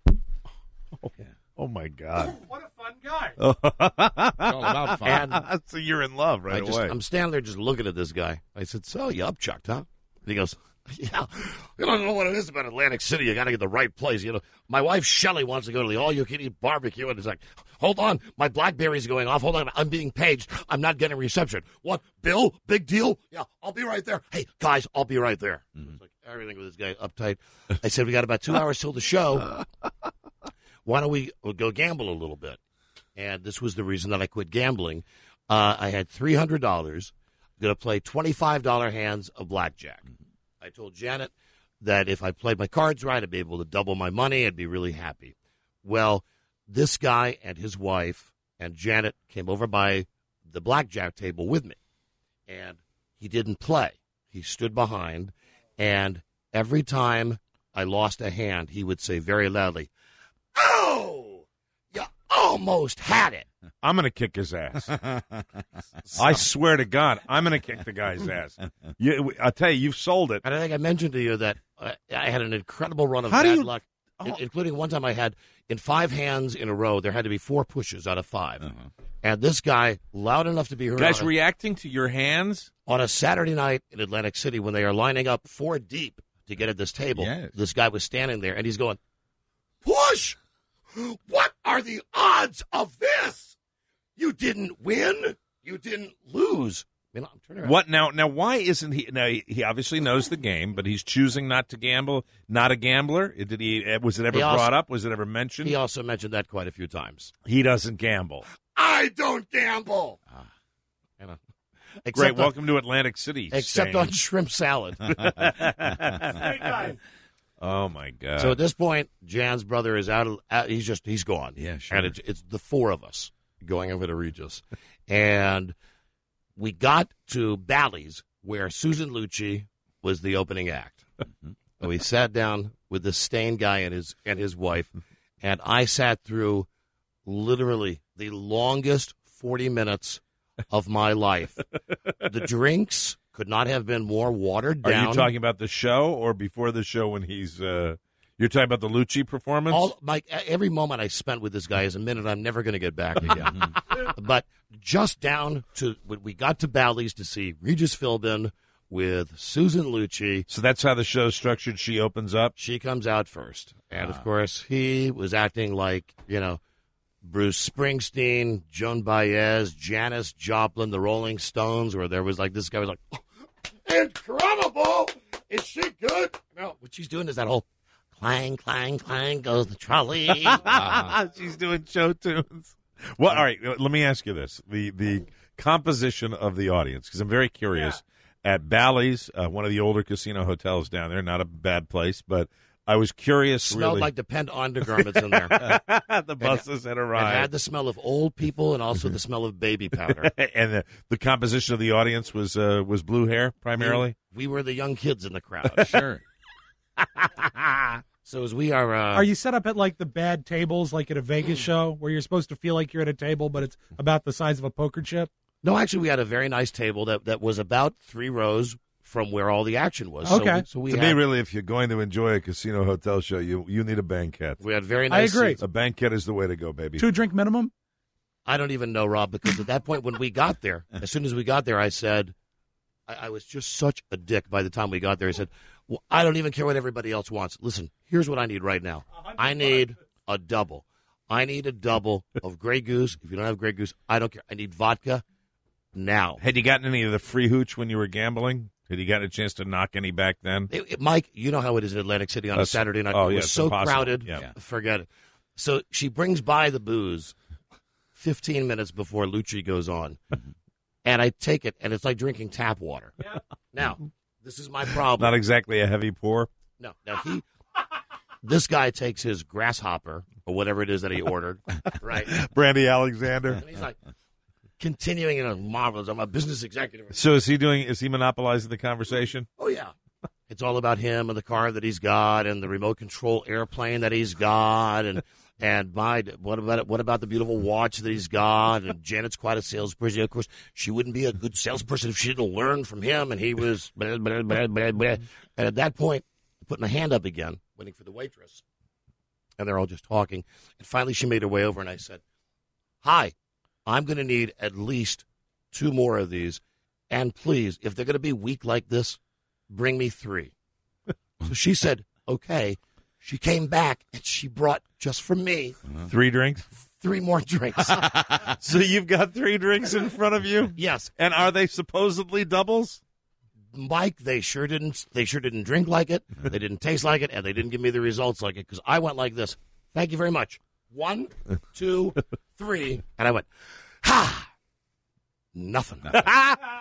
Oh my God. What a fun guy. It's all about fun. And so you're in love right away. I'm standing there just looking at this guy. I said, so you upchucked, huh? And he goes, yeah, you don't know what it is about Atlantic City. You got to get the right place. You know, my wife Shelley wants to go to the all-you-can-eat barbecue, and it's like, hold on, my BlackBerry's going off. Hold on, I'm being paged. I'm not getting reception. What, Bill? Big deal? Yeah, I'll be right there. Hey, guys, I'll be right there. It's like everything with this guy uptight. I said, we got about 2 hours till the show. Why don't we go gamble a little bit? And this was the reason that I quit gambling. I had $300. going to play $25 hands of blackjack. I told Janet that if I played my cards right, I'd be able to double my money. I'd be really happy. Well, this guy and his wife and Janet came over by the blackjack table with me, and he didn't play. He stood behind, and every time I lost a hand, he would say very loudly, "Oh, you almost had it." I'm going to kick his ass. I swear to God, I'm going to kick the guy's ass. I'll tell you, you've sold it. And I think I mentioned to you that I had an incredible run of bad luck, including one time I had, in 5 hands in a row, there had to be 4 pushes out of 5. And this guy, loud enough to be heard. Guys reacting to your hands? On a Saturday night in Atlantic City when they are lining up 4 deep to get at this table, this guy was standing there, and he's going, "Push! What are the odds of this? You didn't win. You didn't lose." I'm turning around. What now? Why isn't he? Now he obviously knows the game, but he's choosing not to gamble. Not a gambler. Did he? Was it ever brought up? Was it ever mentioned? He also mentioned that quite a few times. He doesn't gamble. I don't gamble. Great. Welcome to Atlantic City. Except on shrimp salad. Oh my God! So at this point, Jan's brother is out. He's gone. Yeah, sure. And it's the 4 of us going over to Regis, and we got to Bally's where Susan Lucci was the opening act. And we sat down with the Stain guy and his wife, and I sat through literally the longest 40 minutes of my life. The drinks could not have been more watered down. Are you talking about the show or before the show when he's you're talking about the Lucci performance? Every moment I spent with this guy is a minute I'm never going to get back again. But just down to when we got to Bally's to see Regis Philbin with Susan Lucci. So that's how the show's structured. She opens up. She comes out first. And, of course, he was acting like, Bruce Springsteen, Joan Baez, Janis Joplin, the Rolling Stones, where there was this guy was like, "Oh, incredible! Is she good?" No, what she's doing is that whole clang, clang, clang goes the trolley. She's doing show tunes. Well, all right, let me ask you this. The composition of the audience, because I'm very curious. At Bally's, one of the older casino hotels down there, not a bad place, but I was curious. Smelled like the Pent undergarments in there. The buses had arrived. It had the smell of old people and also the smell of baby powder. And the composition of the audience was blue hair primarily? We were the young kids in the crowd. Sure. So as we are... Are you set up at the bad tables like at a Vegas show where you're supposed to feel like you're at a table but it's about the size of a poker chip? No, actually, we had a very nice table that was about 3 rows from where all the action was. Okay. So we to me, really, if you're going to enjoy a casino hotel show, you need a banquet. We had very nice I agree. seats. A banquet is the way to go, baby. 2-drink minimum? I don't even know, Rob, because at that point when we got there, as soon as we got there, I said, I was just such a dick by the time we got there. I said, well, I don't even care what everybody else wants. Listen, here's what I need right now. I need a double. I need a double of Grey Goose. If you don't have Grey Goose, I don't care. I need vodka now. Had you gotten any of the free hooch when you were gambling? Had you gotten a chance to knock any back then? Mike, you know how it is in Atlantic City on a Saturday night. It was so impossible. crowded. Yeah. Forget it. So she brings by the booze 15 minutes before Lucci goes on. And I take it, and it's like drinking tap water. Yeah. Now, this is my problem. Not exactly a heavy pour. No. Now, this guy takes his grasshopper, or whatever it is that he ordered, right? Brandy Alexander. And he's like, continuing, marvelous. I'm a business executive. So is he monopolizing the conversation? Oh, yeah. It's all about him and the car that he's got and the remote control airplane that he's got and what about the beautiful watch that he's got? And Janet's quite a salesperson. Of course, she wouldn't be a good salesperson if she didn't learn from him. And he was blah, blah, blah, blah, blah. And at that point, I put my hand up again, waiting for the waitress. And they're all just talking. And finally, she made her way over, and I said, "Hi, I'm going to need at least 2 more of these. And please, if they're going to be weak like this, bring me 3. So she said, okay. She came back, and she brought, just for me, 3 drinks? 3 more drinks. So you've got 3 drinks in front of you? Yes. And are they supposedly doubles? Mike, they sure didn't drink like it. They didn't taste like it, and they didn't give me the results like it, because I went like this. Thank you very much. 1, 2, 3. And I went, ha! Nothing.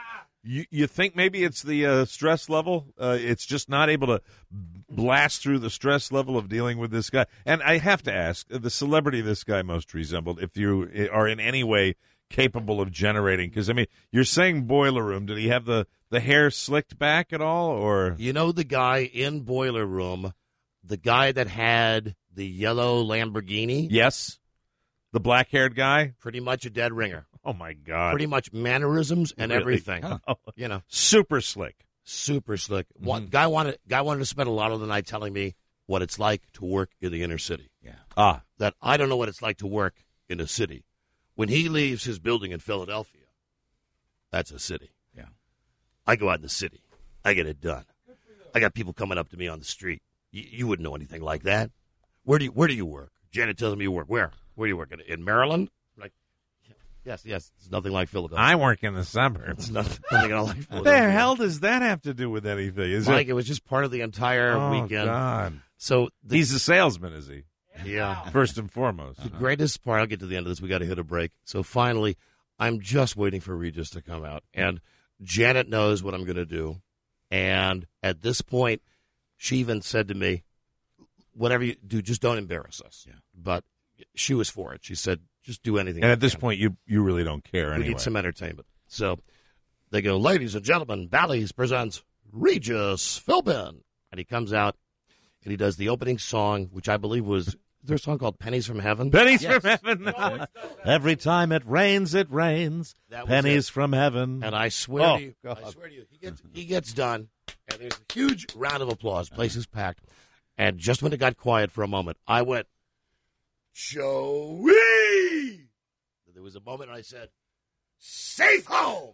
You think maybe it's the stress level? It's just not able to blast through the stress level of dealing with this guy. And I have to ask, the celebrity this guy most resembled, if you are in any way capable of generating, because, I mean, you're saying Boiler Room. Did he have the hair slicked back at all? Or You know the guy in Boiler Room, the guy that had the yellow Lamborghini? Yes. The black-haired guy? Pretty much a dead ringer. Oh, my God. Pretty much mannerisms and Really? everything. Oh. You know. Super slick. Super slick. One guy wanted to spend a lot of the night telling me what it's like to work in the inner city. Yeah. That I don't know what it's like to work in a city. When he leaves his building in Philadelphia, that's a city. Yeah. I go out in the city. I get it done. I got people coming up to me on the street. You wouldn't know anything like that. Where do you work? Janet tells me you work. Where? Where do you work? In Maryland? Like, yes. It's nothing like Philadelphia. I work in the suburbs. It's nothing at all like What Philadelphia. the hell does that have to do with anything? Mike, it was just part of the entire weekend. God. So he's a salesman, is he? Yeah. First and foremost. The greatest part, I'll get to the end of this. We got to hit a break. So finally, I'm just waiting for Regis to come out. And Janet knows what I'm going to do. And at this point, she even said to me, whatever you do, just don't embarrass us. Yeah. But she was for it. She said, just do anything. And at this point, you really don't care We anyway. need some entertainment. So they go, ladies and gentlemen, Bally's presents Regis Philbin. And he comes out and he does the opening song, which I believe was, there's a song called Pennies from Heaven? Pennies Yes. from Heaven. Every time it rains, it rains. That was Pennies it. from Heaven. And I swear to you, God. he gets done, and there's a huge round of applause. Place is packed. And just when it got quiet for a moment, I went, Joey! There was a moment, and I said, safe home!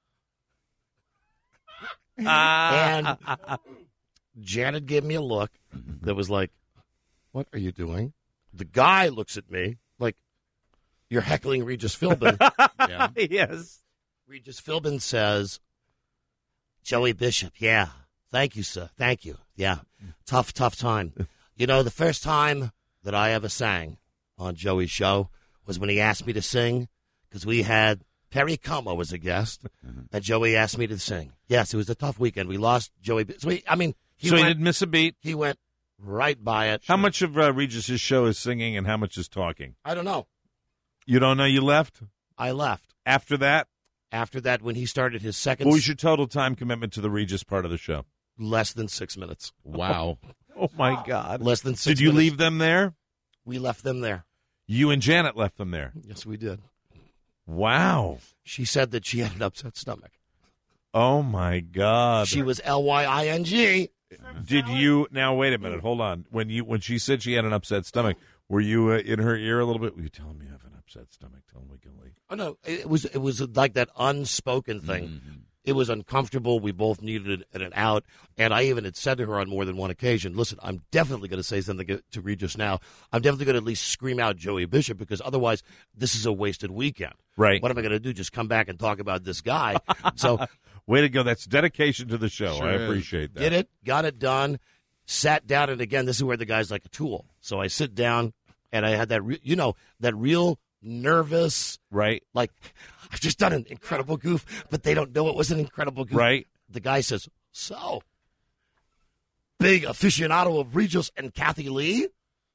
And Janet gave me a look that was like, what are you doing? The guy looks at me like, you're heckling Regis Philbin. Yeah. Yes. Regis Philbin says, Joey Bishop, yeah. Thank you, sir. Thank you. Yeah. Tough time. You know, the first time that I ever sang on Joey's show was when he asked me to sing, because we had Perry Como was a guest, and Joey asked me to sing. Yes, it was a tough weekend. We lost Joey. So he didn't miss a beat. He went right by it. How much of Regis's show is singing and how much is talking? I don't know. You don't know you left? I left. After that? After that, when he started his second... What was your total time commitment to the Regis part of the show? Less than 6 minutes. Wow. Oh, my God. Less than 6 Did you minutes. leave them there? We left them there. You and Janet left them there? Yes, we did. Wow. She said that she had an upset stomach. Oh, my God. She was Lying. Did you... Now, wait a minute. Hold on. When she said she had an upset stomach, were you in her ear a little bit? Were you telling me I have an upset stomach? Tell me we can leave. Oh, no. It was like that unspoken thing. Mm-hmm. It was uncomfortable. We both needed an out. And I even had said to her on more than one occasion, listen, I'm definitely going to say something to Regis now. I'm definitely going to at least scream out Joey Bishop, because otherwise this is a wasted weekend. Right. What am I going to do? Just come back and talk about this guy? So, way to go. That's dedication to the show. Sure I is. appreciate that. Did it, got it done, sat down, and again, this is where the guy's like a tool. So I sit down, and I had that, that real nervous, right? Like, I've just done an incredible goof, but they don't know it was an incredible goof. Right. The guy says, so, big aficionado of Regis and Kathy Lee?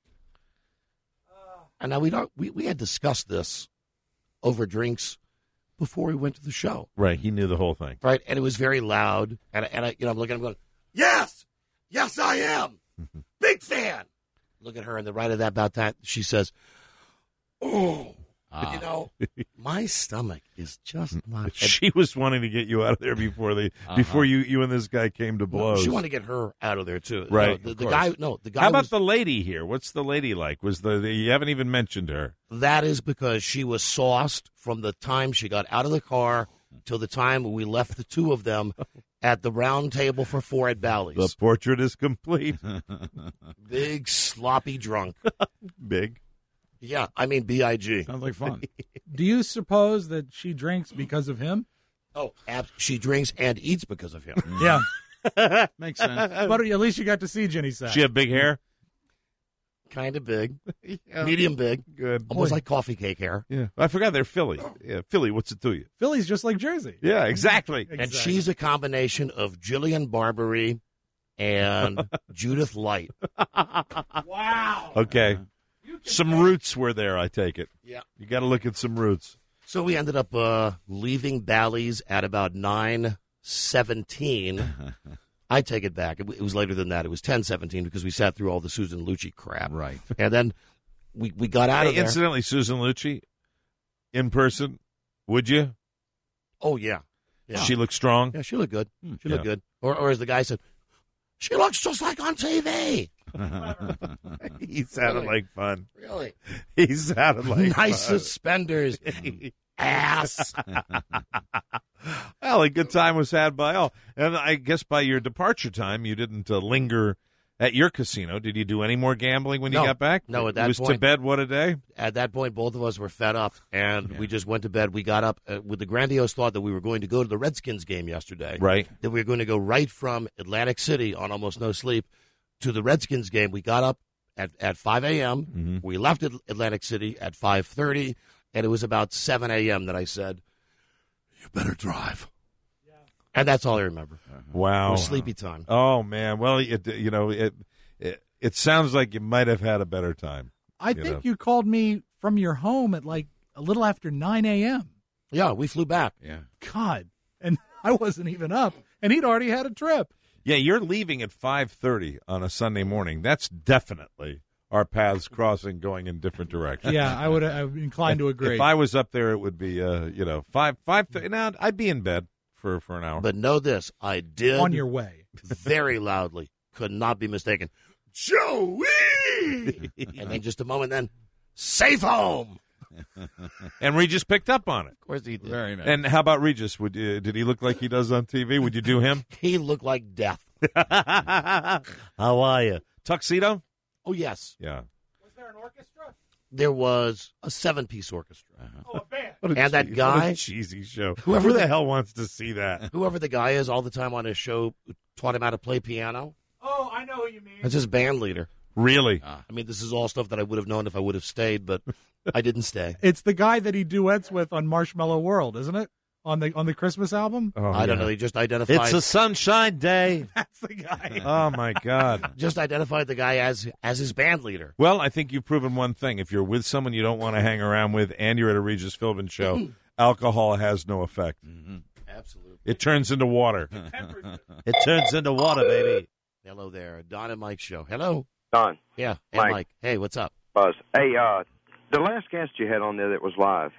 And now we had discussed this over drinks before we went to the show. Right. He knew the whole thing. Right. And it was very loud. And I I'm looking at him going, yes, I am. Big fan. Look at her, and right at about that, she says, oh, my stomach is just not. She was wanting to get you out of there before you and this guy came to blows. She wanted to get her out of there too. Right. The guy. How about the lady here? What's the lady like? You haven't even mentioned her. That is because she was sauced from the time she got out of the car till the time we left the two of them at the round table for four at Bally's. The portrait is complete. Big sloppy drunk. Big. Yeah, I mean B.I.G. Sounds like fun. Do you suppose that she drinks because of him? Oh, she drinks and eats because of him. Yeah. Makes sense. But at least you got to see Jenny Sack. She have big hair? Kind of big. Yeah. Medium big. Good. Almost like coffee cake hair. Yeah. I forgot they're Philly. Yeah, Philly, what's it to you? Philly's just like Jersey. Yeah, exactly. And she's a combination of Jillian Barberie and Judith Light. Wow. Okay. Some roots were there, I take it. Yeah. You got to look at some roots. So we ended up leaving Bally's at about 9:17. I take it back. It was later than that. It was 10:17 because we sat through all the Susan Lucci crap. Right. And then we got out of there. Incidentally, Susan Lucci, in person, would you? Oh, yeah. She looked strong? Yeah, she looked good. She looked good. Or as the guy said, she looks just like on TV. He sounded like fun. Really? He sounded like nice fun. suspenders. Ass. Well, a good time was had by all. And I guess by your departure time, you didn't linger at your casino. Did you do any more gambling when you got back? No, at that it was point. to bed, what a day? At that point, both of us were fed up, and we just went to bed. We got up with the grandiose thought that we were going to go to the Redskins game yesterday. Right. That we were going to go right from Atlantic City on almost no sleep to the Redskins game. We got up at 5 a.m. Mm-hmm. We left Atlantic City at 5:30, and it was about 7 a.m. that I said, "You better drive." Yeah. And that's all I remember. Wow. It was sleepy time. Oh, man. Well, it sounds like you might have had a better time. I think you called me from your home at like a little after 9 a.m. Yeah, we flew back. Yeah. God. And I wasn't even up, and he'd already had a trip. Yeah, you're leaving at 5:30 on a Sunday morning. That's definitely our paths crossing, going in different directions. Yeah, I'm inclined to agree. If I was up there, it would be, 5:30. Now, I'd be in bed for an hour. But know this, I did. On your way. Very loudly. Could not be mistaken. Joey! And then just a moment then, safe home! And Regis picked up on it. Of course he did. Very nice. And how about Regis? Did he look like he does on TV? Would you do him? He looked like death. How are you? Tuxedo? Oh, yes. Yeah. Was there an orchestra? There was a 7-piece orchestra. Oh, a band. And that guy. What a cheesy show. Whoever Who the the- hell wants to see that? Whoever the guy is all the time on his show who taught him how to play piano. Oh, I know who you mean. That's his band leader. Really? I mean, this is all stuff that I would have known if I would have stayed, but I didn't stay. It's the guy that he duets with on Marshmallow World, isn't it? On the Christmas album? Oh, I don't know. He just identified. It's a sunshine day. That's the guy. Oh, my God. Just identified the guy as his band leader. Well, I think you've proven one thing. If you're with someone you don't want to hang around with and you're at a Regis Philbin show, alcohol has no effect. Mm-hmm. Absolutely. It turns into water. It turns into water, baby. Hello there. Don and Mike show. Hello. Don. Yeah. Hey, Mike. Mike. Hey, what's up? Buzz. Hey, the last guest you had on there that was live,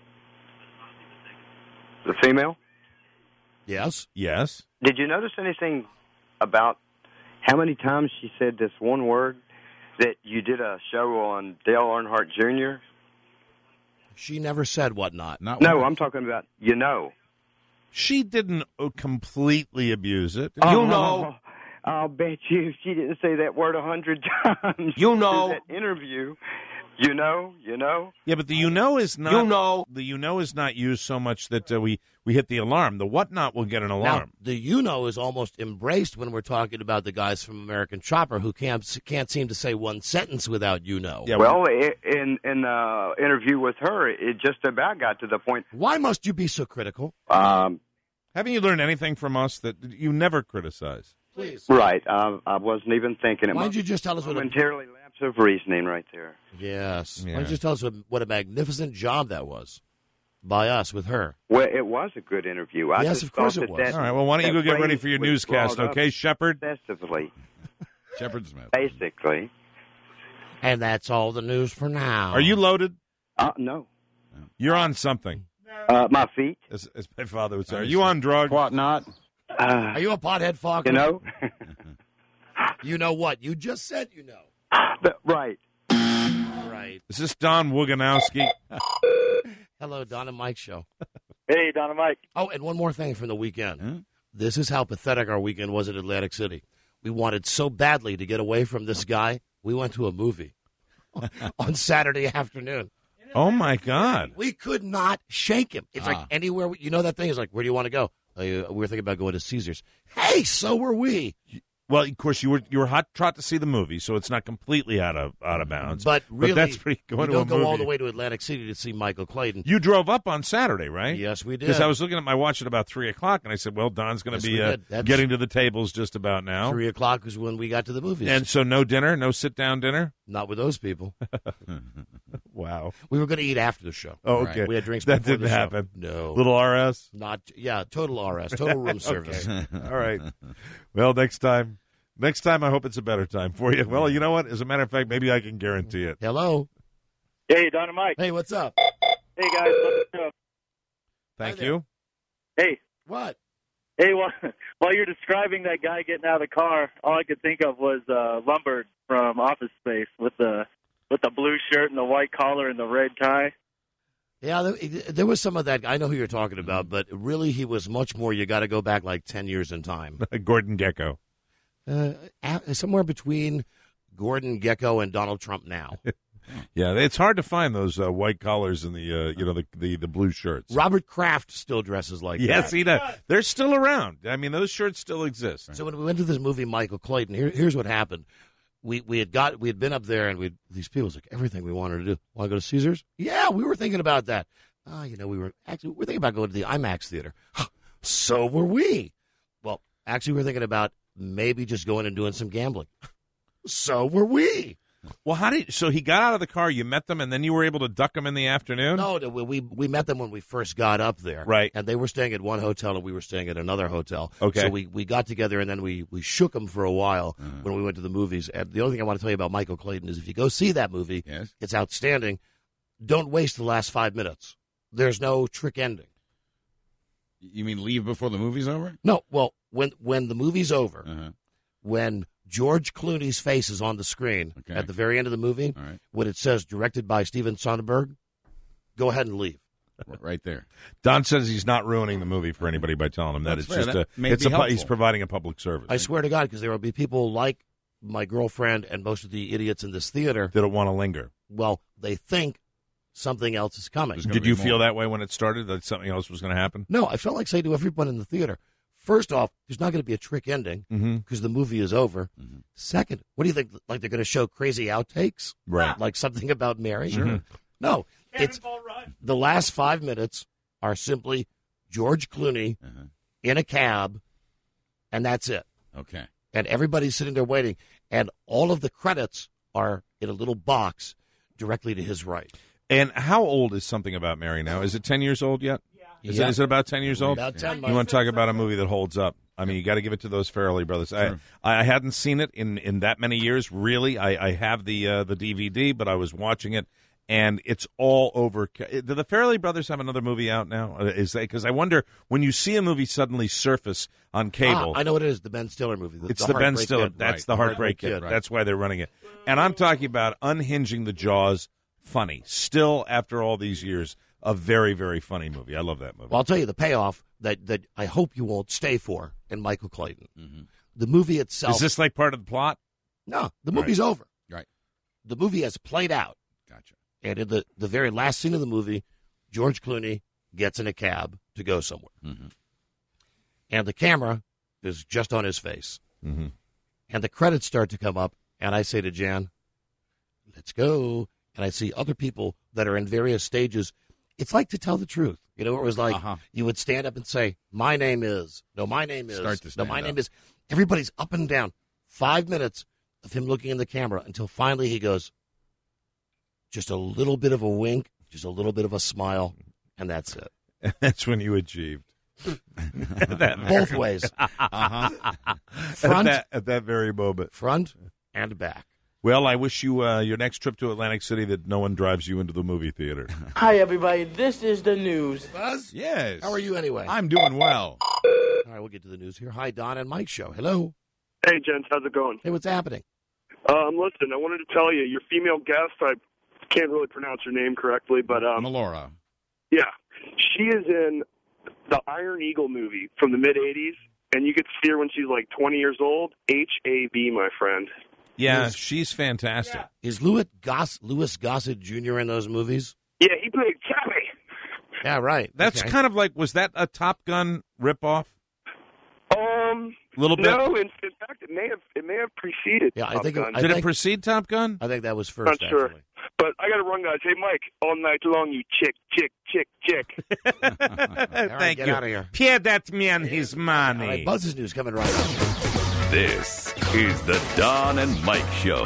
the female, Yes. Yes. did you notice anything about how many times she said this one word that you did a show on Dale Earnhardt Jr.? She never said whatnot. Not No, once. I'm talking about, you know. She didn't completely abuse it. You know. I'll bet you she didn't say that word 100 times. You know. In that interview. You know. Yeah, but the you know is not. You know. The you know is not used so much that we hit the alarm. The whatnot will get an Now, alarm. the is almost embraced when we're talking about the guys from American Chopper who can't seem to say one sentence without Yeah, Well, in the interview with her, it just about got to the point. Why must you be so critical? Haven't you learned anything from us that you never criticize? Please. Right. I wasn't even thinking it. Why don't you just tell us what a, momentarily lapse of reasoning right there. Yes. Yeah. Why don't you just tell us what a magnificent job that was by us with her? Well, it was a good interview. I Yes, just of course thought it was. that All right, well, why don't you go that get ready phrase for your was newscast, brought up okay, Shepard? Excessively, Shepard Smith. basically. And that's all the news for now. Are you loaded? No. You're on something. My feet. As my father would say. Are you on drugs? What not? Are you a pothead, Faulkner? You know? You know what? You just said you know. Right. Right. Is this Don Woganowski? Hello, Don and Mike show. Hey, Don and Mike. Oh, and one more thing from the weekend. This is how pathetic our weekend was at Atlantic City. We wanted so badly to get away from this guy, we went to a movie on Saturday afternoon. Oh, my God. We could not shake him. It's like anywhere. You know that thing is like, where do you want to go? We were thinking about going to Caesars. Hey, so were we. Well, of course, you were hot trot to see the movie, so it's not completely out of bounds. But really, that's pretty. you Going don't to a go all movie. the way to Atlantic City to see Michael Clayton. You drove up on Saturday, right? Yes, we did. Because I was looking at my watch at about 3:00, and I said, "Well, Don's going to be getting to the tables just about now." 3:00 was when we got to the movies, and so no dinner, no sit-down dinner. Not with those people. Wow. We were going to eat after the show. Oh, okay. We had drinks. That before didn't the show. happen. No. Little RS. Total RS, total room service. All right. Well, next time, I hope it's a better time for you. Well, you know what? As a matter of fact, maybe I can guarantee it. Hello. Hey, Don and Mike. Hey, what's up? Hey, guys. What's up? Thank you. Hey. What? Hey, while you're describing that guy getting out of the car, all I could think of was Lombard from Office Space with the blue shirt and the white collar and the red tie. Yeah, there was some of that. I know who you're talking about, but really he was much more. You got to go back like 10 years in time. Gordon Gekko. Somewhere between Gordon Gekko and Donald Trump now. Yeah, it's hard to find those white collars and the blue shirts. Robert Kraft still dresses like that. Yes, he does. They're still around. I mean, those shirts still exist. So when we went to this movie, Michael Clayton, here's what happened. We had been up there, and these people was like, everything we wanted to do. Want to go to Caesars? Yeah, we were thinking about that. We're thinking about going to the IMAX theater. So were we. Well, actually, we were thinking about maybe just going and doing some gambling. So were we. Well, so he got out of the car, you met them, and then you were able to duck them in the afternoon? No, we met them when we first got up there. Right. And they were staying at one hotel, and we were staying at another hotel. Okay. So we got together, and then we shook them for a while when we went to the movies. And the only thing I want to tell you about Michael Clayton is if you go see that movie, it's outstanding. Don't waste the last 5 minutes. There's no trick ending. You mean leave before the movie's over? No, well, when the movie's over, when George Clooney's face is on the screen at the very end of the movie, when it says directed by Steven Soderbergh, go ahead and leave. Right there. Don says he's not ruining the movie for anybody by telling him that. That's It's fair. just he's providing a public service. I swear to God, because there will be people like my girlfriend and most of the idiots in this theater that don't want to linger. Well, they think something else is coming. Did you feel that way when it started, that something else was going to happen? No, I felt like saying to everyone in the theater, first off, there's not going to be a trick ending because the movie is over. Second, what do you think? Like they're going to show crazy outtakes? Right. Like something about Mary? Sure. No. It's the last 5 minutes are simply George Clooney in a cab, and that's it. Okay. And everybody's sitting there waiting, and all of the credits are in a little box directly to his right. And how old is Something About Mary now? Is it 10 years old yet? Is it about 10 years old? About 10 You want to talk about a movie that holds up? I mean, you got to give it to those Farrelly brothers. Sure. I hadn't seen it in that many years, really. I have the DVD, but I was watching it, and it's all over. Do the Farrelly brothers have another movie out now? Because I wonder, when you see a movie suddenly surface on cable. I know what it is, the Ben Stiller movie. It's the Ben Stiller. Kid. That's the Heartbreak Kid. Right. That's why they're running it. And I'm talking about unhinging the jaws. Funny. Still, after all these years, a very, very funny movie. I love that movie. Well, I'll tell you the payoff that I hope you won't stay for in Michael Clayton. The movie itself. Is this like part of the plot? No, the movie's over. Right. The movie has played out. Gotcha. And in the very last scene of the movie, George Clooney gets in a cab to go somewhere. And the camera is just on his face. And the credits start to come up, and I say to Jan, let's go. And I see other people that are in various stages. It's like To Tell the Truth. You know, it was like you would stand up and say, my name is. No, my name is. Start to stand no, my up. name is. Everybody's up and down. 5 minutes of him looking in the camera until finally he goes, just a little bit of a wink, just a little bit of a smile, and that's it. And that's when you achieved. Both ways. Front, at that very moment. Front and back. Well, I wish you your next trip to Atlantic City that no one drives you into the movie theater. Hi, everybody. This is the news. Buzz? Yes. How are you anyway? I'm doing well. All right, we'll get to the news here. Hi, Don and Mike show. Hello. Hey, gents. How's it going? Hey, what's happening? Listen, I wanted to tell you, your female guest, I can't really pronounce her name correctly, but... Melora. Yeah. She is in the Iron Eagle movie from the mid-'80s, and you get to see her when she's like 20 years old. H-A-B, my friend. Yeah, she's fantastic. Is Louis Gossett Jr. in those movies? Yeah, he played Cappy. Yeah, right. That's kind of like, was that a Top Gun ripoff? A little bit. No, in fact, It may have preceded. Yeah, I Top think Gun. Did it precede Top Gun? I think that was Not first. sure. Actually. But I got to run, guys. Hey, Mike, all night long, you chick. Thank get you. out of here. Pay that man his money. All right, Buzz's News coming right up. This is the Don and Mike Show.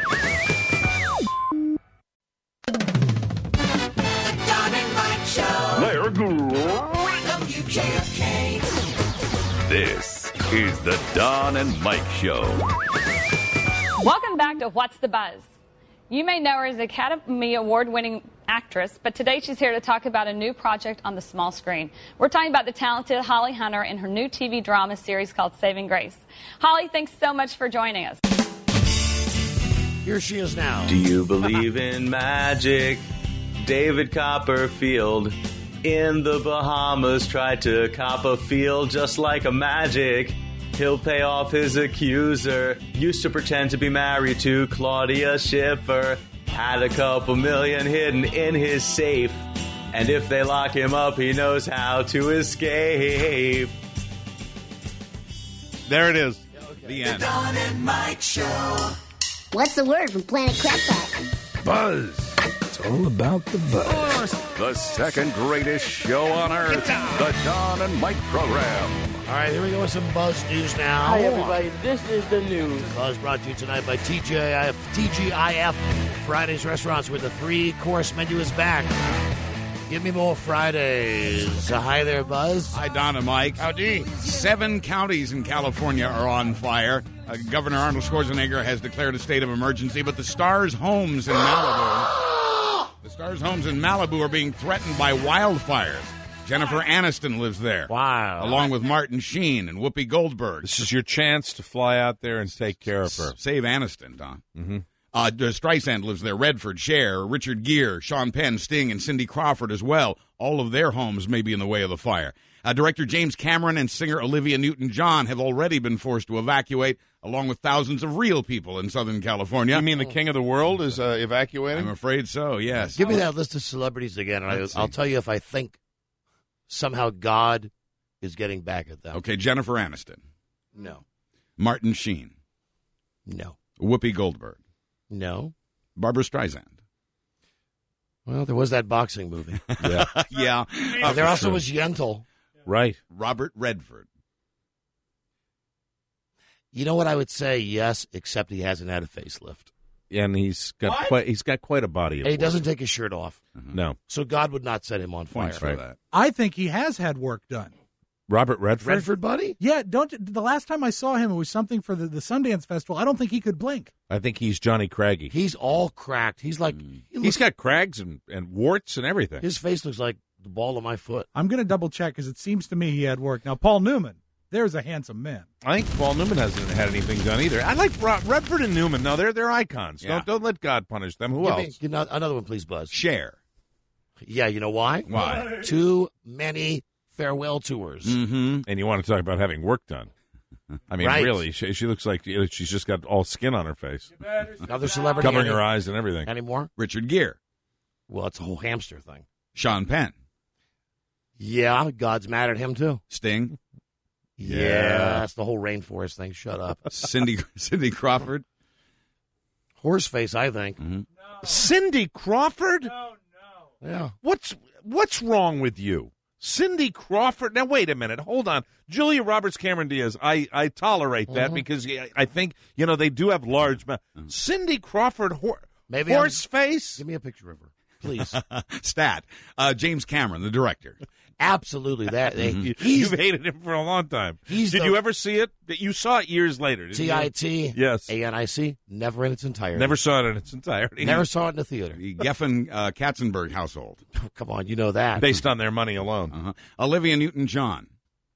Don and Mike Show. They're WJFK. This is the Don and Mike Show. Welcome back to What's the Buzz? You may know her as Academy Award-winning actress, but today she's here to talk about a new project on the small screen. We're talking about the talented Holly Hunter and her new TV drama series called Saving Grace. Holly, thanks so much for joining us. Here she is now. Do you believe in magic? David Copperfield in the Bahamas tried to cop a field just like a magic. He'll pay off his accuser. Used to pretend to be married to Claudia Schiffer. Had a couple million hidden in his safe. And if they lock him up, he knows how to escape. There it is. The end. Don and Mike Show. What's the word from Planet Crackpot? Buzz. It's all about the buzz. The second greatest show on earth. The Don and Mike Program. All right, here we go with some Buzz News now. Hi, everybody. This is the news. Buzz brought to you tonight by TGIF Fridays Restaurants, where the 3-course menu is back. Give me more Fridays. Hi there, Buzz. Hi, Don and Mike. Howdy. 7 counties in California are on fire. Governor Arnold Schwarzenegger has declared a state of emergency, but the Stars homes in Malibu are being threatened by wildfires. Jennifer Aniston lives there. Wow. Along with Martin Sheen and Whoopi Goldberg. This is your chance to fly out there and take care of her. Save Aniston, Don. Mm-hmm. Streisand lives there. Redford, Cher, Richard Gere, Sean Penn, Sting, and Cindy Crawford as well. All of their homes may be in the way of the fire. Director James Cameron and singer Olivia Newton-John have already been forced to evacuate, along with thousands of real people in Southern California. You mean the king of the world is evacuating? I'm afraid so, yes. Give me that list of celebrities again, and I'll tell you if I think somehow God is getting back at them. Okay, Jennifer Aniston. No. Martin Sheen. No. Whoopi Goldberg. No. Barbara Streisand. Well, there was that boxing movie. Yeah. Yeah. There also was Yentl. Right. Robert Redford. You know what I would say? Yes, except he hasn't had a facelift. And he's got quite a body. And he doesn't take his shirt off. Mm-hmm. No. So God would not set him on fire. Points for that. I think he has had work done. Robert Redford? Redford, buddy? Yeah, the last time I saw him, it was something for the Sundance Festival. I don't think he could blink. I think he's Johnny Craggy. He's all cracked. He's like... He's got crags and warts and everything. His face looks like the ball of my foot. I'm going to double check because it seems to me he had work. Now, Paul Newman, there's a handsome man. I think Paul Newman hasn't had anything done either. I like Redford and Newman. No, they're icons. Yeah. Don't let God punish them. Who else? Give me another one, please, Buzz. Cher. Yeah, you know why? Why? Too many farewell tours. Mm-hmm. And you want to talk about having work done. I mean, Right. really, she looks like she's just got all skin on her face. Another celebrity. Covering her eyes and everything. Any more? Richard Gere. Well, it's a whole hamster thing. Sean Penn. Yeah, God's mad at him, too. Sting. Yeah, that's the whole rainforest thing. Shut up. Cindy Crawford. Horseface, I think. Mm-hmm. Cindy Crawford? Yeah. What's wrong with you? Cindy Crawford? Now, wait a minute. Hold on. Julia Roberts, Cameron Diaz, I tolerate that because I think, they do have large mouths. Cindy Crawford, horse face? Give me a picture of her, please. Stat. James Cameron, the director. Absolutely. That You've hated him for a long time. Did you ever see it? You saw it years later. T-I-T. Yes. A-N-I-C. Never in its entirety. Never saw it in its entirety. Never saw it in the theater. The Geffen Katzenberg household. Oh, come on, you know that. Based on their money alone. Uh-huh. Olivia Newton-John.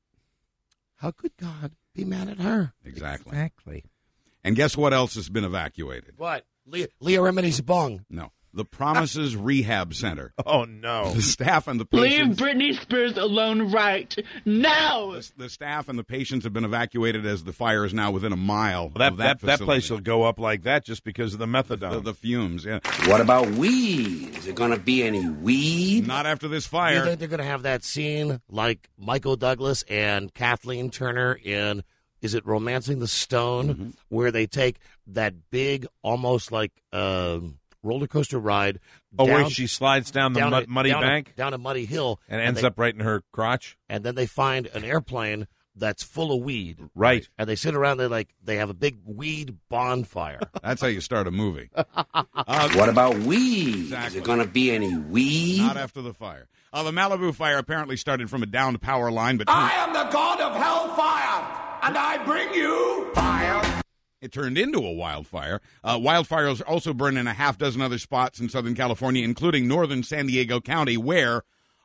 How could God be mad at her? Exactly. And guess what else has been evacuated? What? Leah Remini's bung. No. The Promises Rehab Center. Oh, no. The staff and the Leave patients... Britney Spears alone right now. The staff and the patients have been evacuated as the fire is now within a mile of that That facility. place will go up like that just because of the methadone. The fumes, yeah. What about weed? Is there going to be any weed? Not after this You fire. think they're going to have that scene like Michael Douglas and Kathleen Turner in is it Romancing the Stone, where they take that big, almost like roller coaster ride. Where she slides down the muddy bank? Down a muddy hill. And ends up right in her crotch? And then they find an airplane that's full of weed. Right. And they sit around, they have a big weed bonfire. That's how you start a movie. What about weed? Exactly. Is there going to be any weed? Not after the fire. The Malibu fire apparently started from a downed power line, but I am the god of hellfire, and I bring you fire. it turned into a wildfire. Wildfires also burned in a half dozen other spots in Southern California, including northern San Diego County, where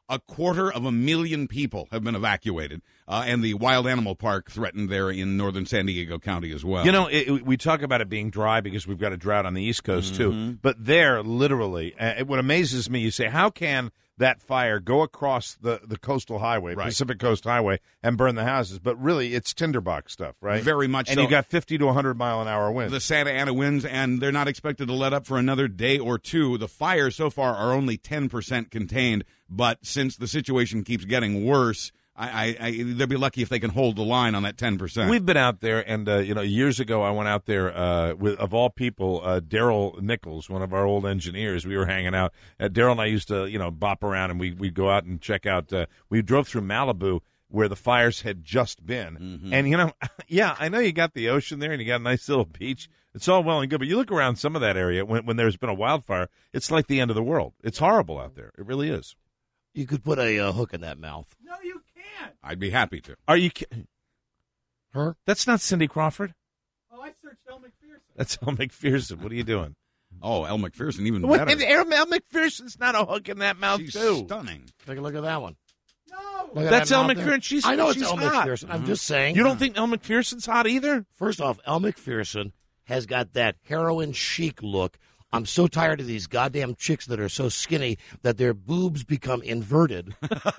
250,000 people have been evacuated, and the wild animal park threatened there in northern San Diego County as well. You know, we talk about it being dry because we've got a drought on the East Coast, too. But there, literally, what amazes me, you say, how can that fire go across the coastal highway, Pacific Coast Highway, and burn the houses? But really, it's tinderbox stuff, right? Very much and so. You got 50 to 100-mile-an-hour winds. The Santa Ana winds, and they're not expected to let up for another day or two. The fires so far are only 10% contained, but since the situation keeps getting worse, they'll be lucky if they can hold the line on that 10%. We've been out there, and years ago I went out there with, of all people, Daryl Nichols, one of our old engineers. We were hanging out. Daryl and I used to, bop around, and we'd go out and check out. We drove through Malibu, where the fires had just been, and I know you got the ocean there, and you got a nice little beach. It's all well and good, but you look around some of that area when there's been a wildfire, it's like the end of the world. It's horrible out there. It really is. You could put a hook in that mouth. No, you can't. I'd be happy to. Are you kidding? Her? That's not Cindy Crawford. Oh, I searched Elle McPherson. That's Elle McPherson. What are you doing? Oh, Elle McPherson, even better. Elle McPherson's not a hook in that mouth, She's too. Stunning. Take a look at that one. No. That's Elle McPherson. I know it's she's Elle hot. McPherson. I'm just saying. You don't think Elle McPherson's hot either? First off, Elle McPherson has got that heroin chic look. I'm so tired of these goddamn chicks that are so skinny that their boobs become inverted.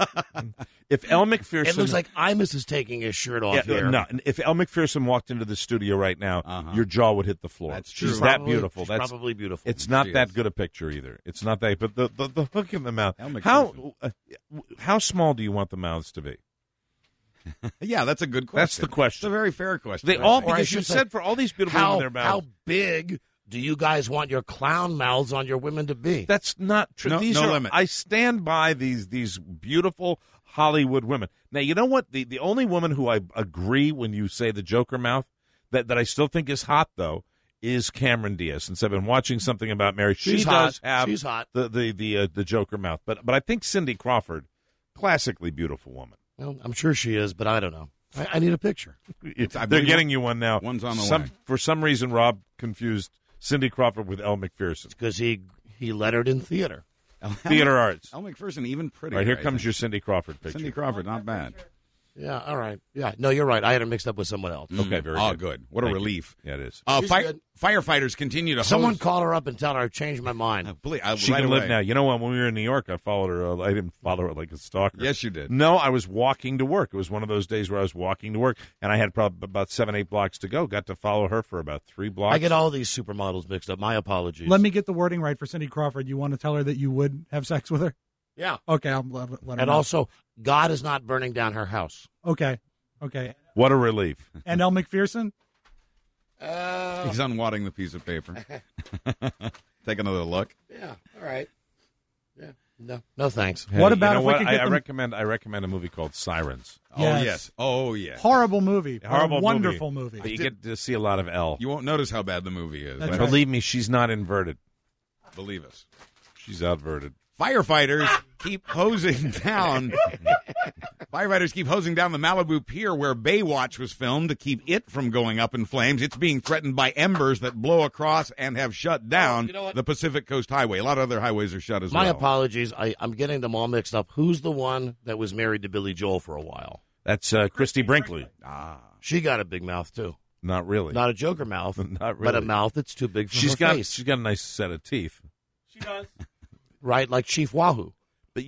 If Elle McPherson... It looks like Imus is taking his shirt off here. No, if Elle McPherson walked into the studio right now, your jaw would hit the floor. That's true. She's that beautiful. She's probably beautiful. It's not She that is. good a picture either. It's not that... But the hook in the mouth... Elle McPherson. How small do you want the mouths to be? Yeah, that's a good question. That's the question. It's a very fair question. They all... Or I Because you should say, said for all these beautiful women, their mouths... How big do you guys want your clown mouths on your women to be? That's not true. No- These no are, limit. I stand by these beautiful Hollywood women. Now, you know what? The only woman who I agree when you say the Joker mouth that I still think is hot, though, is Cameron Diaz. Since I've been watching something about Mary, She's does hot. have She's hot. the Joker mouth. But I think Cindy Crawford, classically beautiful woman. Well, I'm sure she is, but I don't know. I need a picture. They're getting you one now. One's on the way. For some reason, Rob confused Cindy Crawford with Elle McPherson. Because he lettered in theater. Theater arts. Elle McPherson, even prettier. All right, here I comes think. your Cindy Crawford picture. Cindy Crawford, not bad. Yeah, all right. Yeah, no, you're right. I had her mixed up with someone else. Okay, very Oh, good. good. What a Thank you. relief. Yeah, it is. She's good. Firefighters continue to Someone hose. call her up and tell her I've changed my mind. She right can live away. now. You know what? When we were in New York, I followed her. I didn't follow her like a stalker. Yes, you did. No, I was walking to work. It was one of those days where I was walking to work, and I had probably about 7-8 blocks to go. Got to follow her for about 3 blocks. I get all these supermodels mixed up. My apologies. Let me get the wording right for Cindy Crawford. You want to tell her that you would have sex with her? Yeah. Okay, I'll let her And know. also, God is not burning down her house. Okay. What a relief. And Elle McPherson? He's unwadding the piece of paper. Take another look. Yeah, all right. Yeah. No thanks. Hey, What about you know if we what? could get I them- recommend a movie called Sirens. Oh, yes. Horrible movie. but Horrible a wonderful movie. But you get to see a lot of Elle. You won't notice how bad the movie is. That's And right. believe me, she's not inverted. Believe us. She's outverted. Firefighters keep hosing down. Firefighters keep hosing down the Malibu pier where Baywatch was filmed to keep it from going up in flames. It's being threatened by embers that blow across and have shut down you know what? the Pacific Coast Highway. A lot of other highways are shut as My well. apologies. I'm getting them all mixed up. Who's the one that was married to Billy Joel for a while? That's Christy Brinkley. She got a big mouth, too. Not really. Not a Joker mouth, Not but a really. mouth that's too big for She's her got face. she's got a nice set of teeth. She does. Right, like Chief Wahoo. But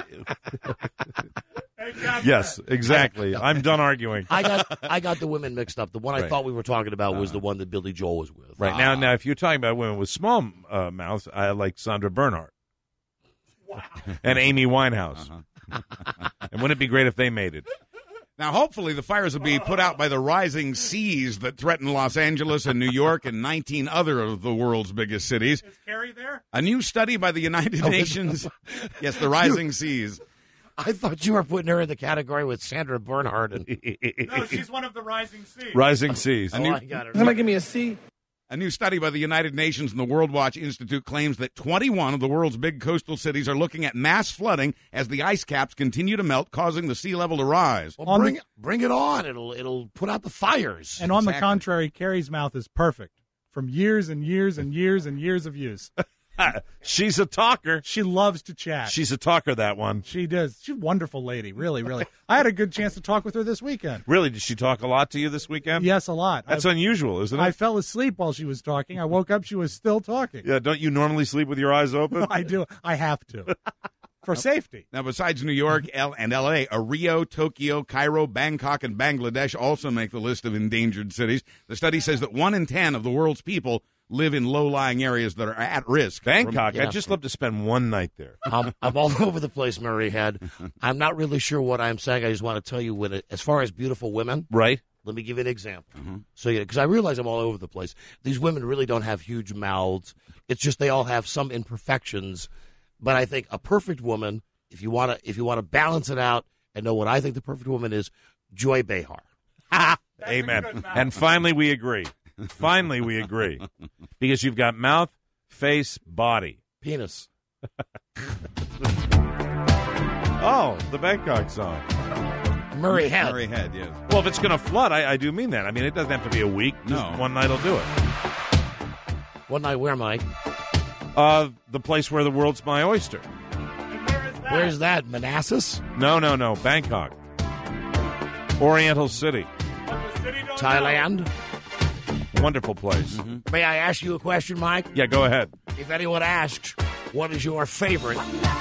yes, exactly. I'm done arguing. I got the women mixed up. The one I Right. thought we were talking about was the one that Billy Joel was with. Right now, if you're talking about women with small mouths, I like Sandra Bernhardt and Amy Winehouse. And wouldn't it be great if they made it? Now, hopefully, the fires will be put out by the rising seas that threaten Los Angeles and New York and 19 other of the world's biggest cities. Is Carrie there? A new study by the United Nations. Yes, the rising seas. I thought you were putting her in the category with Sandra Bernhard. No, she's one of the rising seas. Rising seas. I got her. Somebody give me a C. A new study by the United Nations and the World Watch Institute claims that 21 of the world's big coastal cities are looking at mass flooding as the ice caps continue to melt, causing the sea level to rise. Well, bring it on. It'll put out the fires. And on the contrary, Carrie's mouth is perfect from years and years and years and years of use. She's a talker. She loves to chat. She's a talker, that one. She does. She's a wonderful lady, really, really. I had a good chance to talk with her this weekend. Really? Did she talk a lot to you this weekend? Yes, a lot. That's unusual, isn't it? I fell asleep while she was talking. I woke up, she was still talking. Yeah, don't you normally sleep with your eyes open? I do. I have to. For safety. Now, besides New York and L.A., Rio, Tokyo, Cairo, Bangkok, and Bangladesh also make the list of endangered cities. The study says that 1 in 10 of the world's people live in low-lying areas that are at risk. Bangkok, I'd just love to spend one night there. I'm all over the place, Murray Head. I'm not really sure what I'm saying. I just want to tell you, as far as beautiful women, right? Let me give you an example. So, because I realize I'm all over the place. These women really don't have huge mouths. It's just they all have some imperfections. But I think a perfect woman, if you want to balance it out and know what I think the perfect woman is, Joy Behar. Amen. And finally, we agree. Finally, we agree. Because you've got mouth, face, body. Penis. Oh, the Bangkok song. Murray Head. Murray Head, yes. Well, if it's going to flood, I do mean that. I mean, it doesn't have to be a week. Just one night will do it. One night where, Mike? The place where the world's my oyster. Where's that? Manassas? No. Bangkok. Oriental City. Thailand? Wonderful place. May I ask you a question, Mike? Yeah, go ahead. If anyone asks, what is your favorite?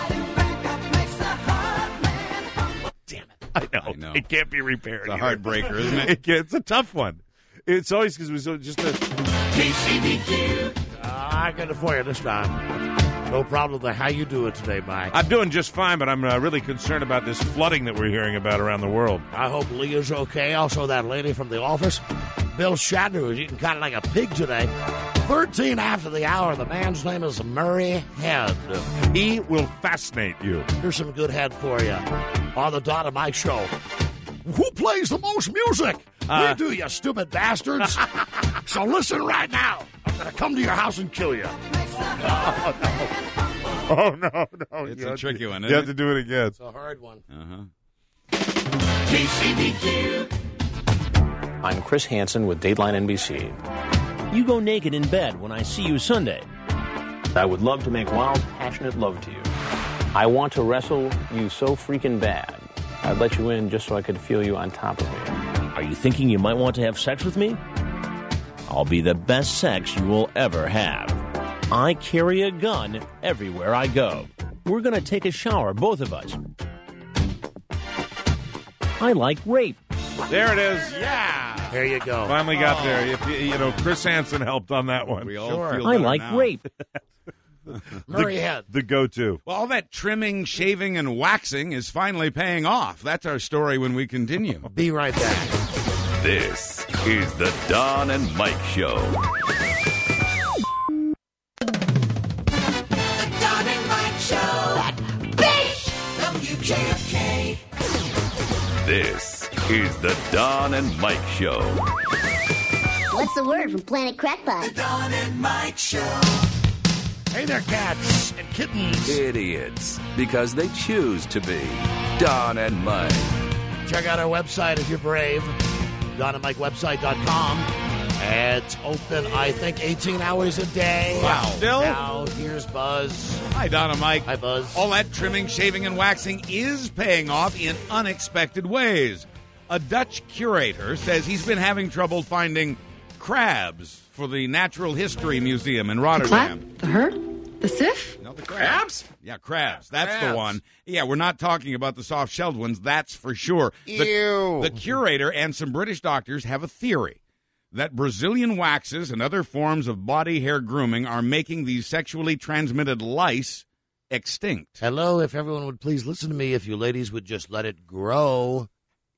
Damn it. I know. It can't be repaired. It's a heartbreaker, isn't it? It's a tough one. It's always because it was just a... KCBQ. I got it for you this time. No problem. How you doing today, Mike? I'm doing just fine, but I'm really concerned about this flooding that we're hearing about around the world. I hope Leah's okay. Also, that lady from the office, Bill Shatner, is eating kind of like a pig today. 13 after the hour. The man's name is Murray Head. He will fascinate you. Here's some good head for you on the Don and Mike Show. Who plays the most music? We do, you stupid bastards. So listen right now. I'm going to come to your house and kill you. Oh, no. It's a tricky one, You have to do it again. It's a hard one. KCBQ. I'm Chris Hansen with Dateline NBC. You go naked in bed when I see you Sunday. I would love to make wild, passionate love to you. I want to wrestle you so freaking bad. I'd let you in just so I could feel you on top of me. Are you thinking you might want to have sex with me? I'll be the best sex you will ever have. I carry a gun everywhere I go. We're going to take a shower, both of us. I like rape. There it is. Yeah. There you go. Finally got there. Chris Hansen helped on that one. We all feel I better like now. rape. Murray Head. The go-to. Well, all that trimming, shaving, and waxing is finally paying off. That's our story when we continue. Be right back. This is the Don and Mike Show. The Don and Mike Show. That bitch! WJFK. This is the Don and Mike Show. What's the word from Planet Crackpot? The Don and Mike Show. Hey there, cats and kittens. Idiots, because they choose to be. Don and Mike. Check out our website if you're brave. DonandMikeWebsite.com. It's open, I think, 18 hours a day. Wow. Still? Now, here's Buzz. Hi, Don and Mike. Hi, Buzz. All that trimming, shaving, and waxing is paying off in unexpected ways. A Dutch curator says he's been having trouble finding crabs for the Natural History Museum in Rotterdam. The hurt? The sif? No, the crabs? Yeah, crabs. That's the one. Yeah, we're not talking about the soft-shelled ones, that's for sure. Ew. The curator and some British doctors have a theory that Brazilian waxes and other forms of body hair grooming are making these sexually transmitted lice extinct. Hello, if everyone would please listen to me, if you ladies would just let it grow,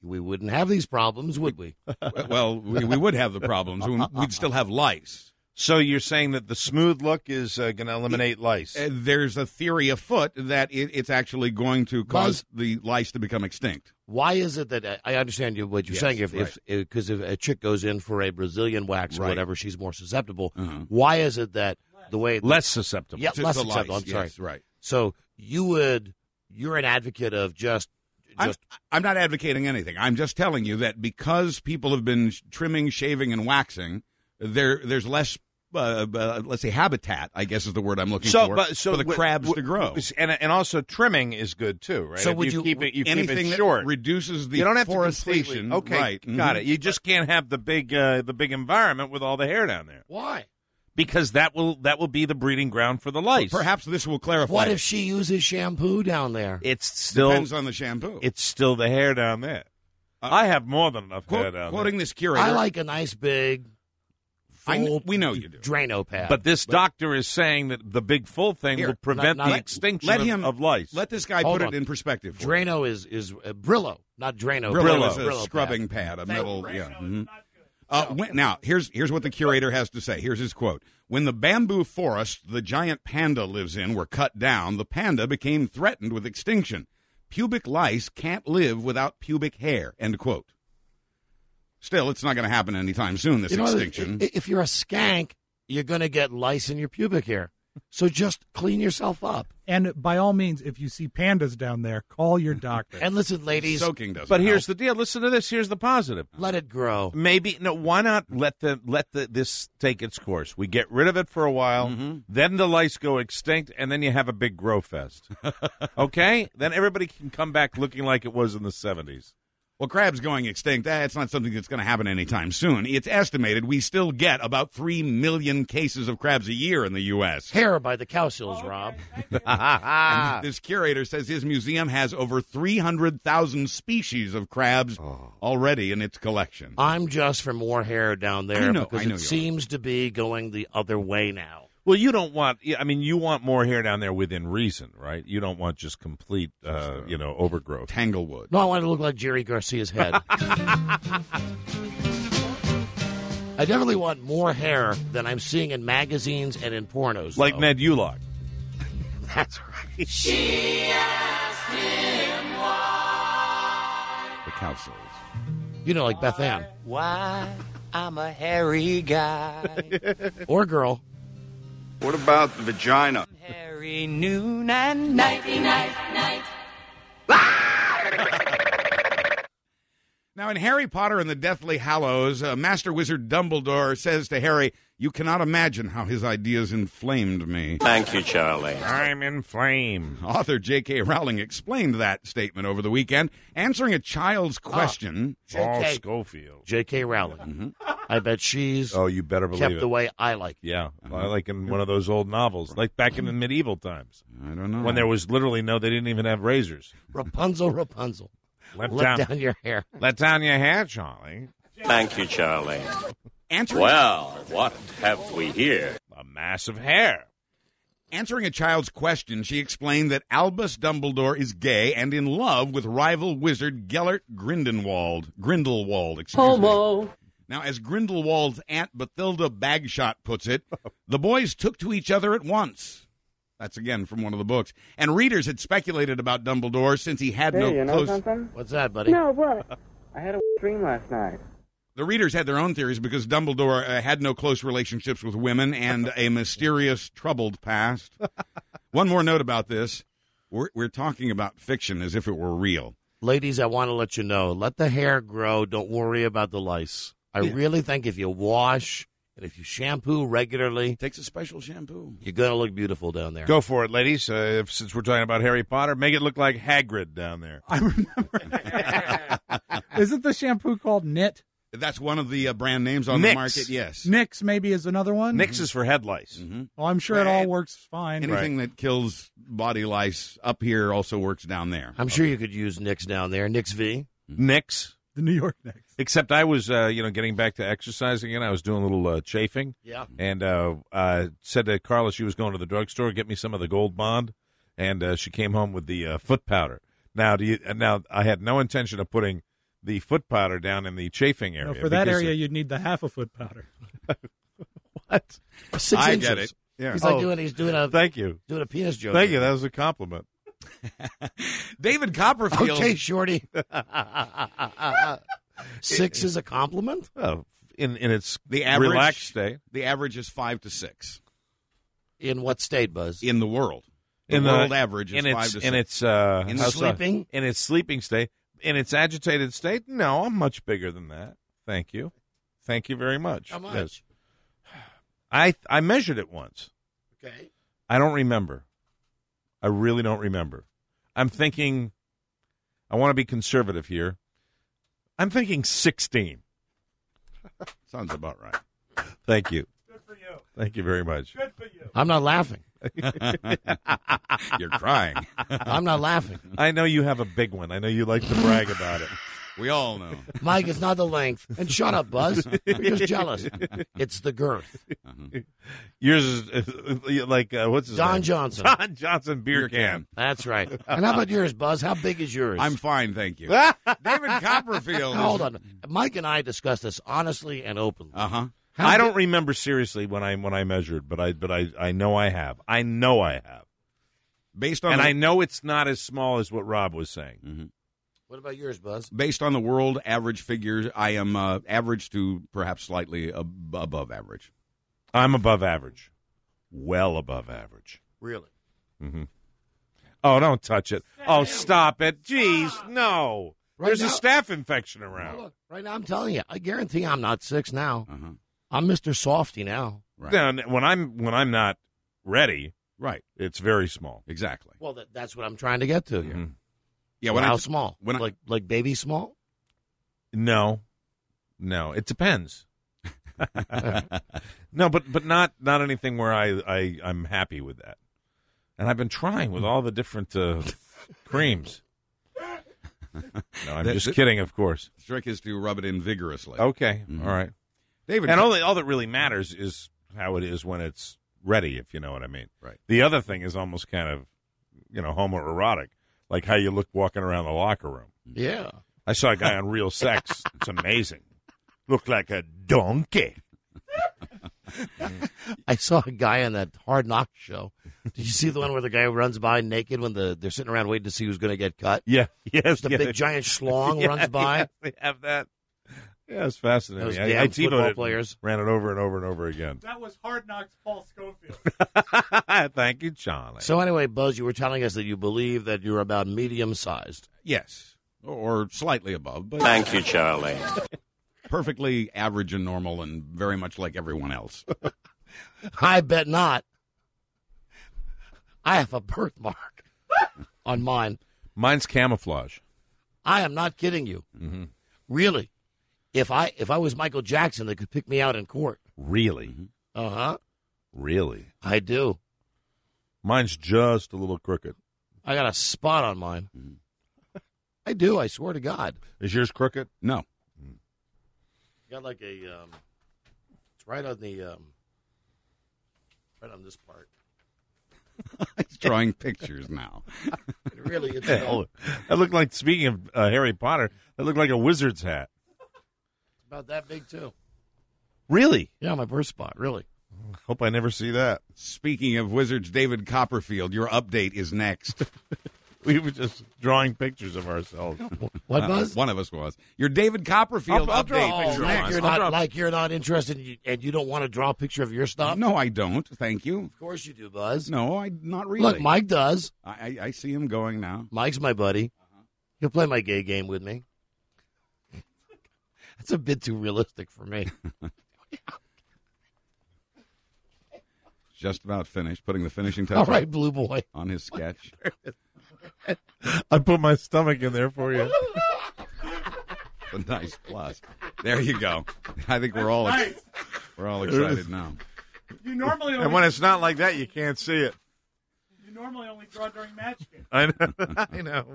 we wouldn't have these problems, would we? Well, we would have the problems. We'd still have lice. So you're saying that the smooth look is going to eliminate lice? There's a theory afoot that it's actually going to cause the lice to become extinct. Why is it that I understand what you're saying? If a chick goes in for a Brazilian wax or whatever, she's more susceptible. Why is it that the way less susceptible? Yeah, less susceptible. I'm sorry. Yes, right. So you're an advocate of just. I'm not advocating anything. I'm just telling you that because people have been trimming, shaving, and waxing, there's less, let's say, habitat, I guess is the word I'm looking for the crabs to grow. And also trimming is good, too, right? So if you keep anything it short. That reduces the you don't have forestation. To okay, right. Got it. You just can't have the big environment with all the hair down there. Why? Because that will be the breeding ground for the lice. Well, perhaps this will clarify. What if she uses shampoo down there? It still depends on the shampoo. It's still the hair down there. I have more than enough hair down there. Quoting this curator, I like a nice big we know you do. Drano pad. But this doctor is saying that the big full thing will prevent the extinction of lice. Let this guy put it in perspective. Drano is Brillo, not Drano. Brillo is a scrubbing pad, a metal. Yeah. Mm-hmm. Now, here's what the curator has to say. Here's his quote. When the bamboo forest the giant panda lives in were cut down, the panda became threatened with extinction. Pubic lice can't live without pubic hair, end quote. Still, it's not going to happen anytime soon, this extinction. If you're a skank, you're going to get lice in your pubic hair. So just clean yourself up. And by all means, if you see pandas down there, call your doctor. And listen, ladies. Soaking doesn't But here's help. the deal. Listen to this. Here's the positive. Let it grow. Maybe why not let this take its course? We get rid of it for a while, then the lice go extinct, and then you have a big grow fest. Okay? Then everybody can come back looking like it was in the 70s. Well, crabs going extinct, that's not something that's going to happen anytime soon. It's estimated we still get about 3 million cases of crabs a year in the U.S. Hair by the cow sills, Rob. And this curator says his museum has over 300,000 species of crabs already in its collection. I'm just for more hair down there because it seems to be going the other way now. Well, you don't want. I mean, you want more hair down there within reason, right? You don't want just complete, overgrowth. Tanglewood. No, I want it to look like Jerry Garcia's head. I definitely want more hair than I'm seeing in magazines and in pornos. Like Ned Ulock. That's right. She asked him why. The cow sills. You know, like Beth Ann. Why I'm a hairy guy. Or girl. What about the vagina? Hairy noon and nighty night. Now, in Harry Potter and the Deathly Hallows, Master Wizard Dumbledore says to Harry, "You cannot imagine how his ideas inflamed me." Thank you, Charlie. I'm inflamed. Author J.K. Rowling explained that statement over the weekend, answering a child's question. Paul Schofield. J.K. Rowling. I bet she's you better believe kept it. the way I like it. Yeah, I like in one of those old novels, like back in the medieval times. I don't know. When there was literally they didn't even have razors. Rapunzel. Let down your hair. Let down your hair, Charlie. Thank you, Charlie. Answering Well, what have we here? A mass of hair. Answering a child's question, she explained that Albus Dumbledore is gay and in love with rival wizard Gellert Grindelwald. Homo. Now, as Grindelwald's Aunt Bathilda Bagshot puts it, the boys took to each other at once. That's, again, from one of the books. And readers had speculated about Dumbledore since he had no you know close... something? What's that, buddy? No, what? I had a dream last night. The readers had their own theories because Dumbledore had no close relationships with women and a mysterious, troubled past. One more note about this. We're talking about fiction as if it were real. Ladies, I want to let you know, let the hair grow. Don't worry about the lice. I really think if you wash and if you shampoo regularly, takes a special shampoo, you're going to look beautiful down there. Go for it, ladies. Since we're talking about Harry Potter, make it look like Hagrid down there. I remember. Isn't the shampoo called Knit? That's one of the brand names on the market, yes. Nix maybe is another one. Nix is for head lice. Mm-hmm. Well, I'm sure it all works fine. Anything that kills body lice up here also works down there. I'm sure you could use Nix down there. Nix V. Nix. The New York Knicks. Except I was, getting back to exercising again. I was doing a little chafing. Yeah. And said to Carla she was going to the drugstore, get me some of the Gold Bond. And she came home with the foot powder. Now, I had no intention of putting the foot powder down in the chafing area. For that area, you'd need the half a foot powder. What? 6 I inches. get it. Yeah. He's like he's doing a Thank you. Doing a penis joke. Thank you. That was a compliment. David Copperfield. Okay, Shorty. 6 is a compliment? Oh, in its the average, relaxed state. The average is 5 to 6. In what state, Buzz? In the world. The world average is 5 to 6. In its sleeping? In its sleeping state. In its agitated state? No, I'm much bigger than that. Thank you. Thank you very much. How much? Yes. I measured it once. Okay. I don't remember. I really don't remember. I'm thinking, I want to be conservative here. I'm thinking 16. Sounds about right. Thank you. Good for you. Thank you very much. Good for you. I'm not laughing. You're crying. I'm not laughing. I know you have a big one. I know you like to brag about it. We all know. Mike, it's not the length. And shut up, Buzz. You're just jealous. It's the girth. Yours is like, what's his Don name? Johnson. Don Johnson beer can. That's right. And how about yours, Buzz? How big is yours? I'm fine, thank you. David Copperfield. Hold on. Mike and I discussed this honestly and openly. Uh-huh. I don't remember seriously when I measured, but I know I have. I know I have. Based on and I know it's not as small as what Rob was saying. Mm-hmm. What about yours, Buzz? Based on the world average figures, I am average to perhaps slightly above average. I'm above average. Well above average. Really? Mm-hmm. Oh, don't touch it. Oh, stop it. Jeez, no. Right There's now, a staph infection around. Look, right now I'm telling you, I guarantee I'm not 6 now. Uh-huh. I'm Mr. Softy now. Right. Now, when I'm not ready, right, it's very small. Exactly. Well, that's what I'm trying to get to here. Mm-hmm. Yeah, well, how small? Like baby small? No, it depends. No, but not anything where I'm happy with that. And I've been trying with all the different creams. No, I'm just kidding, of course. The trick is to rub it in vigorously. Okay, Mm-hmm. all right. David, and all that really matters is how it is when it's ready, if you know what I mean. Right. The other thing is almost kind of, homoerotic, like how you look walking around the locker room. Yeah. I saw a guy on Real Sex. It's amazing. Looked like a donkey. I saw a guy on that Hard Knock show. Did you see the one where the guy runs by naked when they're sitting around waiting to see who's going to get cut? Yeah, yes. The big giant schlong runs by. Yes, they have that. Yeah, it's fascinating. Those damn football players. Ran it over and over and over again. That was Hard Knocks Paul Schofield. Thank you, Charlie. So anyway, Buzz, you were telling us that you believe that you're about medium-sized. Yes, or slightly above. But Thank you, Charlie. Perfectly average and normal and very much like everyone else. I bet not. I have a birthmark on mine. Mine's camouflage. I am not kidding you. Mm-hmm. Really. If I was Michael Jackson, they could pick me out in court. Really? Uh-huh. Really? I do. Mine's just a little crooked. I got a spot on mine. Mm-hmm. I do, I swear to God. Is yours crooked? No. Got like a, it's right on the, right on this part. He's drawing pictures now. It really is. That looked like, speaking of Harry Potter, that looked like a wizard's hat. It's about that big, too. Really? Yeah, my birth spot, really. Hope I never see that. Speaking of wizards, David Copperfield, your update is next. We were just drawing pictures of ourselves. What, Buzz? One of us was. Your David Copperfield I'll draw update a is picture. next. Like you're not interested and you don't want to draw a picture of your stuff? No, I don't. Thank you. Of course you do, Buzz. No, not really. Look, Mike does. I see him going now. Mike's my buddy. He'll play my gay game with me. That's a bit too realistic for me. Just about finished, putting the finishing touch All right, Blue Boy. on his sketch. I put my stomach in there for you. A nice plus. There you go. I think we're all excited now. You normally And when it's not like that, you can't see it. You normally only draw during match game. I know. I know.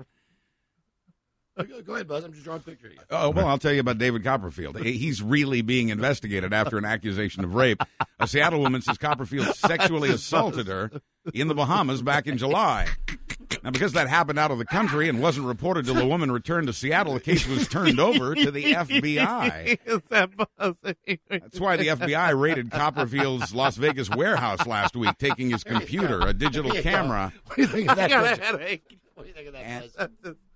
Go ahead, Buzz. I'm just drawing a picture of you. Oh, well, I'll tell you about David Copperfield. He's really being investigated after an accusation of rape. A Seattle woman says Copperfield sexually assaulted her in the Bahamas back in July. Now, because that happened out of the country and wasn't reported till the woman returned to Seattle, the case was turned over to the FBI. That's why the FBI raided Copperfield's Las Vegas warehouse last week, taking his computer, a digital camera. What do you think of that? What do you think of that?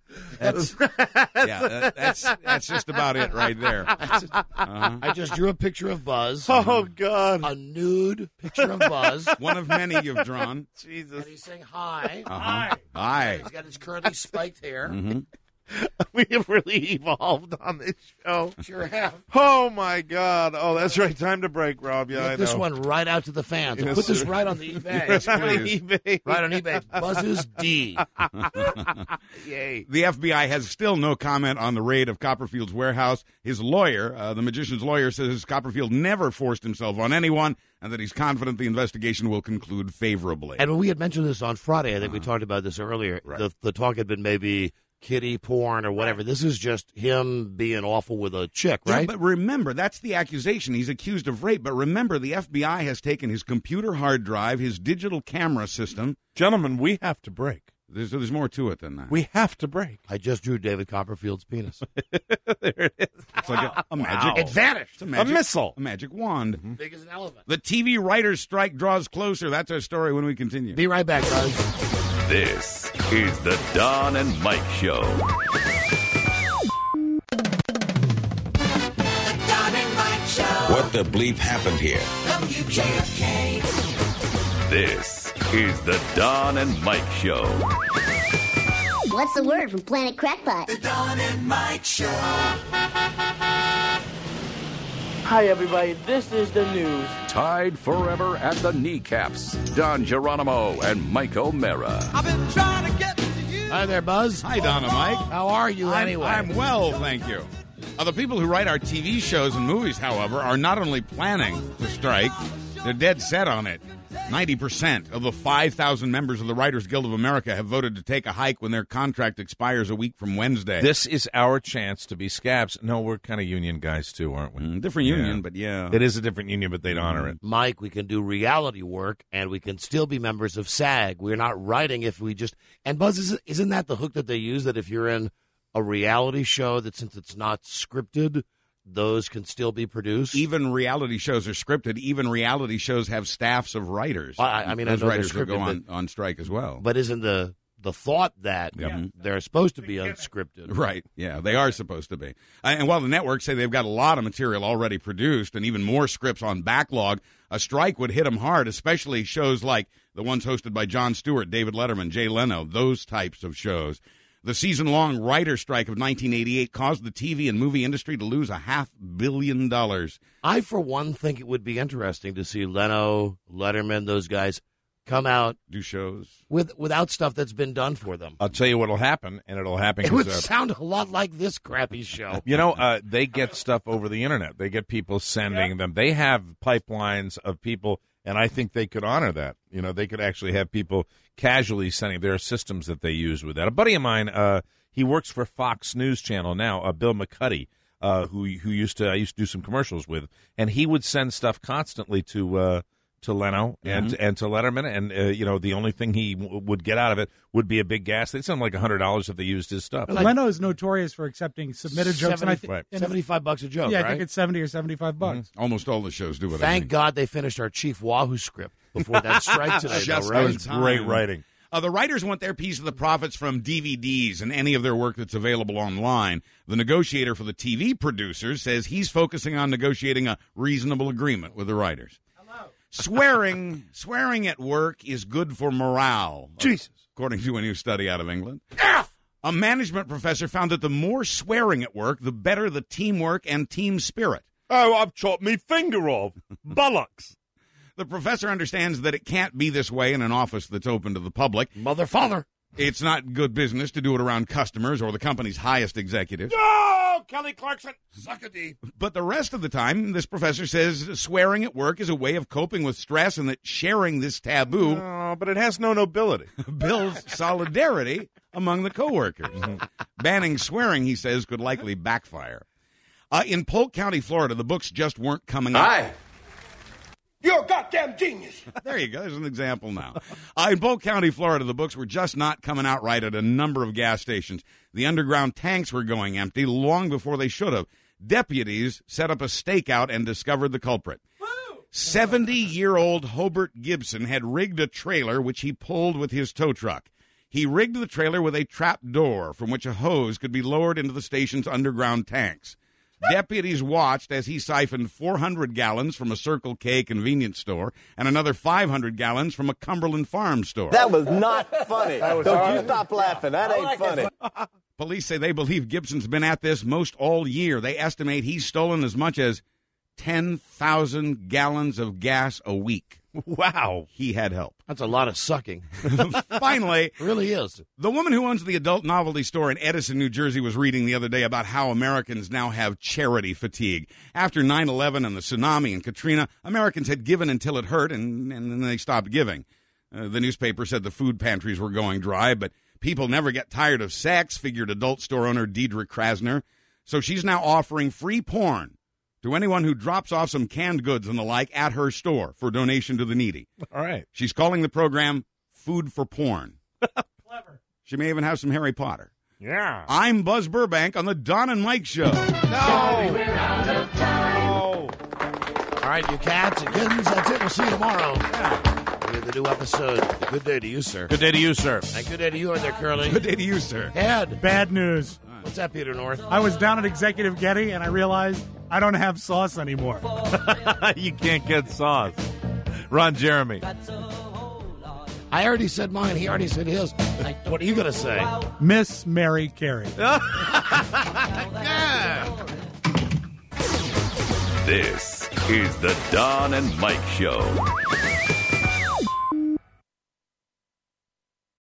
That's just about it right there. I just drew a picture of Buzz. Oh, God. A nude picture of Buzz. One of many you've drawn. Jesus. And he's saying hi. Hi. He's got his curly spiked hair. Mm-hmm. We have really evolved on this show. Sure have. Oh, my God. Oh, that's right. Time to break, Rob. Yeah, I know. Get this one right out to the fans. Yes, Put this sir. right on the eBay. Yes, please. Right on eBay. Buzz's D. Yay. The FBI has still no comment on the raid of Copperfield's warehouse. His lawyer, the magician's lawyer, says Copperfield never forced himself on anyone and that he's confident the investigation will conclude favorably. And when we had mentioned this on Friday, I think we talked about this earlier, Right. the talk had been maybe kiddie porn or whatever. This is just him being awful with a chick, right? Yeah, but remember, that's the accusation. He's accused of rape. But remember, the FBI has taken his computer hard drive, his digital camera system. Gentlemen, we have to break. There's more to it than that. We have to break. I just drew David Copperfield's penis. There it is. It's like a magic. It vanished. It's a magic, missile. A magic wand. Big as an elephant. The TV writers' strike draws closer. That's our story when we continue. Be right back, guys. This is the Don and Mike Show. What the bleep happened here? WJFK. This is the Don and Mike Show. What's the word from Planet Crackpot? The Don and Mike Show. Hi, everybody. This is the news. Tied forever at the kneecaps. Don Geronimo and Mike O'Mara. I've been trying to get to you. Hi there, Buzz. Hi, Don and Mike. How are you anyway? I'm well, thank you. The people who write our TV shows and movies, however, are not only planning to strike, they're dead set on it. 90% of the 5,000 members of the Writers Guild of America have voted to take a hike when their contract expires a week from Wednesday. This is our chance to be scabs. No, we're kind of union guys, too, aren't we? Different union, but yeah. It is a different union, but they'd honor it. Mike, we can do reality work, and we can still be members of SAG. We're not writing if we just... And, Buzz, isn't that the hook that they use, that if you're in a reality show, that since it's not scripted, those can still be produced? Even reality shows are scripted. Even reality shows have staffs of writers. I mean, those I know writers they're will go scripted, on strike as well. But isn't the thought that they're supposed to be unscripted? Right, yeah, they are supposed to be. And while the networks say they've got a lot of material already produced and even more scripts on backlog, a strike would hit them hard, especially shows like the ones hosted by Jon Stewart, David Letterman, Jay Leno, those types of shows. The season-long writer strike of 1988 caused the TV and movie industry to lose $500 million. I, for one, think it would be interesting to see Leno, Letterman, those guys come out, do shows without stuff that's been done for them. I'll tell you what'll happen, and it'll happen. It would sound a lot like this crappy show. You know, they get stuff over the internet. They get people sending them. They have pipelines of people, and I think they could honor that. You know, they could actually have people casually sending. There are systems that they use with that. A buddy of mine, he works for Fox News Channel now, Bill McCuddy, who I used to do some commercials with, and he would send stuff constantly to Leno and to Letterman, and you know, the only thing he would get out of it would be a big gas. They'd send him like $100 if they used his stuff. Leno is notorious for accepting submitted jokes. And $75 a joke, yeah, right? I think it's $70 or $75. Almost all the shows do it. Thank God they finished our Chief Wahoo script before that strike today. Just though, right? in time. Great writing. The writers want their piece of the profits from DVDs and any of their work that's available online. The negotiator for the TV producers says he's focusing on negotiating a reasonable agreement with the writers. Swearing at work is good for morale. Jesus. According to a new study out of England. A management professor found that the more swearing at work, the better the teamwork and team spirit. Oh, I've chopped me finger off. Bollocks. The professor understands that it can't be this way in an office that's open to the public. Mother, father. It's not good business to do it around customers or the company's highest executives. Oh, Kelly Clarkson, suck a D. But the rest of the time, this professor says swearing at work is a way of coping with stress and that sharing this taboo but it has no nobility. builds solidarity among the coworkers. Banning swearing, he says, could likely backfire. In Polk County, Florida, the books just weren't coming up. You're a goddamn genius. There you go. There's an example now. In Polk County, Florida, the books were just not coming out right at a number of gas stations. The underground tanks were going empty long before they should have. Deputies set up a stakeout and discovered the culprit. 70-year-old Hobart Gibson had rigged a trailer which he pulled with his tow truck. He rigged the trailer with a trap door from which a hose could be lowered into the station's underground tanks. Deputies watched as he siphoned 400 gallons from a Circle K convenience store and another 500 gallons from a Cumberland Farm store. That was not funny. Don't you stop laughing. That ain't funny. Police say they believe Gibson's been at this most all year. They estimate he's stolen as much as 10,000 gallons of gas a week. Wow. He had help. That's a lot of sucking. Finally, it really is. The woman who owns the adult novelty store in Edison, New Jersey, was reading the other day about how Americans now have charity fatigue. After 9/11 and the tsunami and Katrina, Americans had given until it hurt, and then they stopped giving. The newspaper said the food pantries were going dry, but people never get tired of sex, figured adult store owner Deidre Krasner. So she's now offering free porn to anyone who drops off some canned goods and the like at her store for donation to the needy. All right. She's calling the program Food for Porn. Clever. She may even have some Harry Potter. Yeah. I'm Buzz Burbank on the Don and Mike Show. No. All right, you cats and kittens, that's it. We'll see you tomorrow. With the new episode. Good day to you, sir. Good day to you, sir. And good day to you out there, Curly. Good day to you, sir. Ed. Bad news. What's that, Peter North? I was down at Executive Getty, and I realized I don't have sauce anymore. You can't get sauce. Ron Jeremy. I already said mine. He already said his. What are you going to say? Miss Mary Carey. This is the Don and Mike Show.